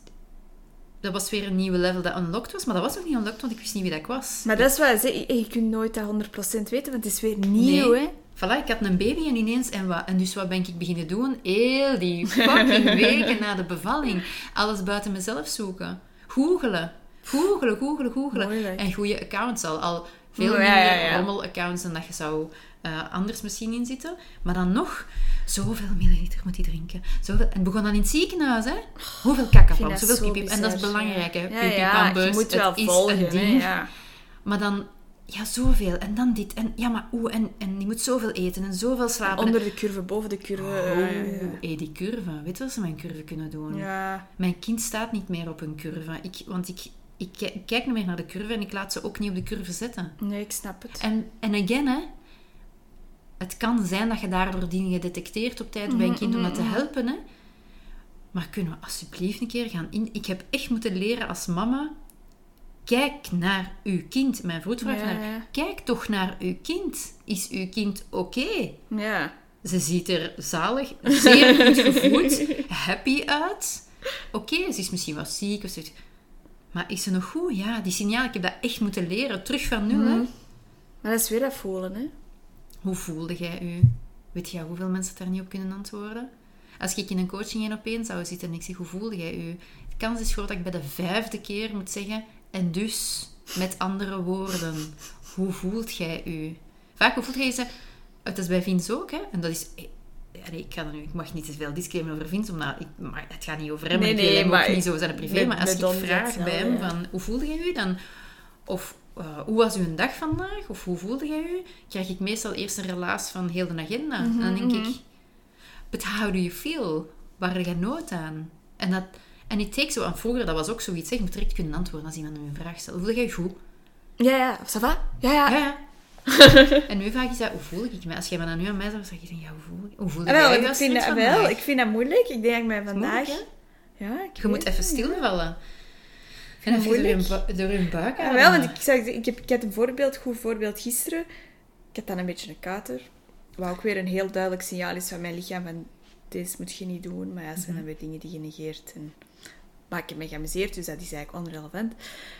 dat was weer een nieuwe level dat unlocked was. Maar dat was ook niet unlocked, want ik wist niet wie dat ik was. Maar dat is wat je kunt nooit dat 100% weten, want het is weer nieuw, hè. Voilà, ik had een baby en ineens... En dus wat ben ik beginnen doen? Heel die fucking weken na de bevalling. Alles buiten mezelf zoeken. Googelen. Moeilijk. En goede accounts al veel minder rommel-accounts dan dat je zou anders misschien in zitten. Maar dan nog... Zoveel milliliter moet hij drinken. Zoveel. En het begon dan in het ziekenhuis, hè. Hoeveel kakapam, zoveel pipi. En dat is belangrijk, hè. Pipi-pampers. Je moet wel volgen, hè. Maar dan... Ja, zoveel. En dan dit. En ja, maar en die moet zoveel eten en zoveel slapen. Onder de curve, boven de curve. Die curve. Weet je wat ze met een curve kunnen doen? Ja. Mijn kind staat niet meer op een curve. Ik kijk niet meer naar de curve en ik laat ze ook niet op de curve zetten. Nee, ik snap het. En again, hè. Het kan zijn dat je daardoor dingen gedetecteerd op tijd bij een kind om dat te helpen, hè. Maar kunnen we alsjeblieft een keer gaan ik heb echt moeten leren als mama... Kijk naar uw kind. Mijn vroed vraagt naar... Kijk toch naar uw kind. Is uw kind oké? Ja. Ze ziet er zalig, zeer goed gevoed, happy uit. Oké, ze is misschien wat ziek. Of zoiets. Maar is ze nog goed? Ja, die signaal, ik heb dat echt moeten leren. Terug van nul, hè. Maar dat is weer dat voelen, hè. Hoe voelde jij u? Weet jij hoeveel mensen daar niet op kunnen antwoorden? Als ik in een coaching 1-op-1 zou zitten en ik zeg, hoe voelde jij u? De kans is groot dat ik bij de 5e keer moet zeggen... En dus, met andere woorden, hoe voelt jij u? Vaak, hoe voelt jij je? Dat is bij Vince ook, hè? En dat is... Ik mag niet te veel disclaimen over Vince, maar het gaat niet over hem. Ik wil hem ook niet zo zijn privé. Maar als ik vraag bij hem van, hoe voelde jij u dan? Of hoe was uw dag vandaag? Of hoe voelde jij je? Krijg ik meestal eerst een relaas van heel de agenda. En dan denk ik, but how do you feel? Waar heb je nood aan? En it takes so, en vroeger, dat was ook zoiets, je moet direct kunnen antwoorden als iemand een vraag stelt. Hoe voel jij je goed? Ja, ça va? Ja. En nu vraag je dat, hoe voel ik me? Als jij me dan nu aan mij zou zeggen, ja, hoe voel je ik vind dat moeilijk. Ik denk dat ik mij vandaag... Je moet even stilvallen. En even door je buik aan. Want ik had een goed voorbeeld gisteren. Ik had dan een beetje een kater. Wat ook weer een heel duidelijk signaal is van mijn lichaam van... Dit moet je niet doen. Maar ja, het zijn dan weer dingen die je negeert. Maar ik heb me geamuseerd, dus dat is eigenlijk onrelevant.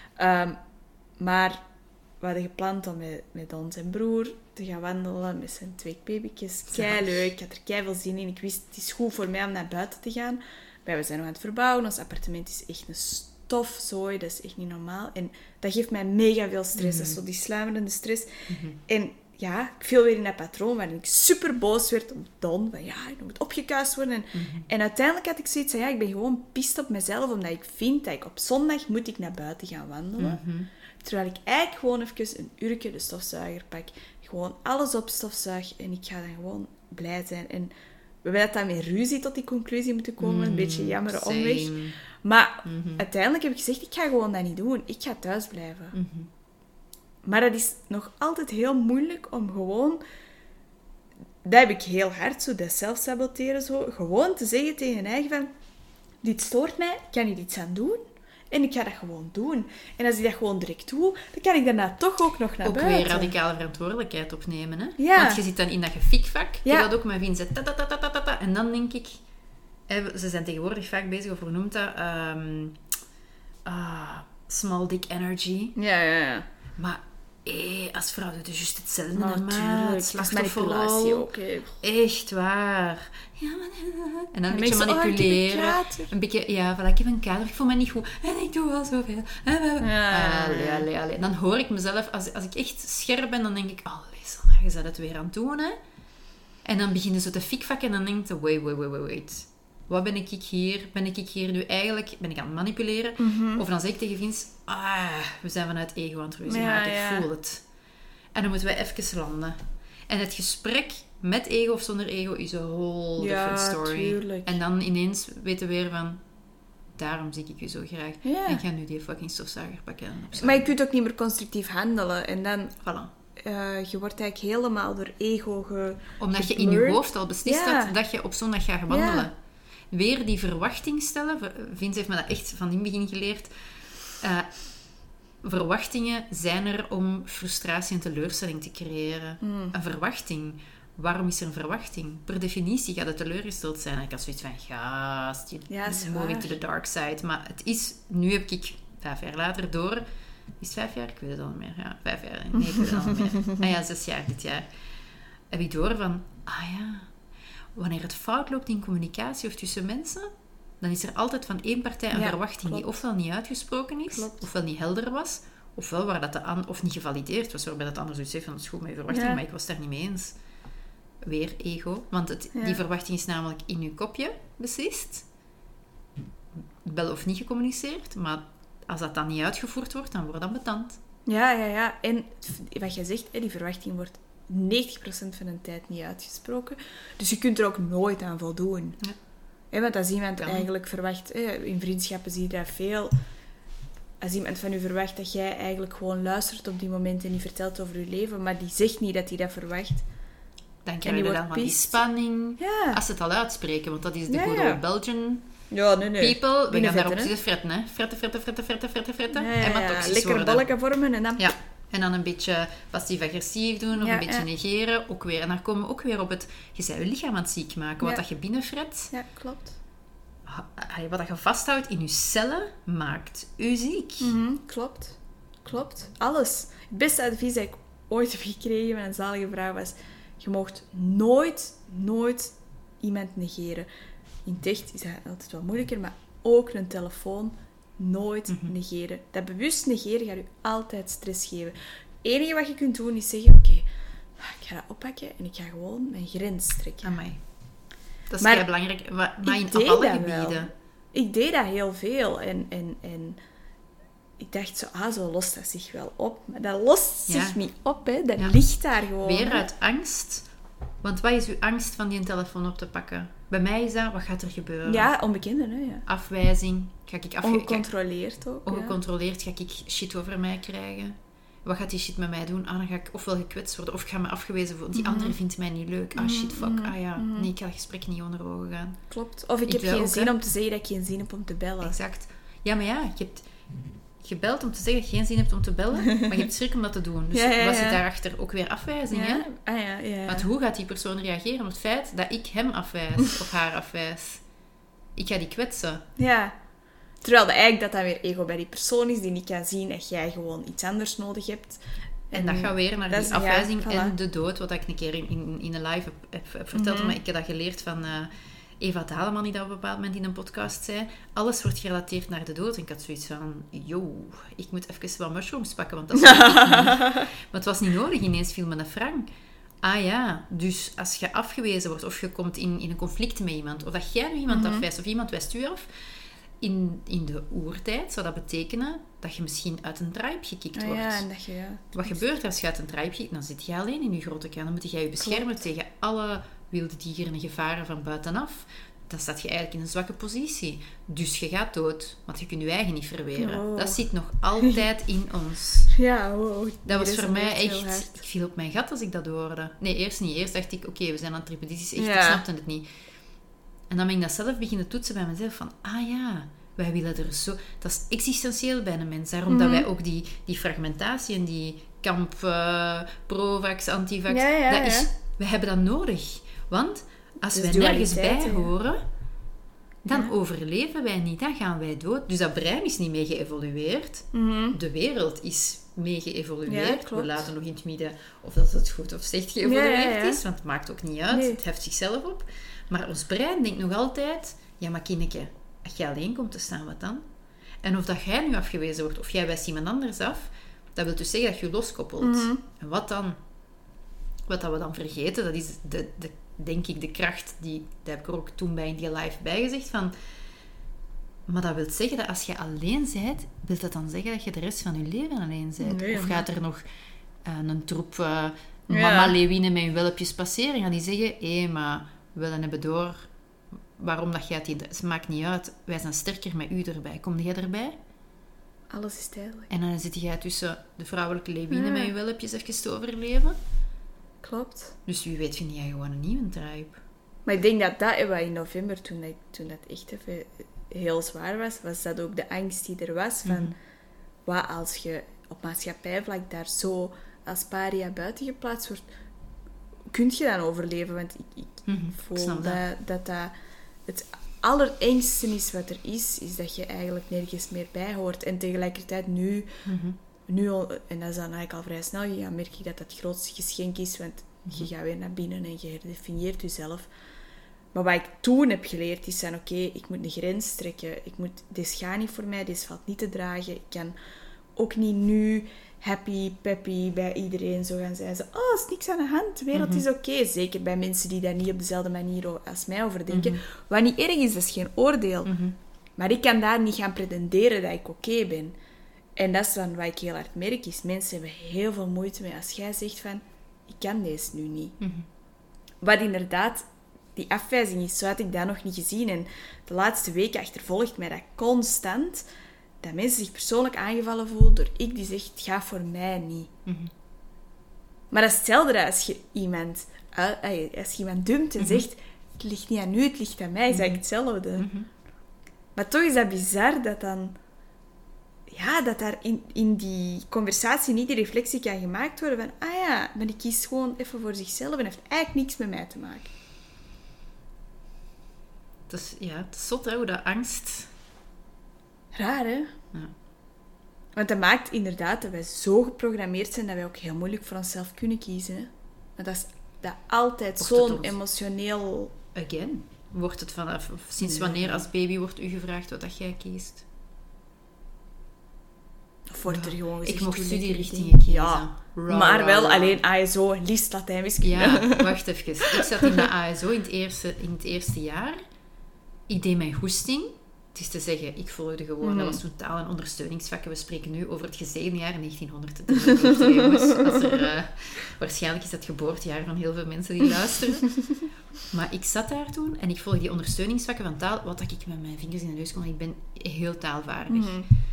Maar we hadden gepland om met ons en broer te gaan wandelen met zijn 2 babytjes. Keileuk. Ik had er keiveel zin in. Ik wist, het is goed voor mij om naar buiten te gaan. Maar we zijn nog aan het verbouwen. Ons appartement is echt een stofzooi. Dat is echt niet normaal. En dat geeft mij mega veel stress. Dat is zo die sluimerende stress. En ja, ik viel weer in dat patroon waarin ik super boos werd op Don. Van ja, je moet opgekuist worden. En uiteindelijk had ik zoiets van, ik ben gewoon pist op mezelf, omdat ik vind dat ik op zondag moet ik naar buiten gaan wandelen. Terwijl ik eigenlijk gewoon even een uurtje de stofzuiger pak. Gewoon alles opstofzuig en ik ga dan gewoon blij zijn. En we hebben dat dan met ruzie tot die conclusie moeten komen. Een beetje jammer omweg. Maar uiteindelijk heb ik gezegd, ik ga gewoon dat niet doen. Ik ga thuis blijven. Maar dat is nog altijd heel moeilijk om gewoon... Dat heb ik heel hard, zo dat zelfsaboteren. Zo. Gewoon te zeggen tegen je eigen van... Dit stoort mij, ik kan hier iets aan doen. En ik ga dat gewoon doen. En als ik dat gewoon direct doe, dan kan ik daarna toch ook nog naar buiten. Ook weer radicale verantwoordelijkheid opnemen. Hè? Ja. Want je zit dan in dat gefikvak. Je dat ook met Vincent. En dan denk ik... Ze zijn tegenwoordig vaak bezig, of hoe noemt dat? Small dick energy. Ja. Maar als vrouw doet het juist hetzelfde. Natuurlijk. Slachtofferrol ook. Echt waar. Ja, en dan een beetje manipuleren. Een beetje, ja, voilà, ik heb een kader, ik voel me niet goed. En ik doe wel zoveel. Allee. Dan hoor ik mezelf, als ik echt scherp ben, dan denk ik, Sandra, je zou het weer aan het doen, hè. En dan beginnen ze te fikvakken en dan denk ik, wait. Wat ben ik hier? Ben ik hier nu eigenlijk... Ben ik aan het manipuleren? Of dan zeg ik tegen Vince... we zijn vanuit ego aan het ruzie maken. Ik voel het. En dan moeten we even landen. En het gesprek met ego of zonder ego is een whole different story. Tuurlijk. En dan ineens weten we weer van... Daarom zie ik je zo graag. Ja. En ik ga nu die fucking stofzuiger pakken. Maar je kunt ook niet meer constructief handelen. En dan... Voilà. Je wordt eigenlijk helemaal door ego Omdat je in je hoofd al beslist had dat je op zondag gaat wandelen. Ja. Weer die verwachting stellen. Vince heeft me dat echt van in het begin geleerd. Verwachtingen zijn er om frustratie en teleurstelling te creëren. Een verwachting. Waarom is er een verwachting? Per definitie gaat het teleurgesteld zijn. Ik had zoiets van, gast, je moving to the dark side. Maar het is, nu heb ik 5 jaar later door... Is het 5 jaar? Ik weet het al niet meer. Ja, 5 jaar. Nee, ik weet het al niet meer. 6 jaar dit jaar. Heb ik door van, wanneer het fout loopt in communicatie of tussen mensen, dan is er altijd van één partij een verwachting die ofwel niet uitgesproken is, ofwel niet helder was, ofwel waar dat of niet gevalideerd was, waarbij dat ander zoiets heeft van, het is goed met je verwachting, maar ik was het daar niet mee eens. Weer ego. Want die verwachting is namelijk in je kopje beslist. Wel of niet gecommuniceerd, maar als dat dan niet uitgevoerd wordt, dan wordt dat betant. Ja. En wat jij zegt, die verwachting wordt 90% van de tijd niet uitgesproken. Dus je kunt er ook nooit aan voldoen. Ja. Want als iemand eigenlijk verwacht... in vriendschappen zie je dat veel. Als iemand van u verwacht dat jij eigenlijk gewoon luistert op die momenten en die vertelt over je leven, maar die zegt niet dat hij dat verwacht... Dan krijg je dan van die spanning. Ja. Als ze het al uitspreken, want dat is de good old Belgian... Nee. People, we gaan daarop zitten fretten, hè. Fretten. En maar toxisch lekker worden. balken vormen en dan... Ja. En dan een beetje passief-agressief doen, of een beetje negeren. Ook weer. En dan komen we ook weer op het... Je bent je lichaam aan het ziek maken. Wat dat je binnenfret... Ja, klopt. Wat dat je vasthoudt in je cellen, maakt je ziek. Klopt. Alles. Het beste advies dat ik ooit heb gekregen van een zalige vrouw was... Je mocht nooit iemand negeren. In het echt is dat altijd wel moeilijker, maar ook een telefoon nooit negeren. Dat bewust negeren gaat je altijd stress geven. Het enige wat je kunt doen is zeggen, oké, ik ga dat oppakken en ik ga gewoon mijn grens trekken. Amai. Dat is heel belangrijk, maar op alle gebieden. Ik deed dat heel veel. En ik dacht zo lost dat zich wel op. Maar dat lost zich niet op, hè. Dat ligt daar gewoon. Weer uit angst. Want wat is uw angst van die telefoon op te pakken? Bij mij is dat, wat gaat er gebeuren? Ja, onbekende, hè. Ja. Afwijzing. Ongecontroleerd ook. Ongecontroleerd ga ik shit over mij krijgen. Wat gaat die shit met mij doen? Dan ga ik ofwel gekwetst worden, of ik ga me afgewezen voelen. Die andere vindt mij niet leuk. Shit, fuck. Nee, ik ga het gesprek niet onder ogen gaan. Klopt. Of ik heb geen zin om te zeggen dat ik geen zin heb om te bellen. Exact. Ja, maar ja, je hebt gebeld om te zeggen dat je geen zin hebt om te bellen, maar je hebt schrik om dat te doen. Dus was het daarachter ook weer afwijzing, hè? Want hoe gaat die persoon reageren op het feit dat ik hem afwijs of haar afwijs? Ik ga die kwetsen. Ja. Terwijl eigenlijk dat weer ego bij die persoon is die niet kan zien dat jij gewoon iets anders nodig hebt. En dat gaat weer naar die afwijzing en de dood, wat ik een keer in een live heb verteld. Maar ik heb dat geleerd van Eva Daleman, die dat op een bepaald moment in een podcast zei. Alles wordt gerelateerd naar de dood. En ik had zoiets van, ik moet even wat mushrooms pakken, want dat is niet. Maar het was niet nodig, ineens viel me een frank. Dus als je afgewezen wordt of je komt in een conflict met iemand, of dat jij nu iemand afwijst of iemand wijst u af, in de oertijd zou dat betekenen dat je misschien uit een tribe gekikt wordt. Ja, en dat je, wat gebeurt als je uit een tribe kikt? Dan zit je alleen in je grote kern. Dan moet je je beschermen tegen alle wilde dieren en gevaren van buitenaf. Dan staat je eigenlijk in een zwakke positie. Dus je gaat dood, want je kunt je eigen niet verweren. Dat zit nog altijd in ons. Ja, wow. Dat was voor mij echt... Ik viel op mijn gat als ik dat hoorde. Nee, eerst niet. Eerst dacht ik, oké, we zijn aan het repetities. Echt, ik snapte het niet. En dan ben ik dat zelf beginnen toetsen bij mezelf. Van, wij willen er zo... Dat is existentieel bij een mens. Daarom dat wij ook die fragmentatie en die kamp pro-vax, anti-vax... We hebben dat nodig. Want als wij nergens bij horen, dan overleven wij niet. Dan gaan wij dood. Dus dat brein is niet mee geëvolueerd. De wereld is mee geëvolueerd. We laten nog in het midden of dat het goed of slecht geëvolueerd is. Want het maakt ook niet uit. Nee. Het heft zichzelf op. Maar ons brein denkt nog altijd... Ja, maar kindje, als je alleen komt te staan, wat dan? En of dat jij nu afgewezen wordt, of jij wijst iemand anders af, dat wil dus zeggen dat je je loskoppelt. En wat dan? Wat dat we dan vergeten, dat is denk ik de kracht, dat heb ik er ook toen bij in die live bijgezegd, van... Maar dat wil zeggen dat als je alleen bent, wil dat dan zeggen dat je de rest van je leven alleen bent? Nee, of gaat er nog een troep mama-leeuwinnen met hun welpjes passeren? Gaan die zeggen, maar we willen hebben door waarom dat jij het maakt niet uit. Wij zijn sterker met u erbij. Kom jij erbij? Alles is tijdelijk. En dan zit jij tussen de vrouwelijke leeuwinnen met je welpjes even te overleven. Klopt. Dus wie weet vind jij gewoon een nieuwe tribe. Maar ik denk dat in november, toen dat echt even heel zwaar was dat ook de angst die er was van wat als je op maatschappijvlak daar zo als paria buiten geplaatst wordt, kun je dan overleven? Want ik voel dat het allerengste is wat er is dat je eigenlijk nergens meer bij hoort. En tegelijkertijd nu, en dat is dan eigenlijk al vrij snel, merk ik dat het grootste geschenk is, want je gaat weer naar binnen en je herdefinieert jezelf. Maar wat ik toen heb geleerd is van, oké, ik moet een grens trekken. Dit gaat niet voor mij, dit valt niet te dragen. Ik kan ook niet nu happy, peppy bij iedereen zo gaan zijn. Zo, is niks aan de hand, de wereld is oké. Zeker bij mensen die daar niet op dezelfde manier als mij over denken. Wat niet erg is, dat is geen oordeel. Maar ik kan daar niet gaan pretenderen dat ik oké ben. En dat is dan wat ik heel hard merk, is mensen hebben heel veel moeite mee als jij zegt van, ik kan deze nu niet. Wat inderdaad die afwijzing is, zo had ik dat nog niet gezien. En de laatste weken achtervolgt mij dat constant, dat mensen zich persoonlijk aangevallen voelen door ik die zegt, het gaat voor mij niet. Maar dat is hetzelfde als je iemand dumpt en zegt, het ligt niet aan u, het ligt aan mij, is eigenlijk hetzelfde. Maar toch is dat bizar dat dan... Ja, dat daar in die conversatie niet die reflectie kan gemaakt worden van, maar die kiest gewoon even voor zichzelf en heeft eigenlijk niks met mij te maken. Het is zot, hè, hoe dat angst... Raar, hè? Ja. Want dat maakt inderdaad dat wij zo geprogrammeerd zijn dat wij ook heel moeilijk voor onszelf kunnen kiezen. Hè? Want dat is dat altijd zo'n emotioneel... Again? Wordt het vanaf... Sinds wanneer als baby wordt u gevraagd wat dat jij kiest? Of wordt er gewoon gezegd... Ik mocht studierichtingen kiezen. Ja, maar wel alleen ASO, liefst Latijn wiskunde. Ja, wacht even. Ik zat in de ASO in het eerste jaar. Ik deed mijn goesting. Het is te zeggen, ik volgde gewoon. Dat was toen taal- en ondersteuningsvakken. We spreken nu over het gezegende jaar 1993, jongens. Waarschijnlijk is dat het geboortejaar van heel veel mensen die luisteren. Maar ik zat daar toen en ik volgde die ondersteuningsvakken van taal, wat ik met mijn vingers in de neus kon. Ik ben heel taalvaardig.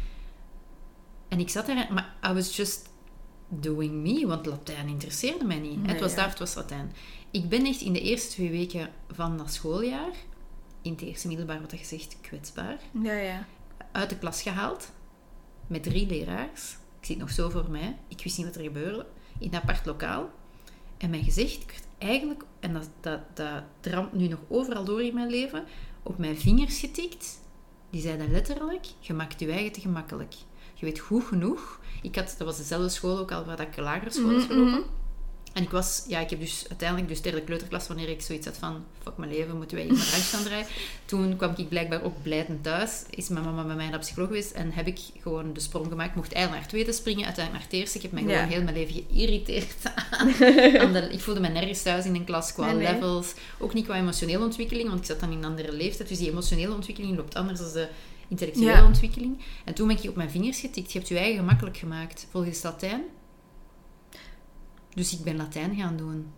En ik zat daar, maar I was just doing me, want Latijn interesseerde mij niet. Het was daar, het was Latijn. Ik ben echt in de eerste 2 weken van dat schooljaar, in het eerste middelbaar, wat je zegt, kwetsbaar, uit de klas gehaald, met 3 leraars. Ik zie het nog zo voor mij. Ik wist niet wat er gebeurde. In een apart lokaal. En mij gezegd, ik werd eigenlijk, en dat dramt nu nog overal door in mijn leven, op mijn vingers getikt. Die zeiden letterlijk, je maakt je eigen te gemakkelijk. Je weet goed genoeg. Dat was dezelfde school ook al waar ik lagere school was gelopen. En ik heb dus uiteindelijk, derde kleuterklas, wanneer ik zoiets had van, fuck mijn leven, moeten wij hier maar langs gaan draaien. Toen kwam ik blijkbaar ook blijdend thuis. Is mijn mama bij mij naar de psycholoog geweest en heb ik gewoon de sprong gemaakt. Ik mocht eigenlijk naar het tweede springen, uiteindelijk naar het eerste. Ik heb mij gewoon heel mijn leven geïrriteerd aan ik voelde me nergens thuis in een klas qua levels. Ook niet qua emotionele ontwikkeling, want ik zat dan in een andere leeftijd. Dus die emotionele ontwikkeling loopt anders dan de intellectuele ontwikkeling. En toen ben ik op mijn vingers getikt. Je hebt je eigen gemakkelijk gemaakt. Volgens Latijn. Dus ik ben Latijn gaan doen.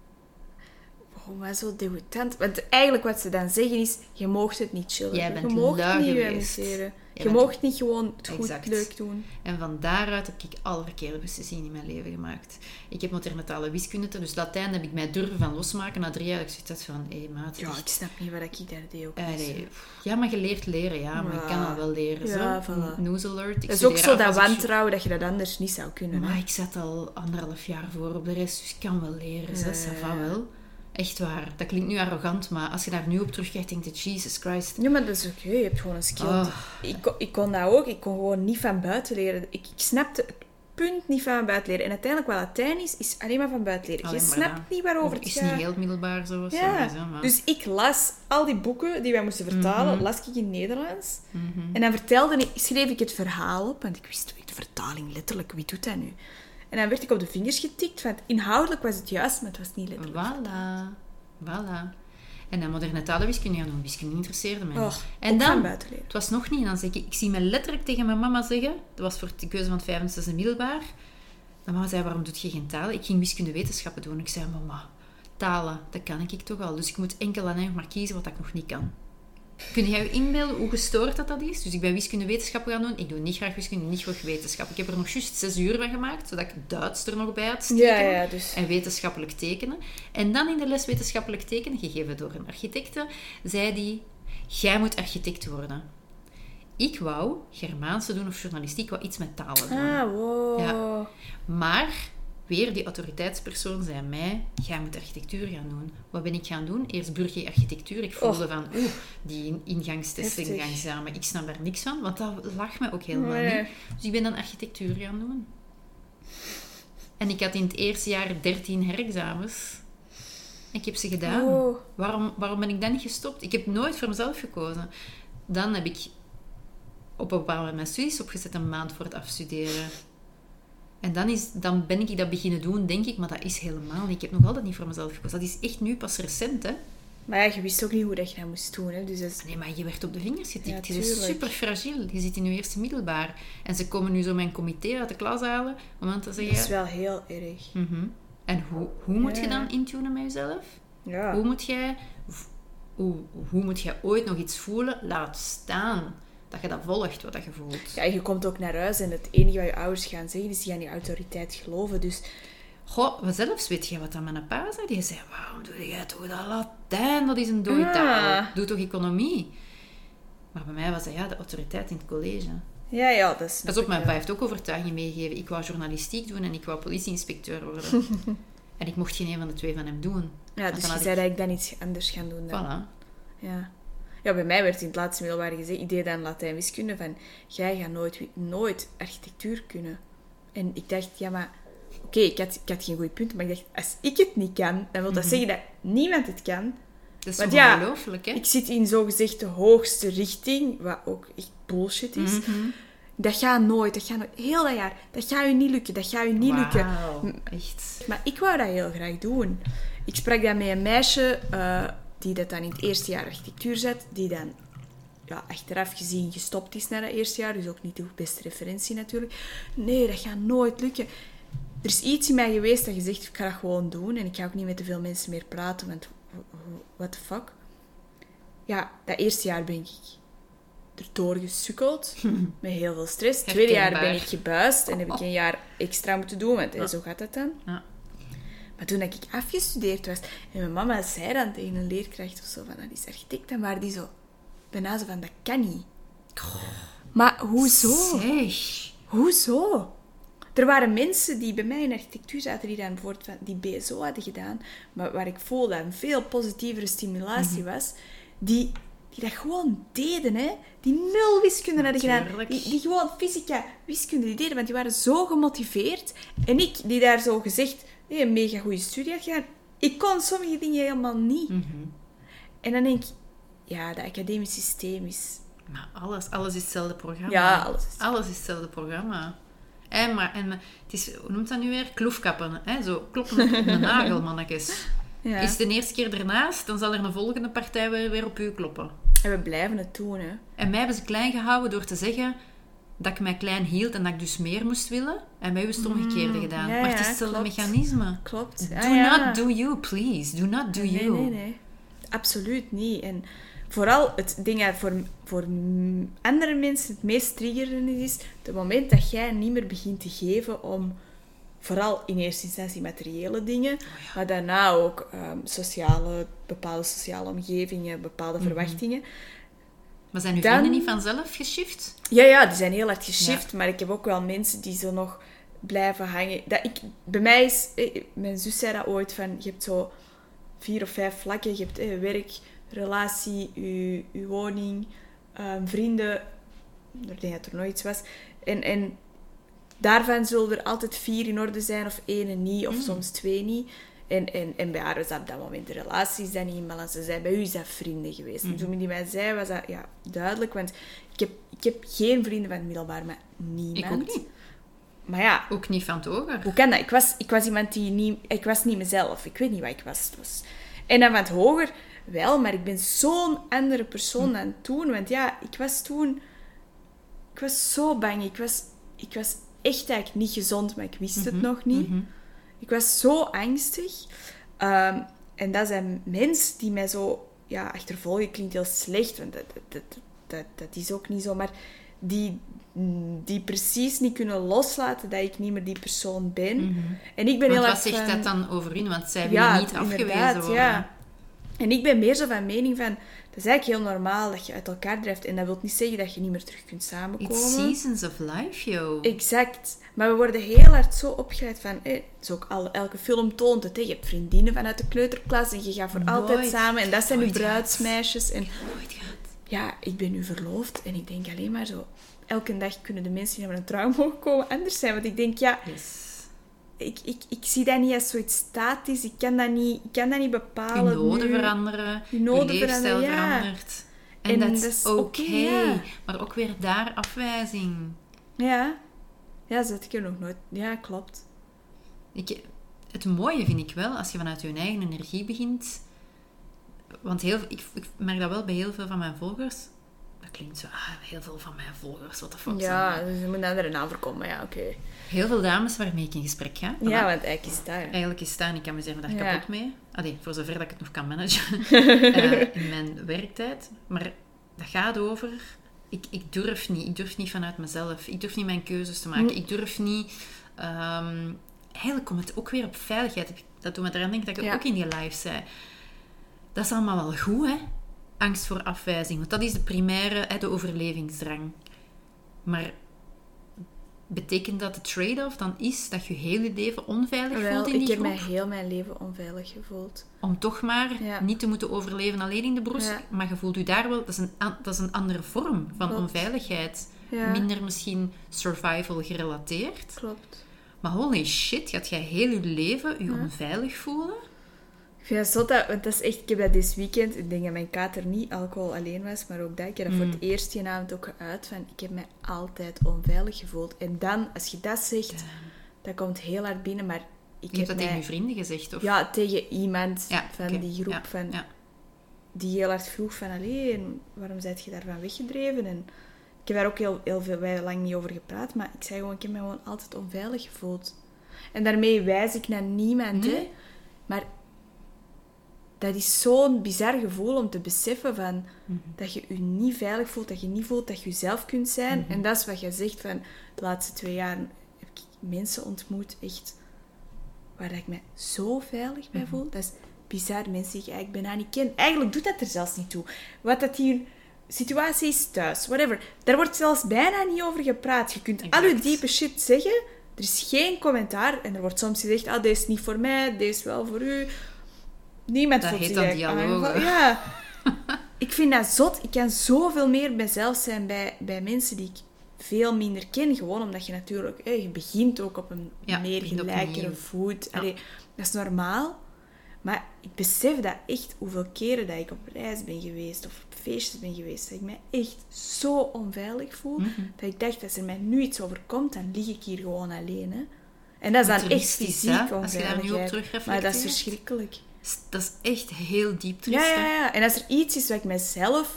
Oh, maar zo degoutant. Want eigenlijk wat ze dan zeggen is, je moogt het niet chillen. Jij bent je moogt lui niet geweest. Je moogt niet gewoon het goed leuk doen. En van daaruit heb ik alle verkeerde beslissingen in mijn leven gemaakt. Ik heb moderne talen wiskunde, dus Latijn heb ik mij durven van losmaken. Na 3 jaar heb ik zoiets van, maat. Ja, ik snap niet wat ik daar deed ook. Ja, maar je leert leren, maar je kan al wel leren. Ja, zo. Voilà. News alert. Dat is ook zo dat wantrouwen dat je dat anders niet zou kunnen. Maar ik zat al 1,5 jaar voor op de rest, dus ik kan wel leren. Ça va wel. Echt waar. Dat klinkt nu arrogant, maar als je daar nu op terugkijkt, denk je, Jesus Christ. Ja, maar dat is oké. Je hebt gewoon een skill. Ik kon dat ook. Ik kon gewoon niet van buiten leren. Ik snapte het punt niet van buiten leren. En uiteindelijk wat Latijn is alleen maar van buiten leren. Je snapt niet waarover het gaat. Het is niet heel middelbaar zo. Ja. Maar... Dus ik las al die boeken die wij moesten vertalen, las ik in Nederlands. En dan schreef ik het verhaal op, want ik wist de vertaling letterlijk. Wie doet dat nu? En dan werd ik op de vingers getikt, want inhoudelijk was het juist, maar het was niet letterlijk. Voilà. En dan moderne talenwiskunde gaan doen. Wiskunde interesseerde mij niet. En dan, het was nog niet, dan zeg ik zie me letterlijk tegen mijn mama zeggen, dat was voor de keuze van het 5e en 6e middelbaar, dan mama zei, waarom doe je geen talen? Ik ging wiskunde-wetenschappen doen. Ik zei, mama, talen, dat kan ik toch al. Dus ik moet enkel en maar kiezen wat ik nog niet kan. Kun jij je inbeelden hoe gestoord dat is? Dus ik ben wiskunde-wetenschappen gaan doen. Ik doe niet graag wiskunde, niet graag wetenschap. Ik heb er nog juist 6 uur van gemaakt, zodat ik Duits er nog bij had steken. Dus. En wetenschappelijk tekenen. En dan in de les wetenschappelijk tekenen, gegeven door een architecte, zei die, jij moet architect worden. Ik wou Germaanse doen of journalistiek, wou iets met talen doen. Wow. Ja. Maar... Weer die autoriteitspersoon zei mij, jij moet architectuur gaan doen. Wat ben ik gaan doen? Eerst burgerarchitectuur. Ik voelde van, die ingangstest, ingangsamen. Ik snap daar niks van, want dat lag me ook helemaal niet. Dus ik ben dan architectuur gaan doen. En ik had in het eerste jaar 13 herexamens. Ik heb ze gedaan. Waarom ben ik dan niet gestopt? Ik heb nooit voor mezelf gekozen. Dan heb ik op een bepaald moment mijn studies opgezet, een maand voor het afstuderen. En dan ben ik dat beginnen doen, denk ik, maar dat is helemaal niet. Ik heb nog altijd niet voor mezelf gekozen. Dat is echt nu pas recent, hè. Maar ja, je wist ook niet hoe dat je dat moest doen, hè. Dus dat is... Nee, maar je werd op de vingers getikt. Ja, je is super fragiel. Je zit in je eerste middelbaar. En ze komen nu zo mijn comité uit de klas halen om te zeggen... Dat is wel heel erg. En hoe moet je dan intunen met jezelf? Ja. Hoe moet je ooit nog iets voelen? Laat staan... Dat je dat volgt, wat dat je voelt. Ja, je komt ook naar huis en het enige wat je ouders gaan zeggen is, die gaan die autoriteit geloven, dus... Goh, zelfs weet je wat dat mijn pa zei? Die zei, waarom doe jij toch dat Latijn? Dat is een dode taal. Doe toch economie? Maar bij mij was dat de autoriteit in het college. Ja, dat is... Pas op, mijn pa heeft ook overtuiging meegegeven. Ik wou journalistiek doen en ik wou politieinspecteur worden. En ik mocht geen een van de 2 van hem doen. Ja, dus je zei dat ik dan iets anders gaan doen dan. Voilà. Ja, bij mij werd in het laatste middelbaar gezegd, ik deed dan Latijn-wiskunde, van, jij gaat nooit architectuur kunnen. En ik dacht, ja, maar... Oké, ik had geen goed punt, maar ik dacht, als ik het niet kan, dan wil dat zeggen dat niemand het kan. Dat is ongelooflijk, hè? Ik zit in zogezegd de hoogste richting, wat ook echt bullshit is. Dat gaat nooit, heel dat jaar, dat gaat u niet lukken, lukken. Echt. Maar ik wou dat heel graag doen. Ik sprak dan met een meisje... die dat dan in het eerste jaar architectuur zet, die dan achteraf gezien gestopt is na dat eerste jaar. Dus ook niet de beste referentie natuurlijk. Nee, dat gaat nooit lukken. Er is iets in mij geweest dat je zegt, ik ga dat gewoon doen. En ik ga ook niet met te veel mensen meer praten. Want, what the fuck? Ja, dat eerste jaar ben ik erdoor gesukkeld. Met heel veel stress. Het tweede jaar ben ik gebuist. En heb ik een jaar extra moeten doen. Want zo gaat dat dan. Ja. Maar toen ik afgestudeerd was... En mijn mama zei dan tegen een leerkracht of zo... Van, dat is architect. En waar die zo... Bijna zo van, dat kan niet. Maar hoezo? Zeg. Hoezo? Er waren mensen die bij mij in architectuur zaten... Die dan bijvoorbeeld die BSO hadden gedaan... Maar waar ik voelde dat een veel positievere stimulatie was... Die dat gewoon deden, hè. Die 0 wiskunde hadden gedaan. Die gewoon fysica, wiskunde, die deden. Want die waren zo gemotiveerd. En ik, die daar zo gezegd... een mega goede studie had gedaan... Ik kon sommige dingen helemaal niet. Mm-hmm. En dan denk ik... Ja, dat academisch systeem is... Maar alles is hetzelfde programma. Ja, alles is hetzelfde programma. En het is... Hoe noemt dat nu weer? Kloefkappen. Hè? Zo kloppen op de nagel, mannetjes. Ja. Is het de eerste keer ernaast, dan zal er een volgende partij weer op u kloppen. En we blijven het doen, hè. En mij hebben ze klein gehouden door te zeggen dat ik mij klein hield en dat ik dus meer moest willen. En mij hebben ze het omgekeerde gedaan. Maar het is hetzelfde mechanisme. Klopt. Do not do you, please. Do not do you. Nee. Absoluut niet. En vooral het ding dat voor andere mensen het meest triggerend is, het moment dat jij niet meer begint te geven om... Vooral in eerste instantie materiële dingen, maar daarna ook bepaalde sociale omgevingen, bepaalde verwachtingen. Maar zijn uw vrienden niet vanzelf geshift? Ja, die zijn heel hard geshift, maar ik heb ook wel mensen die zo nog blijven hangen. Bij mij is... Mijn zus zei dat ooit, van je hebt zo 4 of 5 vlakken. Je hebt werk, relatie, je woning, vrienden. Ik denk dat er nog iets was. En daarvan zullen er altijd 4 in orde zijn, of 1 niet, of soms 2 niet. En bij haar was dat op dat moment de relatie is dat niet in balans. Ze zei, bij u is dat vrienden geweest. En toen die mij zei, was dat duidelijk. Want ik heb geen vrienden van het middelbaar, maar niemand. Ik ook niet. Maar ja... Ook niet van het hoger. Hoe kan dat? Ik was iemand die niet... Ik was niet mezelf. Ik weet niet wat ik was. En dan van het hoger wel, maar ik ben zo'n andere persoon dan toen. Want ja, ik was toen... Ik was zo bang. Ik was echt eigenlijk niet gezond, maar ik wist het nog niet. Mm-hmm. Ik was zo angstig. En dat zijn mensen die mij zo... Ja, achtervolgen klinkt heel slecht, want dat is ook niet zo. Maar die precies niet kunnen loslaten dat ik niet meer die persoon ben. Mm-hmm. En ik ben want heel wat zegt dat dan over hun? Want zij willen niet afgewezen worden. Ja. En ik ben meer zo van mening van... Dat is eigenlijk heel normaal dat je uit elkaar drijft. En dat wil niet zeggen dat je niet meer terug kunt samenkomen. It's seasons of life, yo. Exact. Maar we worden heel hard zo opgeleid van... Dus ook elke film toont het. Je hebt vriendinnen vanuit de kleuterklas en je gaat voor altijd samen. En dat zijn uw bruidsmeisjes. En, nooit gehad. Ja, ik ben nu verloofd. En ik denk alleen maar zo... Elke dag kunnen de mensen die naar een trouw mogen komen anders zijn. Want ik denk, ja... Yes. Ik zie dat niet als zoiets statisch. Ik kan dat niet bepalen. Je noden veranderen. Je leefstijl verandert. En dat is oké. Ja. Maar ook weer daar afwijzing. Ja. Ja, dat heb ik er nog nooit... Ja, klopt. Het mooie vind ik wel, als je vanuit je eigen energie begint... Want ik merk dat wel bij heel veel van mijn volgers... Dat klinkt zo... heel veel van mijn volgers, what the fuck. Ja, dus je moet naar de naam voorkomen. Ja, oké. Heel veel dames waarmee ik in gesprek ga. Ja, want eigenlijk is dat... Ja. Eigenlijk is dat, en ik kan mezelf daar kapot mee. Voor zover dat ik het nog kan managen. In mijn werktijd. Maar dat gaat over... Ik durf niet. Ik durf niet vanuit mezelf. Ik durf niet mijn keuzes te maken. Ik durf niet... eigenlijk komt het ook weer op veiligheid. Dat doet me eraan denken dat ik ook in die live zei. Dat is allemaal wel goed, hè? Angst voor afwijzing. Want dat is de primaire, de overlevingsdrang. Maar betekent dat de trade-off dan is dat je heel je leven onveilig voelt in die groep? Ik heb mij heel mijn leven onveilig gevoeld. Om toch maar niet te moeten overleven alleen in de broes. Ja. Maar je voelt je daar wel... Dat is een andere vorm van onveiligheid. Ja. Minder misschien survival gerelateerd. Klopt. Maar holy shit, gaat jij heel je leven je onveilig voelen? Ik vind dat zot, want dat is echt... Ik heb dat dit weekend... Ik denk dat mijn kater niet alcohol alleen was, maar ook dat. Ik heb dat voor het eerst die avond ook geuit van... Ik heb mij altijd onveilig gevoeld. En dan, als je dat zegt, dat komt heel hard binnen, maar... Je hebt dat tegen je vrienden gezegd, of? Ja, tegen iemand van die groep. Ja. die heel hard vroeg van, en waarom ben je daarvan weggedreven? En ik heb daar ook heel veel lang niet over gepraat, maar ik zei gewoon, ik heb me gewoon altijd onveilig gevoeld. En daarmee wijs ik naar niemand, hè. Maar dat is zo'n bizar gevoel om te beseffen van, dat je je niet veilig voelt, dat je niet voelt dat je jezelf kunt zijn. En dat is wat je zegt van, de laatste 2 jaar heb ik mensen ontmoet, echt, waar ik me zo veilig bij voel. Dat is bizar. Mensen die ik bijna niet ken. Eigenlijk doet dat er zelfs niet toe. Wat dat hier situatie is thuis, whatever. Daar wordt zelfs bijna niet over gepraat. Je kunt al je diepe shit zeggen. Er is geen commentaar. En er wordt soms gezegd, deze is niet voor mij, deze is wel voor u. Niemand dat voelt heet zich dan dialoog. Ja. Ik vind dat zot. Ik kan zoveel meer mezelf zijn bij mensen die ik veel minder ken. Gewoon omdat je natuurlijk... je begint ook op een meer gelijkere voet. Ja. Allee, dat is normaal. Maar ik besef dat echt hoeveel keren dat ik op reis ben geweest of op feestjes ben geweest, dat ik mij echt zo onveilig voel, dat ik dacht, als er mij nu iets overkomt, dan lig ik hier gewoon alleen. Hè. En dat is dan echt fysiek onveiligheid. Als je daar nu op terug maar dat is verschrikkelijk. Dat is echt heel diep triest. Ja. En als er iets is wat ik mezelf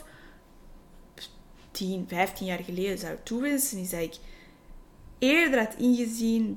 10, 15 jaar geleden zou toewensen, is dat ik eerder had ingezien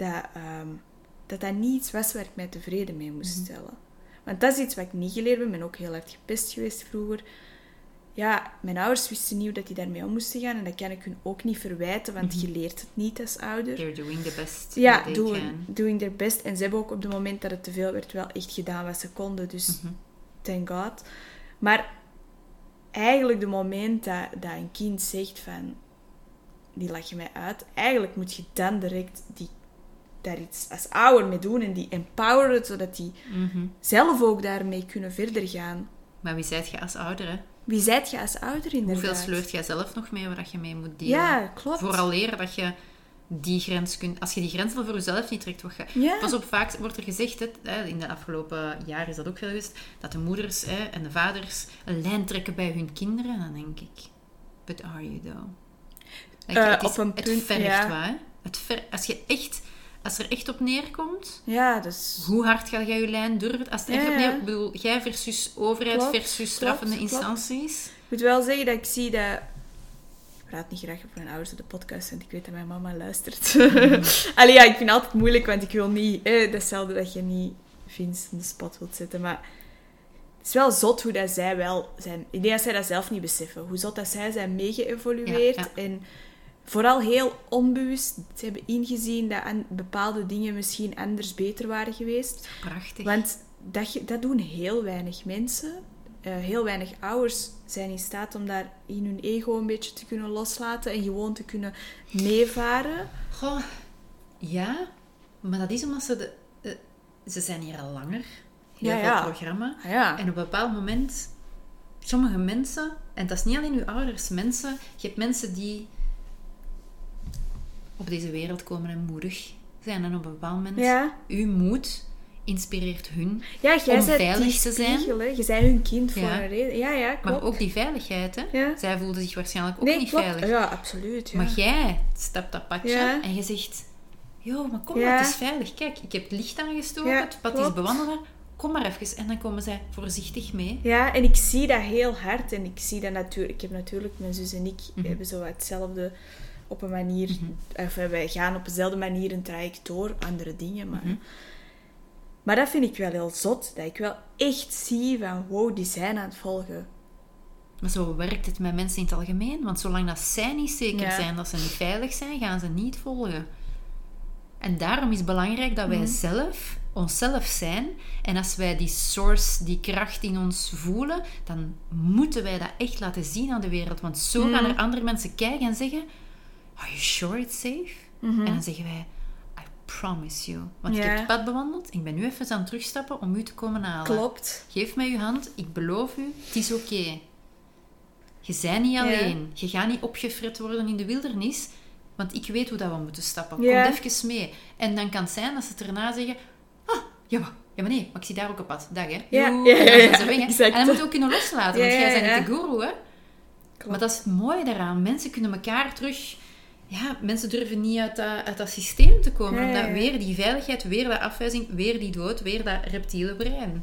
dat niet iets was waar ik mij tevreden mee moest stellen. Want dat is iets wat ik niet geleerd ben. Ik ben ook heel hard gepest geweest vroeger. Ja, mijn ouders wisten niet hoe dat die daarmee om moesten gaan. En dat kan ik hun ook niet verwijten, want je leert het niet als ouder. They're doing the best. Ja, doing their best. En ze hebben ook op het moment dat het te veel werd wel echt gedaan wat ze konden. Dus thank God. Maar eigenlijk de moment dat een kind zegt van, die lach je mij uit. Eigenlijk moet je dan direct daar iets als ouder mee doen en die empoweren, zodat die zelf ook daarmee kunnen verder gaan. Maar wie zijt je als ouder, hè? Wie zijt je als ouder, inderdaad? Hoeveel sleurt jij zelf nog mee waar je mee moet dealen? Ja, klopt. Vooraleer dat je die grens kunt... Als je die grens al voor jezelf niet trekt, pas op, vaak wordt er gezegd, in de afgelopen jaren is dat ook veel geweest, dat de moeders en de vaders een lijn trekken bij hun kinderen. En dan denk ik, but are you though? Op een punt, het vergt wat, hè? Als er echt op neerkomt, dus... hoe hard ga jij je lijn durven? Als het echt op neer, ik bedoel, jij versus overheid versus straffende instanties. Ik moet wel zeggen dat ik zie dat... Ik praat niet graag op mijn ouders op de podcast, want ik weet dat mijn mama luistert. Allee, ik vind het altijd moeilijk, want ik wil niet... datzelfde dat je niet Vince in de spot wilt zetten, maar... Het is wel zot hoe dat zij wel zijn... Ik denk dat zij dat zelf niet beseffen. Hoe zot dat zij zijn meegeëvolueerd. En... Vooral heel onbewust. Ze hebben ingezien dat bepaalde dingen misschien anders beter waren geweest. Prachtig. Want dat doen heel weinig mensen. Heel weinig ouders zijn in staat om daar in hun ego een beetje te kunnen loslaten en gewoon te kunnen meevaren. Goh, ja. Maar dat is omdat ze zijn hier al langer. Heel veel programma. Ja. En op een bepaald moment... Sommige mensen... En dat is niet alleen uw ouders. Je hebt mensen die... op deze wereld komen en moedig zijn. En op een bepaald moment... Uw moed inspireert hun om veilig te zijn. Je bent hun kind voor een reden. Ja, klopt. Maar ook die veiligheid, hè. Ja. Zij voelden zich waarschijnlijk ook niet veilig. Ja, absoluut. Ja. Maar jij stapt dat padje en je zegt... maar kom maar, het is veilig. Kijk, ik heb het licht aangestoken, het pad is bewandelen. Kom maar even. En dan komen zij voorzichtig mee. Ja, en ik zie dat heel hard. En ik zie dat natuurlijk... Ik heb natuurlijk... Mijn zus en ik hebben zo hetzelfde... op een manier... wij gaan op dezelfde manier een traject door. Andere dingen, maar... Maar dat vind ik wel heel zot. Dat ik wel echt zie van... Wow, die zijn aan het volgen. Maar zo werkt het met mensen in het algemeen. Want zolang dat zij niet zeker zijn dat ze niet veilig zijn, gaan ze niet volgen. En daarom is het belangrijk dat wij zelf... onszelf zijn. En als wij die source, die kracht in ons voelen, dan moeten wij dat echt laten zien aan de wereld. Want zo gaan er andere mensen kijken en zeggen... Are you sure it's safe? En dan zeggen wij... I promise you. Want ik heb het pad bewandeld. Ik ben nu even aan het terugstappen om u te komen halen. Klopt. Geef mij uw hand. Ik beloof u, het is oké. Je bent niet alleen. Je gaat niet opgefret worden in de wildernis. Want ik weet hoe dat we moeten stappen. Kom even mee. En dan kan het zijn dat ze erna zeggen... maar nee, maar ik zie daar ook een pad. Dag, hè. En dan moet je ook kunnen loslaten, want jij bent niet de guru, hè. Klopt. Maar dat is het mooie daaraan. Mensen kunnen elkaar terug... Ja, mensen durven niet uit dat systeem te komen. Omdat weer die veiligheid, weer dat afwijzing, weer die dood, weer dat reptiele brein.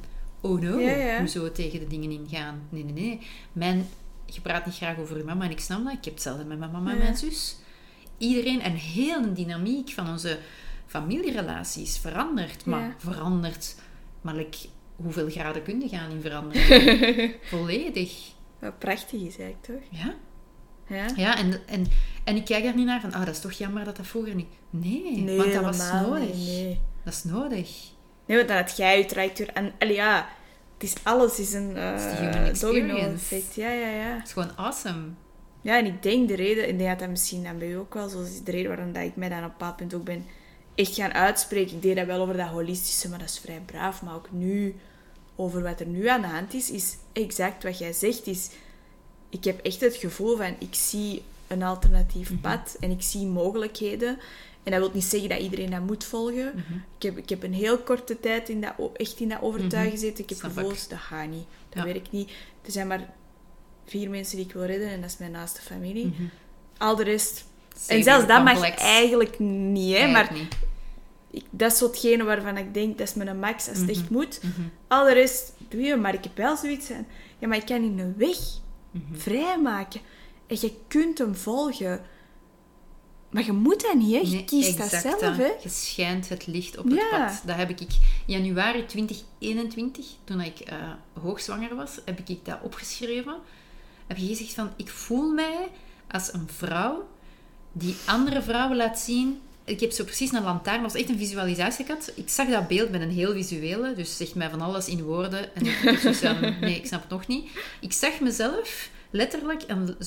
oh no, Ja. hoezo tegen de dingen ingaan? Nee. Je praat niet graag over je mama en ik snap dat. Ik heb hetzelfde met mijn mama en mijn zus. Iedereen, en heel de dynamiek van onze familierelaties verandert. Maar verandert. Maar hoeveel graden kun je gaan in veranderen? Volledig. Wat prachtig is eigenlijk, toch? Ja, en ik kijk daar niet naar van, dat is toch jammer dat dat vroeger niet... Nee, want dat was nodig. Nee. Dat is nodig. Nee, want dan had jij je trajectorie... En ja, alles is een domino-effect. Ja. Het is gewoon awesome. Ja, en ik denk dat misschien dan bij u ook wel zo is, de reden waarom dat ik mij dan op een bepaald punt ook ben echt gaan uitspreken. Ik deed dat wel over dat holistische, maar dat is vrij braaf. Maar ook nu, over wat er nu aan de hand is exact wat jij zegt. Ik heb echt het gevoel van, ik zie een alternatief pad en ik zie mogelijkheden. En dat wil niet zeggen dat iedereen dat moet volgen. Ik heb een heel korte tijd echt in dat overtuigen gezeten. Ik heb gevoeld, dat gaat niet. Dat werkt niet. Er zijn maar 4 mensen die ik wil redden en dat is mijn naaste familie. Al de rest... En zelfs dat mag eigenlijk niet, hè. Maar dat is zo hetgene waarvan ik denk, dat is mijn max als het echt moet. Al de rest doe je, maar ik heb wel zoiets van... Ja, maar ik kan niet een weg vrijmaken. En je kunt hem volgen... Maar je moet dat niet, hè. Je kiest dat zelf, hè. Je schijnt het licht op het pad. Dat heb ik januari 2021, toen ik hoogzwanger was, heb ik dat opgeschreven. Heb je gezegd van, ik voel mij als een vrouw die andere vrouwen laat zien. Ik heb zo precies een lantaarn, dat was echt een visualisatie gehad. Ik zag dat beeld met een heel visuele, dus zegt mij van alles in woorden. En ik heb zoiets van, nee, ik snap het nog niet. Ik zag mezelf... letterlijk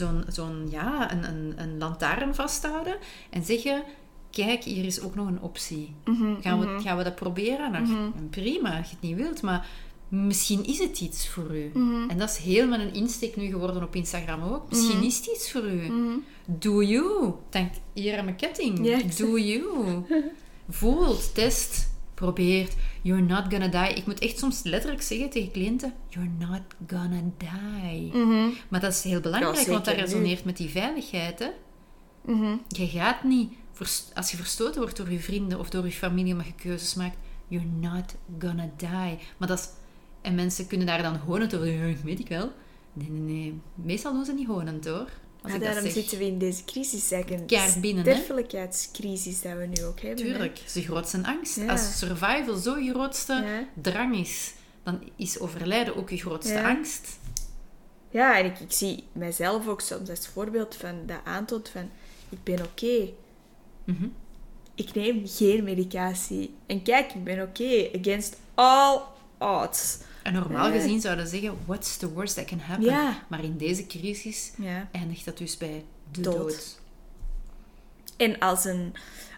een lantaarn vasthouden en zeggen, kijk, hier is ook nog een optie. Gaan we dat proberen? Nou, prima, als je het niet wilt, maar misschien is het iets voor u. En dat is heel mijn insteek nu geworden op Instagram ook. Misschien is het iets voor u. Do you. Denk hier aan mijn ketting. Ja, Do you. Voelt, test, probeert. You're not gonna die. Ik moet echt soms letterlijk zeggen tegen cliënten, you're not gonna die. Maar dat is heel belangrijk, want dat resoneert met die veiligheid. Hè? Je gaat niet... Als je verstoten wordt door je vrienden of door je familie omdat je keuzes maakt, you're not gonna die. Maar dat is... En mensen kunnen daar dan honend door. Weet ik wel. Nee. Meestal doen ze niet honend, hoor. Daarom zitten we in deze crisis. Een sterfelijkheidscrisis dat we nu ook hebben. Tuurlijk. Dat is de grootste angst. Ja. Als survival zo je grootste drang is, dan is overlijden ook je grootste angst. Ja, en ik zie mijzelf ook soms als voorbeeld van dat aantoont van, ik ben oké. Ik neem geen medicatie. En kijk, ik ben oké. Against all odds. En normaal gezien zouden ze zeggen, what's the worst that can happen? Ja. Maar in deze crisis eindigt dat dus bij de dood. En als een...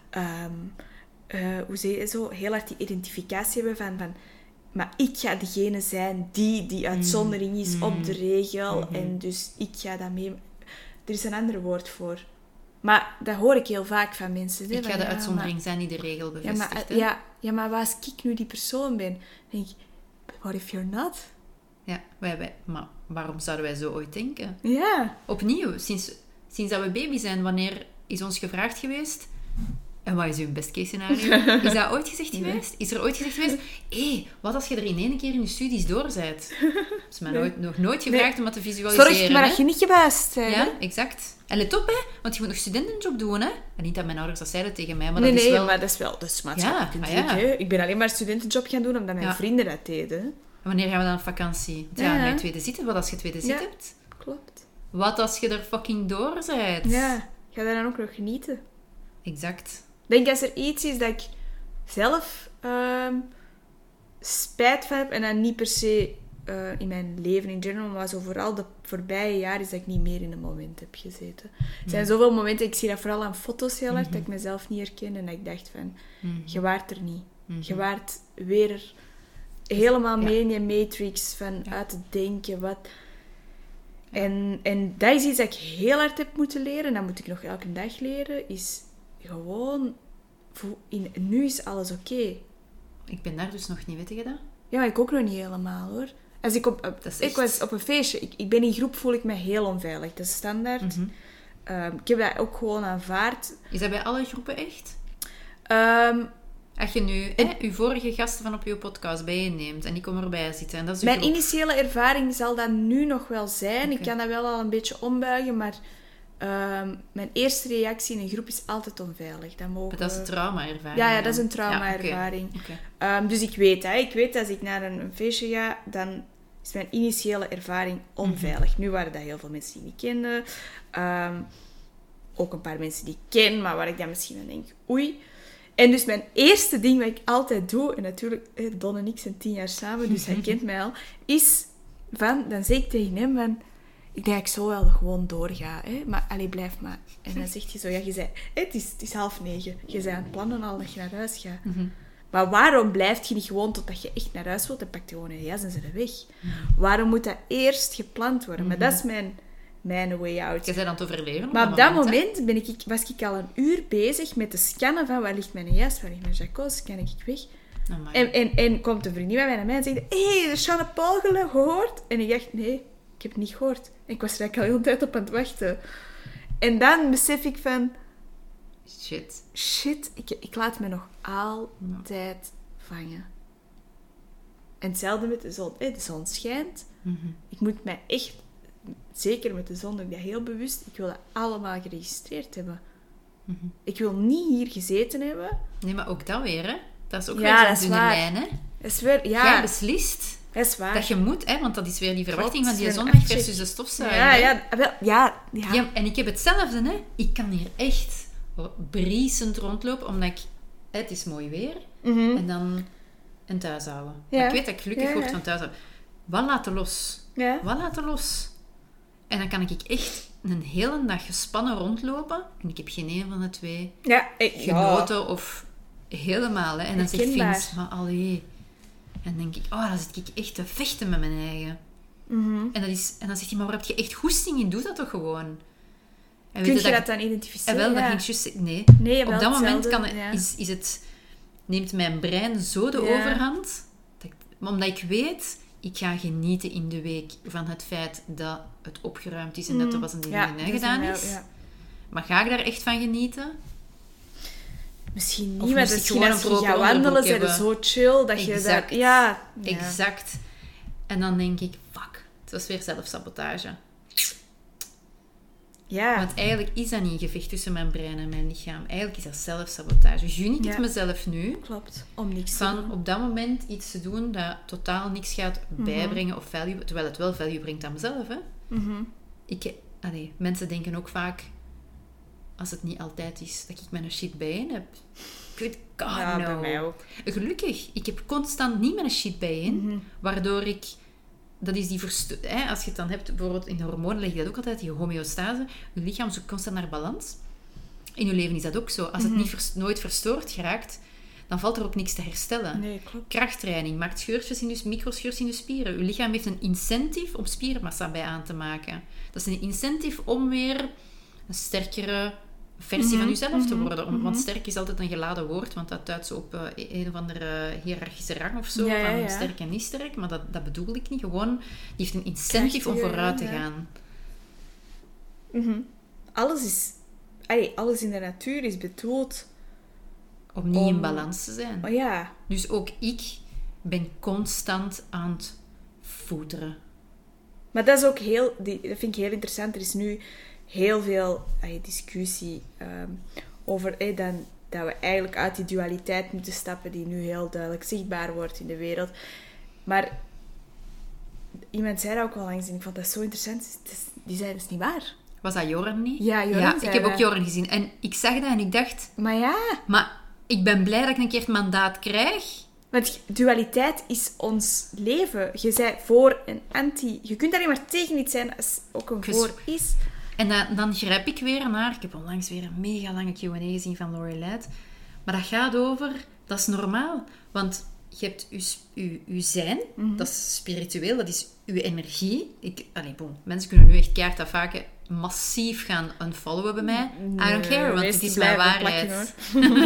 hoe zeg je zo? Heel hard die identificatie hebben van maar ik ga degene zijn die uitzondering is op de regel. En dus ik ga dat mee... Er is een ander woord voor. Maar dat hoor ik heel vaak van mensen. Ik ga de uitzondering zijn die de regel bevestigt. Maar als ik nu die persoon ben, denk ik... What if you're not? Ja, maar waarom zouden wij zo ooit denken? Ja. Opnieuw, sinds dat we baby zijn, wanneer is ons gevraagd geweest... En wat is uw best case scenario? Is dat ooit gezegd geweest? Is er ooit gezegd geweest... wat als je er in één keer in je studies doorzet? Dat is mij nog nooit gevraagd om dat te visualiseren. Zorg maar dat je niet gebuist bent. Ja, exact. En let op, hè, want je moet nog studentenjob doen, hè. En niet dat mijn ouders dat zeiden tegen mij, maar dat is wel... maar dat is maatschappelijk druk. Ik ben alleen maar studentenjob gaan doen omdat mijn vrienden dat deden. En wanneer gaan we dan op vakantie? Mijn tweede zitten. Wat als je tweede zit hebt? Klopt. Wat als je er fucking door bent? Ja, ga daar dan ook nog genieten. Exact. Ik denk als er iets is dat ik zelf spijt van heb, en dan niet per se in mijn leven in general, maar zo vooral de voorbije jaren is dat ik niet meer in een moment heb gezeten. Er zijn zoveel momenten, ik zie dat vooral aan foto's heel hard, dat ik mezelf niet herken en dat ik dacht van, je waart er niet. Je waart weer helemaal mee in je matrix van uit te denken, wat... En dat is iets dat ik heel hard heb moeten leren, en dat moet ik nog elke dag leren, is gewoon... Nu is alles oké. Ik ben daar dus nog niet, weet je dat? Ja, maar ik ook nog niet helemaal, hoor. Als ik was op een feestje. Ik ben in groep, voel ik me heel onveilig. Dat is standaard. Ik heb dat ook gewoon aanvaard. Is dat bij alle groepen echt? Als je nu je vorige gasten van op je podcast bijeenneemt en die komen erbij zitten. En dat is Mijn initiële ervaring zal dat nu nog wel zijn. Okay. Ik kan dat wel al een beetje ombuigen, maar mijn eerste reactie in een groep is altijd onveilig. Dat is een trauma-ervaring. Ja, dat is een trauma-ervaring. Okay. Dus ik weet dat als ik naar een feestje ga, dan is mijn initiële ervaring onveilig. Nu waren dat heel veel mensen die ik kende. Ook een paar mensen die ik ken, maar waar ik dan misschien aan denk, oei. En dus mijn eerste ding wat ik altijd doe, en natuurlijk, Don en ik zijn 10 jaar samen, dus hij kent mij al, is dan zeg ik tegen hem van, ik denk dat ik zo wel gewoon doorga, hè? Maar allee, blijf maar. En dan zegt hij zo, je zei, het is 8:30, je bent aan het plannen al dat je naar huis gaat. Mm-hmm. Maar waarom blijf je niet gewoon totdat je echt naar huis wilt en pakt je gewoon een jas en zet weg? Mm-hmm. Waarom moet dat eerst gepland worden? Mm-hmm. Maar dat is mijn way out. Je bent aan het overleven. Maar op dat moment was ik al een uur bezig met te scannen van waar ligt mijn jas, waar ligt mijn jacos, scan ik weg. En komt een vriendin bij mij naar mij en zegt, hé, de Jean Paul gehoord? En ik dacht, nee, ik heb het niet gehoord. En ik was er eigenlijk al heel de tijd op aan het wachten. En dan besef ik van, shit, ik laat me nog altijd vangen. En hetzelfde met de zon. De zon schijnt. Mm-hmm. Ik moet mij echt, zeker met de zon, doe ik dat heel bewust, ik wil dat allemaal geregistreerd hebben. Mm-hmm. Ik wil niet hier gezeten hebben. Nee, maar ook dat weer, hè? Dat is ook weer zo'n dunne lijn, hè? Dat is weer, Jij beslist dat is waar. Dat je moet, hè? Want dat is weer die verwachting van die zondag versus de stofzuiger. Ja. En ik heb hetzelfde, hè? Ik kan hier echt briesend rondlopen, omdat ik... Het is mooi weer. Mm-hmm. En dan een thuis houden. Ja. Ik weet dat ik gelukkig word van thuis houden. Wat laten los? Ja. Wat laten los? En dan kan ik echt een hele dag gespannen rondlopen. En ik heb geen een van de twee genoten of helemaal. Hè. En dan zegt Vince, maar allee. En dan denk ik, dan zit ik echt te vechten met mijn eigen. Mm-hmm. En dan zegt hij, maar waar heb je echt goesting in? Doe dat toch gewoon? En kun je dat dan identificeren? Dat ging juist... Nee, op dat moment is het... Neemt mijn brein zo de overhand... Omdat ik weet... Ik ga genieten in de week van het feit dat het opgeruimd is en dat er was een ding gedaan is. Ja. Maar ga ik daar echt van genieten? Misschien niet, maar misschien als je gaat wandelen, zijn er zo chill dat je dat... Ja. Exact. En dan denk ik, fuck, het was weer zelfsabotage. Ja. Want eigenlijk is dat niet een gevecht tussen mijn brein en mijn lichaam. Eigenlijk is dat zelfsabotage. Gun ik het mezelf nu. Klopt. Om niks te doen. Op dat moment iets te doen dat totaal niks gaat bijbrengen of value, terwijl het wel value brengt aan mezelf. Hè. Mm-hmm. Mensen denken ook vaak, als het niet altijd is, dat ik mijn shit bijeen heb. Bij mij ook. Gelukkig. Ik heb constant niet mijn shit bijeen, waardoor ik... Dat is die als je het dan hebt, bijvoorbeeld in de hormonen leg je dat ook altijd, die homeostase. Je lichaam zoekt constant naar balans. In je leven is dat ook zo. Als het nooit verstoord geraakt, dan valt er ook niks te herstellen. Nee, klopt. Krachttraining maakt microscheurtjes in je spieren. Je lichaam heeft een incentive om spiermassa bij aan te maken. Dat is een incentive om weer een sterkere versie van jezelf te worden. Want sterk is altijd een geladen woord, want dat duidt zo op een of andere hiërarchische rang of zo, van sterk en niet sterk, maar dat bedoel ik niet. Gewoon, die heeft een incentive om vooruit te gaan. Mm-hmm. Alles in de natuur is bedoeld om niet in balans te zijn. Oh, ja. Dus ook ik ben constant aan het voeteren. Maar dat is ook dat vind ik heel interessant. Er is nu heel veel discussie over dat we eigenlijk uit die dualiteit moeten stappen die nu heel duidelijk zichtbaar wordt in de wereld. Maar iemand zei dat ook wel langs en ik vond dat zo interessant. Die zei, dat is niet waar. Was dat Joren niet? Ja, Joren ik heb ook Joren gezien. En ik zag dat en ik dacht... Maar ik ben blij dat ik een keer het mandaat krijg. Want dualiteit is ons leven. Je zei voor en anti. Je kunt alleen maar tegen iets zijn als ook een voor is. En dan grijp ik weer naar... Ik heb onlangs weer een mega lange Q&A gezien van Lori Leid. Maar dat gaat over... Dat is normaal. Want je hebt je zijn. Mm-hmm. Dat is spiritueel. Dat is je energie. Mensen kunnen nu echt keihard afhaken. Massief gaan unfollowen bij mij. I don't care, want het is mijn waarheid.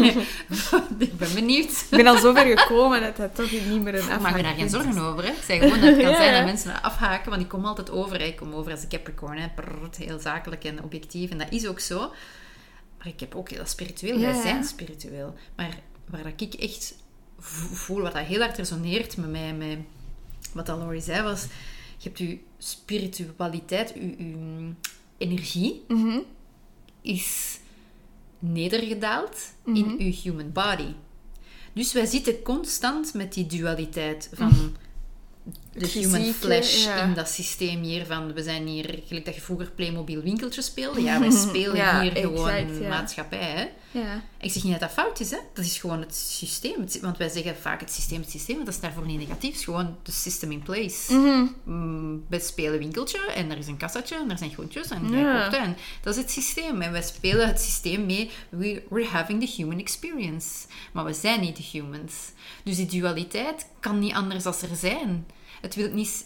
Ik ben benieuwd. Ik ben al zover gekomen dat toch niet meer een afhaak is. Maak je daar geen zorgen over. Hè? Zeg gewoon dat het kan zijn dat mensen afhaken, want ik kom altijd over. Ik kom over als een Capricorn. Hè? Heel zakelijk en objectief. En dat is ook zo. Maar ik heb ook dat spiritueel. Wij zijn spiritueel. Maar waar dat ik echt voel, wat dat heel hard resoneert met mij, met wat dat Laurie zei, was, je hebt je spiritualiteit, je energie is nedergedaald in je human body. Dus wij zitten constant met die dualiteit van de human flesh in dat systeem hier van, we zijn hier, gelijk dat je vroeger Playmobil winkeltjes speelde, wij spelen hier gewoon maatschappij, hè. Ja. Ik zeg niet dat dat fout is, hè. Dat is gewoon het systeem. Want wij zeggen vaak het systeem, want dat is daarvoor niet negatief. Het is gewoon de system in place. We spelen winkeltje en er is een kassatje en er zijn groentjes en jij koopt en dat is het systeem. En wij spelen het systeem mee. We're having the human experience. Maar we zijn niet de humans. Dus die dualiteit kan niet anders dan er zijn. Het wil niet...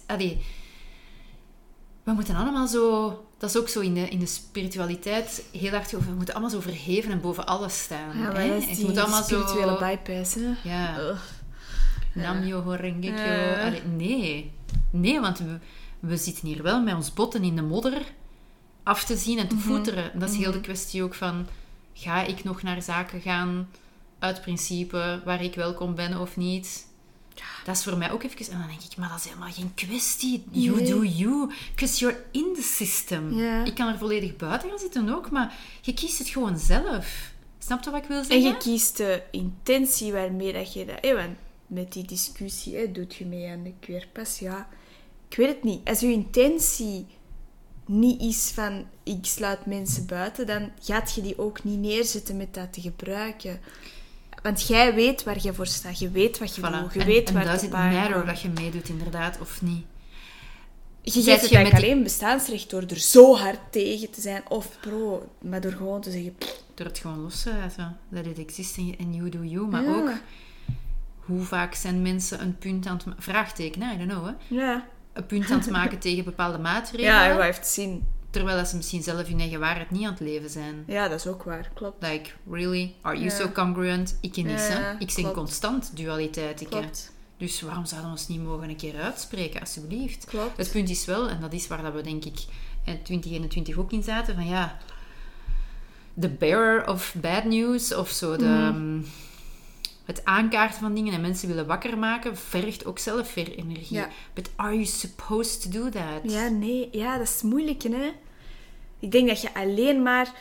we moeten allemaal zo... Dat is ook zo in de spiritualiteit heel hard over. We moeten allemaal zo verheven en boven alles staan. Ja, maar dat is die spirituele bypass, hè? Ja. Nam-myoho Renge-kyo. Nee, want we zitten hier wel met ons botten in de modder af te zien en te voeteren. Dat is heel de kwestie ook van... Ga ik nog naar zaken gaan uit principe waar ik welkom ben of niet? Dat is voor mij ook even... En dan denk ik, maar dat is helemaal geen kwestie. You do you. Because you're in the system. Yeah. Ik kan er volledig buiten gaan zitten ook, maar je kiest het gewoon zelf. Snap je wat ik wil zeggen? En je kiest de intentie waarmee dat je dat... want met die discussie, doet je mee aan de queerpas? Ja, ik weet het niet. Als je intentie niet is van... Ik sluit mensen buiten, dan gaat je die ook niet neerzetten met dat te gebruiken. Want jij weet waar je voor staat. Je weet wat je wil. Je weet waar het matter dat je meedoet, inderdaad, of niet. Je geeft het eigenlijk alleen bestaansrecht door er zo hard tegen te zijn. Of pro. Maar door gewoon te zeggen... Door het gewoon los te laten. Dat it exists and you do you. Maar ook... Hoe vaak zijn mensen een punt aan het... Vraagteken, I don't know, hè. Ja. Een punt aan het maken tegen bepaalde maatregelen. Ja, wat heeft zin. Terwijl ze misschien zelf in eigen waarheid niet aan het leven zijn. Ja, dat is ook waar. Klopt. Like, really? Are you so congruent? Ik niet, hè? Ik zeg constant dualiteit. Klopt. Dus waarom zouden we ons niet mogen een keer uitspreken, alsjeblieft? Klopt. Het punt is wel, en dat is waar dat we denk ik in 2021 ook in zaten, van ja, de bearer of bad news, of zo, het aankaarten van dingen en mensen willen wakker maken, vergt ook zelf weer energie. Ja. But are you supposed to do that? Ja, nee. Ja, dat is moeilijk, hè. Ik denk dat je alleen maar...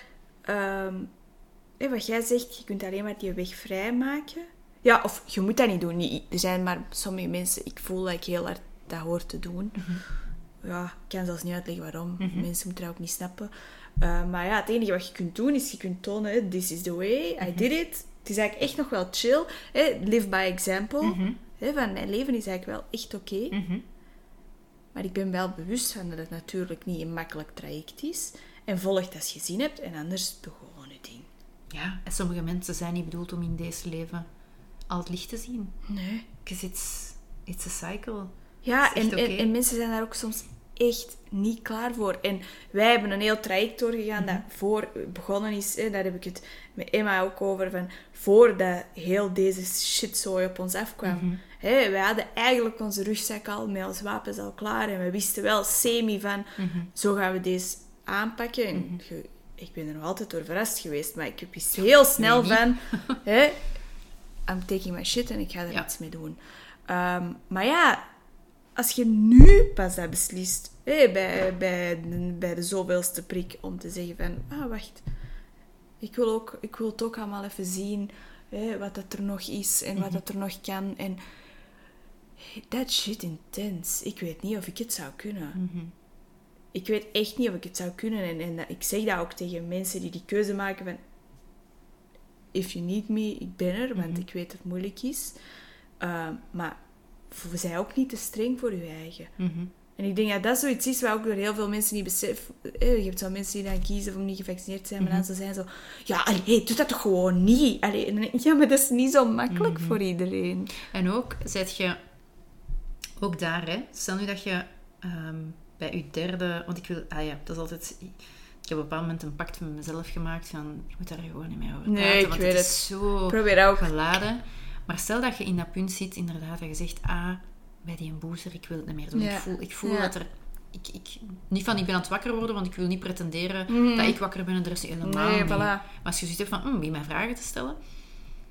wat jij zegt, je kunt alleen maar die weg vrijmaken. Ja, of je moet dat niet doen. Er zijn maar sommige mensen... Ik voel dat ik heel hard dat hoor te doen. Ja, ik kan zelfs niet uitleggen waarom. Mensen moeten dat ook niet snappen. Maar ja, het enige wat je kunt doen, is je kunt tonen... This is the way, I did it. Het is eigenlijk echt nog wel chill. Live by example. Van mijn leven is eigenlijk wel echt oké. Maar ik ben wel bewust van dat het natuurlijk niet een makkelijk traject is. En volg dat als je zin hebt. En anders doe gewoon je ding. Ja, en sommige mensen zijn niet bedoeld om in deze leven al het licht te zien. Nee. Because it's a cycle. Ja, en mensen zijn daar ook soms echt niet klaar voor. En wij hebben een heel traject doorgegaan dat voor begonnen is. Daar heb ik het met Emma ook over. Van voordat heel deze shitzooi op ons afkwam. Wij hadden eigenlijk onze rugzak al met onze wapens al klaar. En we wisten wel semi van... Zo gaan we deze aanpakken. En ik ben er nog altijd door verrast geweest. Maar ik wist heel snel van... I'm taking my shit en ik ga er iets mee doen. Maar ja... Als je nu pas dat beslist, bij de zoveelste prik, om te zeggen van, wacht, ik wil het ook allemaal even zien, wat dat er nog is en wat dat er nog kan. En that shit intens. Ik weet niet of ik het zou kunnen. Ik weet echt niet of ik het zou kunnen. En ik zeg dat ook tegen mensen die keuze maken van, if you need me, ik ben er, want ik weet dat het moeilijk is. Maar zij ook niet te streng voor je eigen. En ik denk dat dat zoiets is wat ook door heel veel mensen niet beseffen. Je hebt zo mensen die dan kiezen om niet gevaccineerd te zijn, maar dan ze zijn zo... Ja, doe dat toch gewoon niet? Ja, maar dat is niet zo makkelijk voor iedereen. En ook, zet je... Ook daar, hè. Stel nu dat je bij je derde... Want ik wil... dat is altijd... Ik heb op een bepaald moment een pact met mezelf gemaakt van... Ik moet daar gewoon niet meer over praten. Nee, want het is zo geladen. Maar stel dat je in dat punt zit, inderdaad, dat je zegt, bij die booster, ik wil het niet meer doen. Ja. Ik voel dat er... niet van, ik ben aan het wakker worden, want ik wil niet pretenderen dat ik wakker ben en de rest helemaal niet. Voilà. Maar als je zoiets hebt van, wie mij vragen te stellen,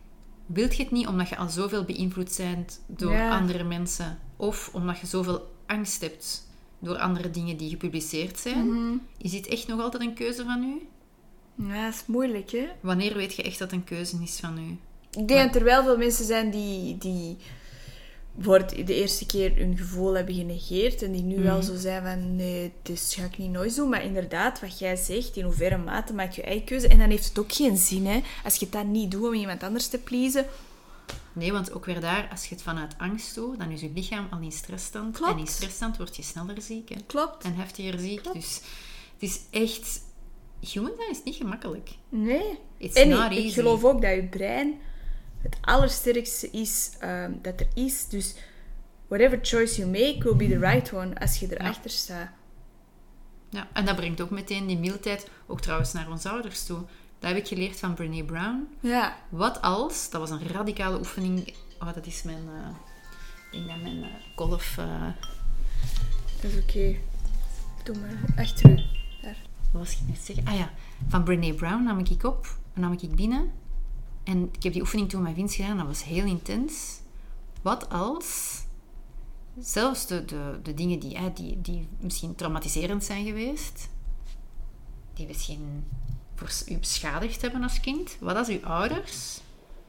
wilt je het niet omdat je al zoveel beïnvloed bent door andere mensen. Of omdat je zoveel angst hebt door andere dingen die gepubliceerd zijn. Is dit echt nog altijd een keuze van u? Ja, dat is moeilijk, hè? Wanneer weet je echt dat het een keuze is van u? Ik denk dat er wel veel mensen zijn die voor de eerste keer hun gevoel hebben genegeerd en die nu wel zo zijn van nee, dus ga ik niet nooit doen. Maar inderdaad, wat jij zegt, in hoeverre mate maak je eigen keuze. En dan heeft het ook geen zin, hè? Als je het dan niet doet om iemand anders te pleasen. Nee, want ook weer daar, als je het vanuit angst doet, dan is je lichaam al in stressstand. Klopt. En in stressstand word je sneller ziek. Hè? Klopt. En heftiger ziek. Klopt. Dus het is echt... Human zijn is niet gemakkelijk. Nee. It's En not ik easy. geloof ook dat je brein het allersterkste is dat er is. Dus whatever choice you make will be the right one als je erachter staat. Ja, en dat brengt ook meteen die mildheid, ook trouwens naar onze ouders toe. Dat heb ik geleerd van Brené Brown. Ja. Wat als, dat was een radicale oefening... Oh, dat is mijn... ik denk dat mijn golf... Dat is oké. Doe maar. Achter u. Daar. Wat was ik net zeggen? Ah ja, van Brené Brown nam ik op. Nam ik binnen. En ik heb die oefening toen met Vince gedaan. Dat was heel intens. Wat als... Zelfs de dingen die misschien traumatiserend zijn geweest... Die misschien voor u beschadigd hebben als kind. Wat als uw ouders...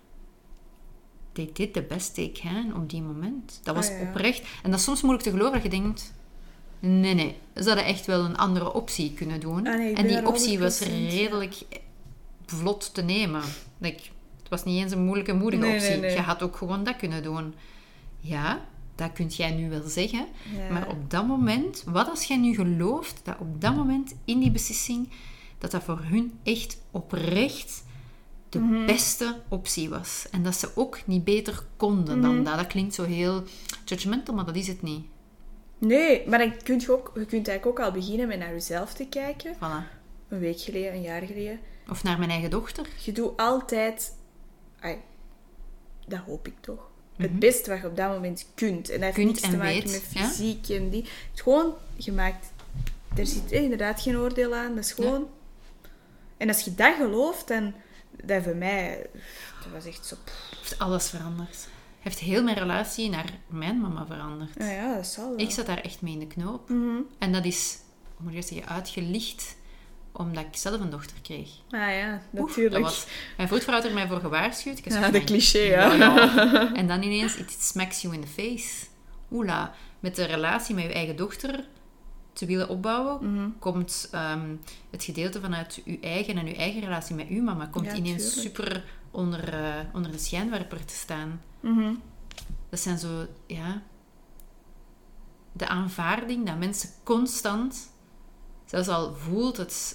They did the best they can op die moment. Dat was oprecht. En dat is soms moeilijk te geloven dat je denkt... Nee. Ze hadden echt wel een andere optie kunnen doen. En die optie was redelijk vlot te nemen. Het was niet eens een moeilijke, moedige optie. Nee. Je had ook gewoon dat kunnen doen. Ja, dat kun jij nu wel zeggen. Ja. Maar op dat moment... Wat als jij nu gelooft dat op dat moment in die beslissing... Dat voor hun echt oprecht de beste optie was. En dat ze ook niet beter konden dan dat. Dat klinkt zo heel judgmental, maar dat is het niet. Nee, maar dan kun je eigenlijk ook al beginnen met naar jezelf te kijken. Voilà. Een week geleden, een jaar geleden. Of naar mijn eigen dochter. Je doet altijd... dat hoop ik toch. Het beste wat je op dat moment kunt. En dat heeft niets te maken met fysiek en die. Het gewoon, je maakt... Er zit inderdaad geen oordeel aan. Dat is gewoon... Ja. En als je dat gelooft, dan... Dat voor mij... Dat was echt zo... Heeft alles veranderd. Heeft heel mijn relatie naar mijn mama veranderd. Ja, dat zal wel. Ik zat daar echt mee in de knoop. En dat is, hoe moet je zeggen, uitgelicht omdat ik zelf een dochter kreeg. Ah ja, natuurlijk. Mijn vroedvrouw had er mij voor gewaarschuwd. Ja, de cliché, ja. En dan ineens, it smacks you in the face. Oela, met de relatie met je eigen dochter te willen opbouwen, komt het gedeelte vanuit uw eigen en uw eigen relatie met uw mama komt ineens super onder de schijnwerper te staan. Dat zijn zo, de aanvaarding dat mensen constant, zelfs al voelt het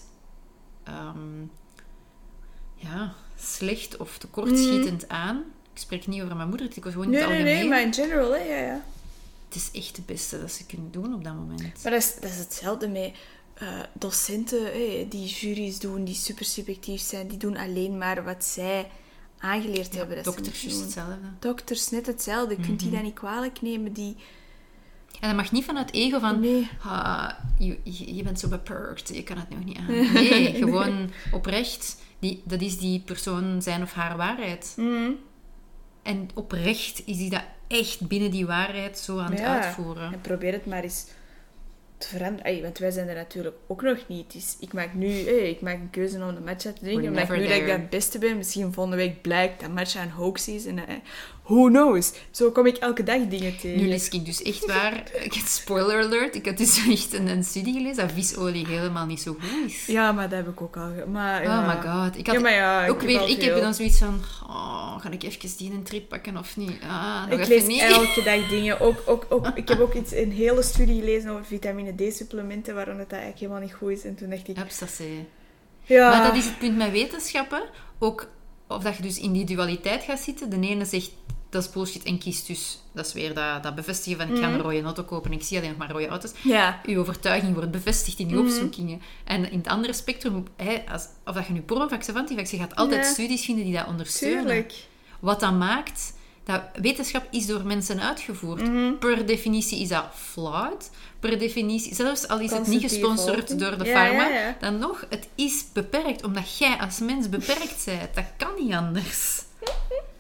slecht of tekortschietend aan. Ik spreek niet over mijn moeder, ik was gewoon in het algemeen. Nee, maar in general, hè, ja. Het is echt het beste dat ze kunnen doen op dat moment. Maar dat is hetzelfde met docenten die juries doen, die super subjectief zijn, die doen alleen maar wat zij aangeleerd hebben. Dat dokters is hetzelfde. Dokters net hetzelfde. Je kunt die dan niet kwalijk nemen. En dat mag niet vanuit ego van... Nee. Je bent zo beperkt, je kan het nog niet aan. Nee, gewoon oprecht. Dat is die persoon zijn of haar waarheid. En oprecht is die dat echt binnen die waarheid zo aan het uitvoeren. En probeer het maar eens te veranderen. Want wij zijn er natuurlijk ook nog niet. Dus ik maak een keuze om de matcha te drinken. Omdat ik nu dat ik dat het beste ben. Misschien volgende week blijkt dat matcha een hoax is. En who knows? Zo kom ik elke dag dingen tegen. Nu lees ik dus echt waar... Spoiler alert. Ik had dus echt een studie gelezen dat visolie helemaal niet zo goed is. Ja, maar dat heb ik ook al... Maar, oh my god. Ik heb dan zoiets van... ga ik even die een trip pakken of niet? Ik lees elke dag dingen. Ik heb ook een hele studie gelezen over vitamine D-supplementen, waarom dat eigenlijk helemaal niet goed is. En toen dacht ik... Ja. Maar dat is het punt met wetenschappen. Ook of dat je dus in die dualiteit gaat zitten. De ene zegt, dat is bullshit en kiest dus. Dat is weer dat bevestigen van, ik ga een rode auto kopen en ik zie alleen nog maar rode auto's. Ja. Uw overtuiging wordt bevestigd in die opzoekingen. En in het andere spectrum, of dat je nu pro-vax of antivax, je gaat altijd studies vinden die dat ondersteunen. Tuurlijk. Wat dat maakt... Dat wetenschap is door mensen uitgevoerd. Per definitie is dat flawed. Per definitie, zelfs al is het niet gesponsord door de pharma, dan nog, het is beperkt. Omdat jij als mens beperkt bent. Dat kan niet anders.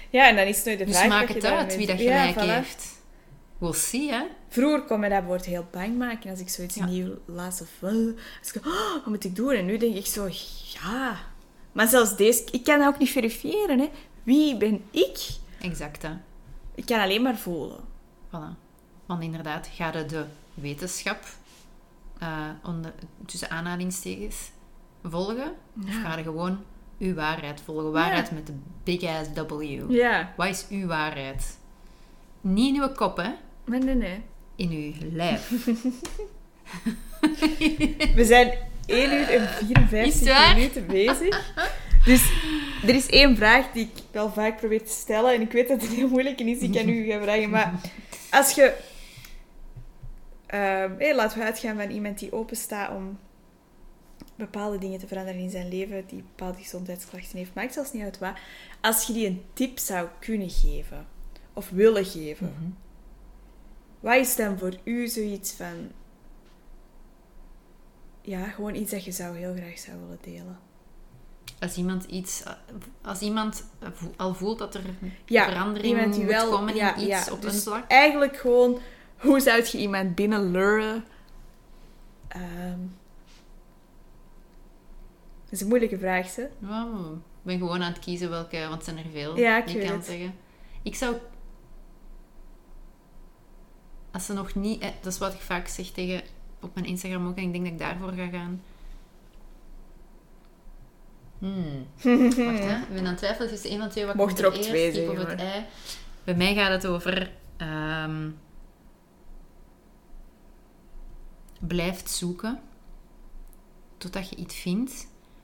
Ja, en dan is het nooit de Dus vraag maak wat je het daarmee uit wie doet. dat gelijk Ja, voilà. heeft. We'll see, hè. Vroeger kon me dat woord heel bang maken als ik zoiets nieuw las of als ik, wat moet ik doen? En nu denk ik zo, ja. Maar zelfs deze, ik kan dat ook niet verifiëren, hè. Wie ben ik? Exact, hè. Ik kan alleen maar voelen. Voilà. Want inderdaad, ga je de wetenschap, tussen aanhalingstekens, volgen? Of ga je gewoon uw waarheid volgen? Waarheid met de big ass W. Ja. Wat is uw waarheid? Niet in uw kop, hè. Nee. In uw lijf. We zijn 1 uur en 54 minuten bezig. Dus er is 1 vraag die ik wel vaak probeer te stellen. En ik weet dat het heel moeilijk is, ik kan u gaan vragen. Maar als je... laten we uitgaan van iemand die openstaat om bepaalde dingen te veranderen in zijn leven, die bepaalde gezondheidsklachten heeft. Maakt zelfs niet uit wat. Als je die een tip zou kunnen geven, of willen geven, wat is dan voor u zoiets van... Ja, gewoon iets dat je heel graag zou willen delen. Als iemand al voelt dat er verandering iemand die moet wel, komen in iets op dus een vlak. Eigenlijk gewoon, hoe zou je iemand binnenluren? Dat is een moeilijke vraag, hè? Ja, ik ben gewoon aan het kiezen welke, want het zijn er veel Ja, die ik kan zeggen. Ik zou... Als ze nog niet... dat is wat ik vaak zeg op mijn Instagram ook, en ik denk dat ik daarvoor ga gaan. Wacht, hè. Ik ben aan het twijfelen tussen 1 van 2. Wat mocht komt er ook eerst, 2 kip zeggen, of het ei? Bij mij gaat het over... blijft zoeken totdat je iets vindt,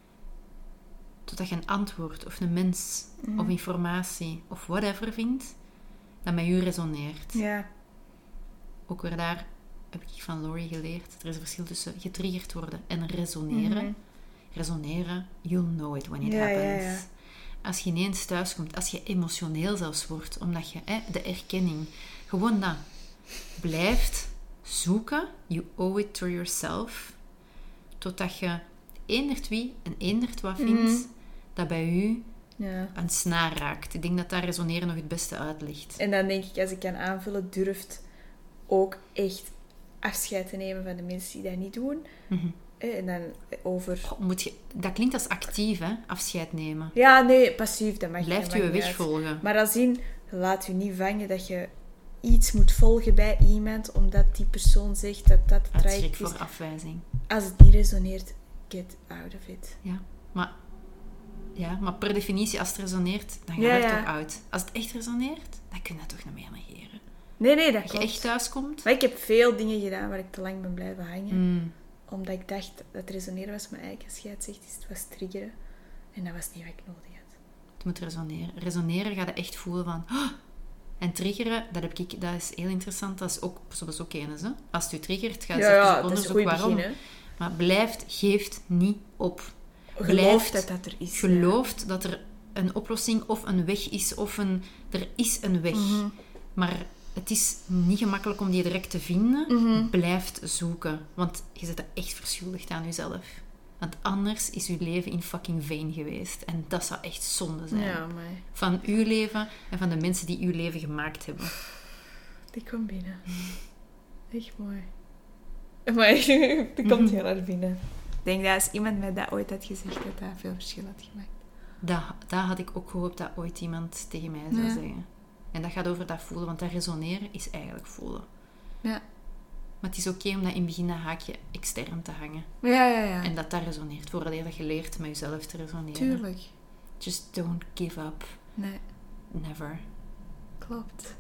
totdat je een antwoord of een mens of informatie of whatever vindt dat met je resoneert. Ja. Ook weer daar heb ik van Laurie geleerd. Er is een verschil tussen getriggerd worden en resoneren. Resoneren, you'll know it when it happens. Ja. Als je ineens thuiskomt, als je emotioneel zelfs wordt, omdat je de erkenning, gewoon dat, blijft zoeken, you owe it to yourself, totdat je eenderd wie en eenderd wat vindt dat bij u een snaar raakt. Ik denk dat daar resoneren nog het beste uit ligt. En dan denk ik, als ik kan aanvullen, durft ook echt afscheid te nemen van de mensen die dat niet doen. En dan over... Dat klinkt als actief, hè? Afscheid nemen. Ja, nee, passief, dat mag niet. Blijft je weg volgen. Maar als in, laat u niet vangen dat je iets moet volgen bij iemand, omdat die persoon zegt dat dat het traject schrik is. voor afwijzing. Als het niet resoneert, get out of it. Ja, maar per definitie, als het resoneert, dan gaat het toch uit. Als het echt resoneert, dan kun je dat toch niet meer negeren. Nee, dat Als klopt. je echt thuis komt. Maar ik heb veel dingen gedaan waar ik te lang ben blijven hangen. Omdat ik dacht dat resoneren was mijn eigen scheidsrecht. Het was triggeren. En dat was niet wat ik nodig had. Het moet resoneren. Resoneren ga je echt voelen van... Oh! En triggeren, dat is heel interessant. Dat is ook soms ook kennis. Hè? Als het je triggert, ga je zeggen onderzoek waarom. Begin, maar geeft niet op. Geloof dat er is. Gelooft dat er een oplossing of een weg is. Er is een weg. Maar het is niet gemakkelijk om die direct te vinden. Blijft zoeken. Want je zit er echt verschuldigd aan jezelf. Want anders is je leven in fucking vain geweest. En dat zou echt zonde zijn. Ja, maar... Van uw leven en van de mensen die uw leven gemaakt hebben. Die komt binnen. Echt mooi. Maar die komt heel erg binnen. Ik denk dat als iemand mij dat ooit had gezegd, dat veel verschil had gemaakt. Dat had ik ook gehoopt dat ooit iemand tegen mij zou zeggen. En dat gaat over dat voelen, want dat resoneren is eigenlijk voelen. Ja. Maar het is oké om dat in het begin dat haakje extern te hangen. Ja. En dat resoneert. Voordat je leert met jezelf te resoneren. Tuurlijk. Just don't give up. Nee. Never. Klopt.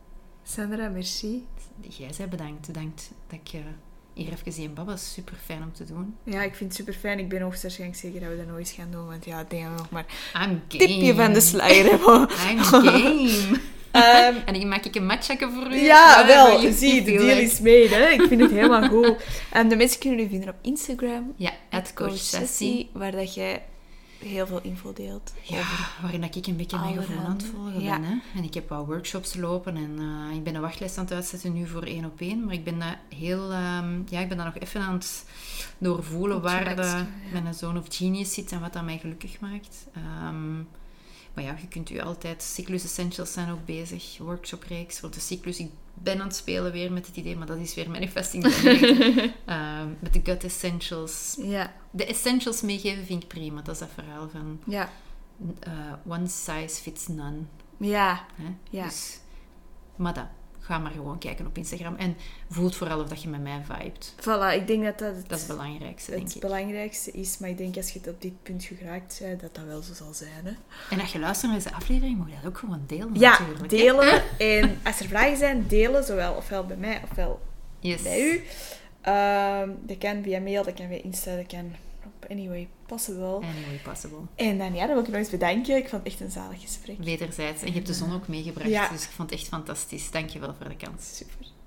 Sandra, merci. Jij zei bedankt. Bedankt dat ik hier even zie. Dat was super fijn om te doen. Ja, ik vind het super fijn. Ik ben hoogstwaarschijnlijk zeker dat we dat nooit gaan doen. Want ja, ik denk dat we nog maar I'm game. tipje van de sluier hebben. I'm game. En ik maak een matchake voor u. Ja, wel. Zie, de deal is mee. Hè? Ik vind het helemaal goed. De mensen kunnen u vinden op Instagram. Ja, @coachsessie. Waar dat jij heel veel info deelt. Ja, waarin ik een beetje mijn gevoel aan het volgen ben. Hè? En ik heb wat workshops lopen. En ik ben een wachtlijst aan het uitzetten nu voor 1-op-1. Maar ik ben dat ik ben dat nog even aan het doorvoelen waar mijn zone of genius zit en wat dat mij gelukkig maakt. Maar ja, je kunt u altijd... Cyclus Essentials zijn ook bezig. Workshop-reeks voor de cyclus. Ik ben aan het spelen weer met het idee, maar dat is weer manifesting. Met de Gut Essentials. Ja. De essentials meegeven vind ik prima. Dat is dat verhaal van... Ja. One size fits none. Ja. Hè? Ja. Dus, maar dat... Ga maar gewoon kijken op Instagram. En voelt vooral of dat je met mij vibet. Voilà, ik denk dat dat is het belangrijkste, denk ik. Het belangrijkste is. Maar ik denk als je het op dit punt geraakt bent, dat dat wel zo zal zijn. Hè? En als je luistert naar deze aflevering, moet je dat ook gewoon delen. Ja, natuurlijk, delen. En als er vragen zijn, delen. Zowel ofwel bij mij, ofwel bij u. Dat kan via mail, dat kan via Insta, dat kan op Anyway Possible. En dan wil ik je nog eens bedanken. Ik vond het echt een zalig gesprek. Wederzijds. En je hebt de zon ook meegebracht. Ja. Dus ik vond het echt fantastisch. Dank je wel voor de kans. Super.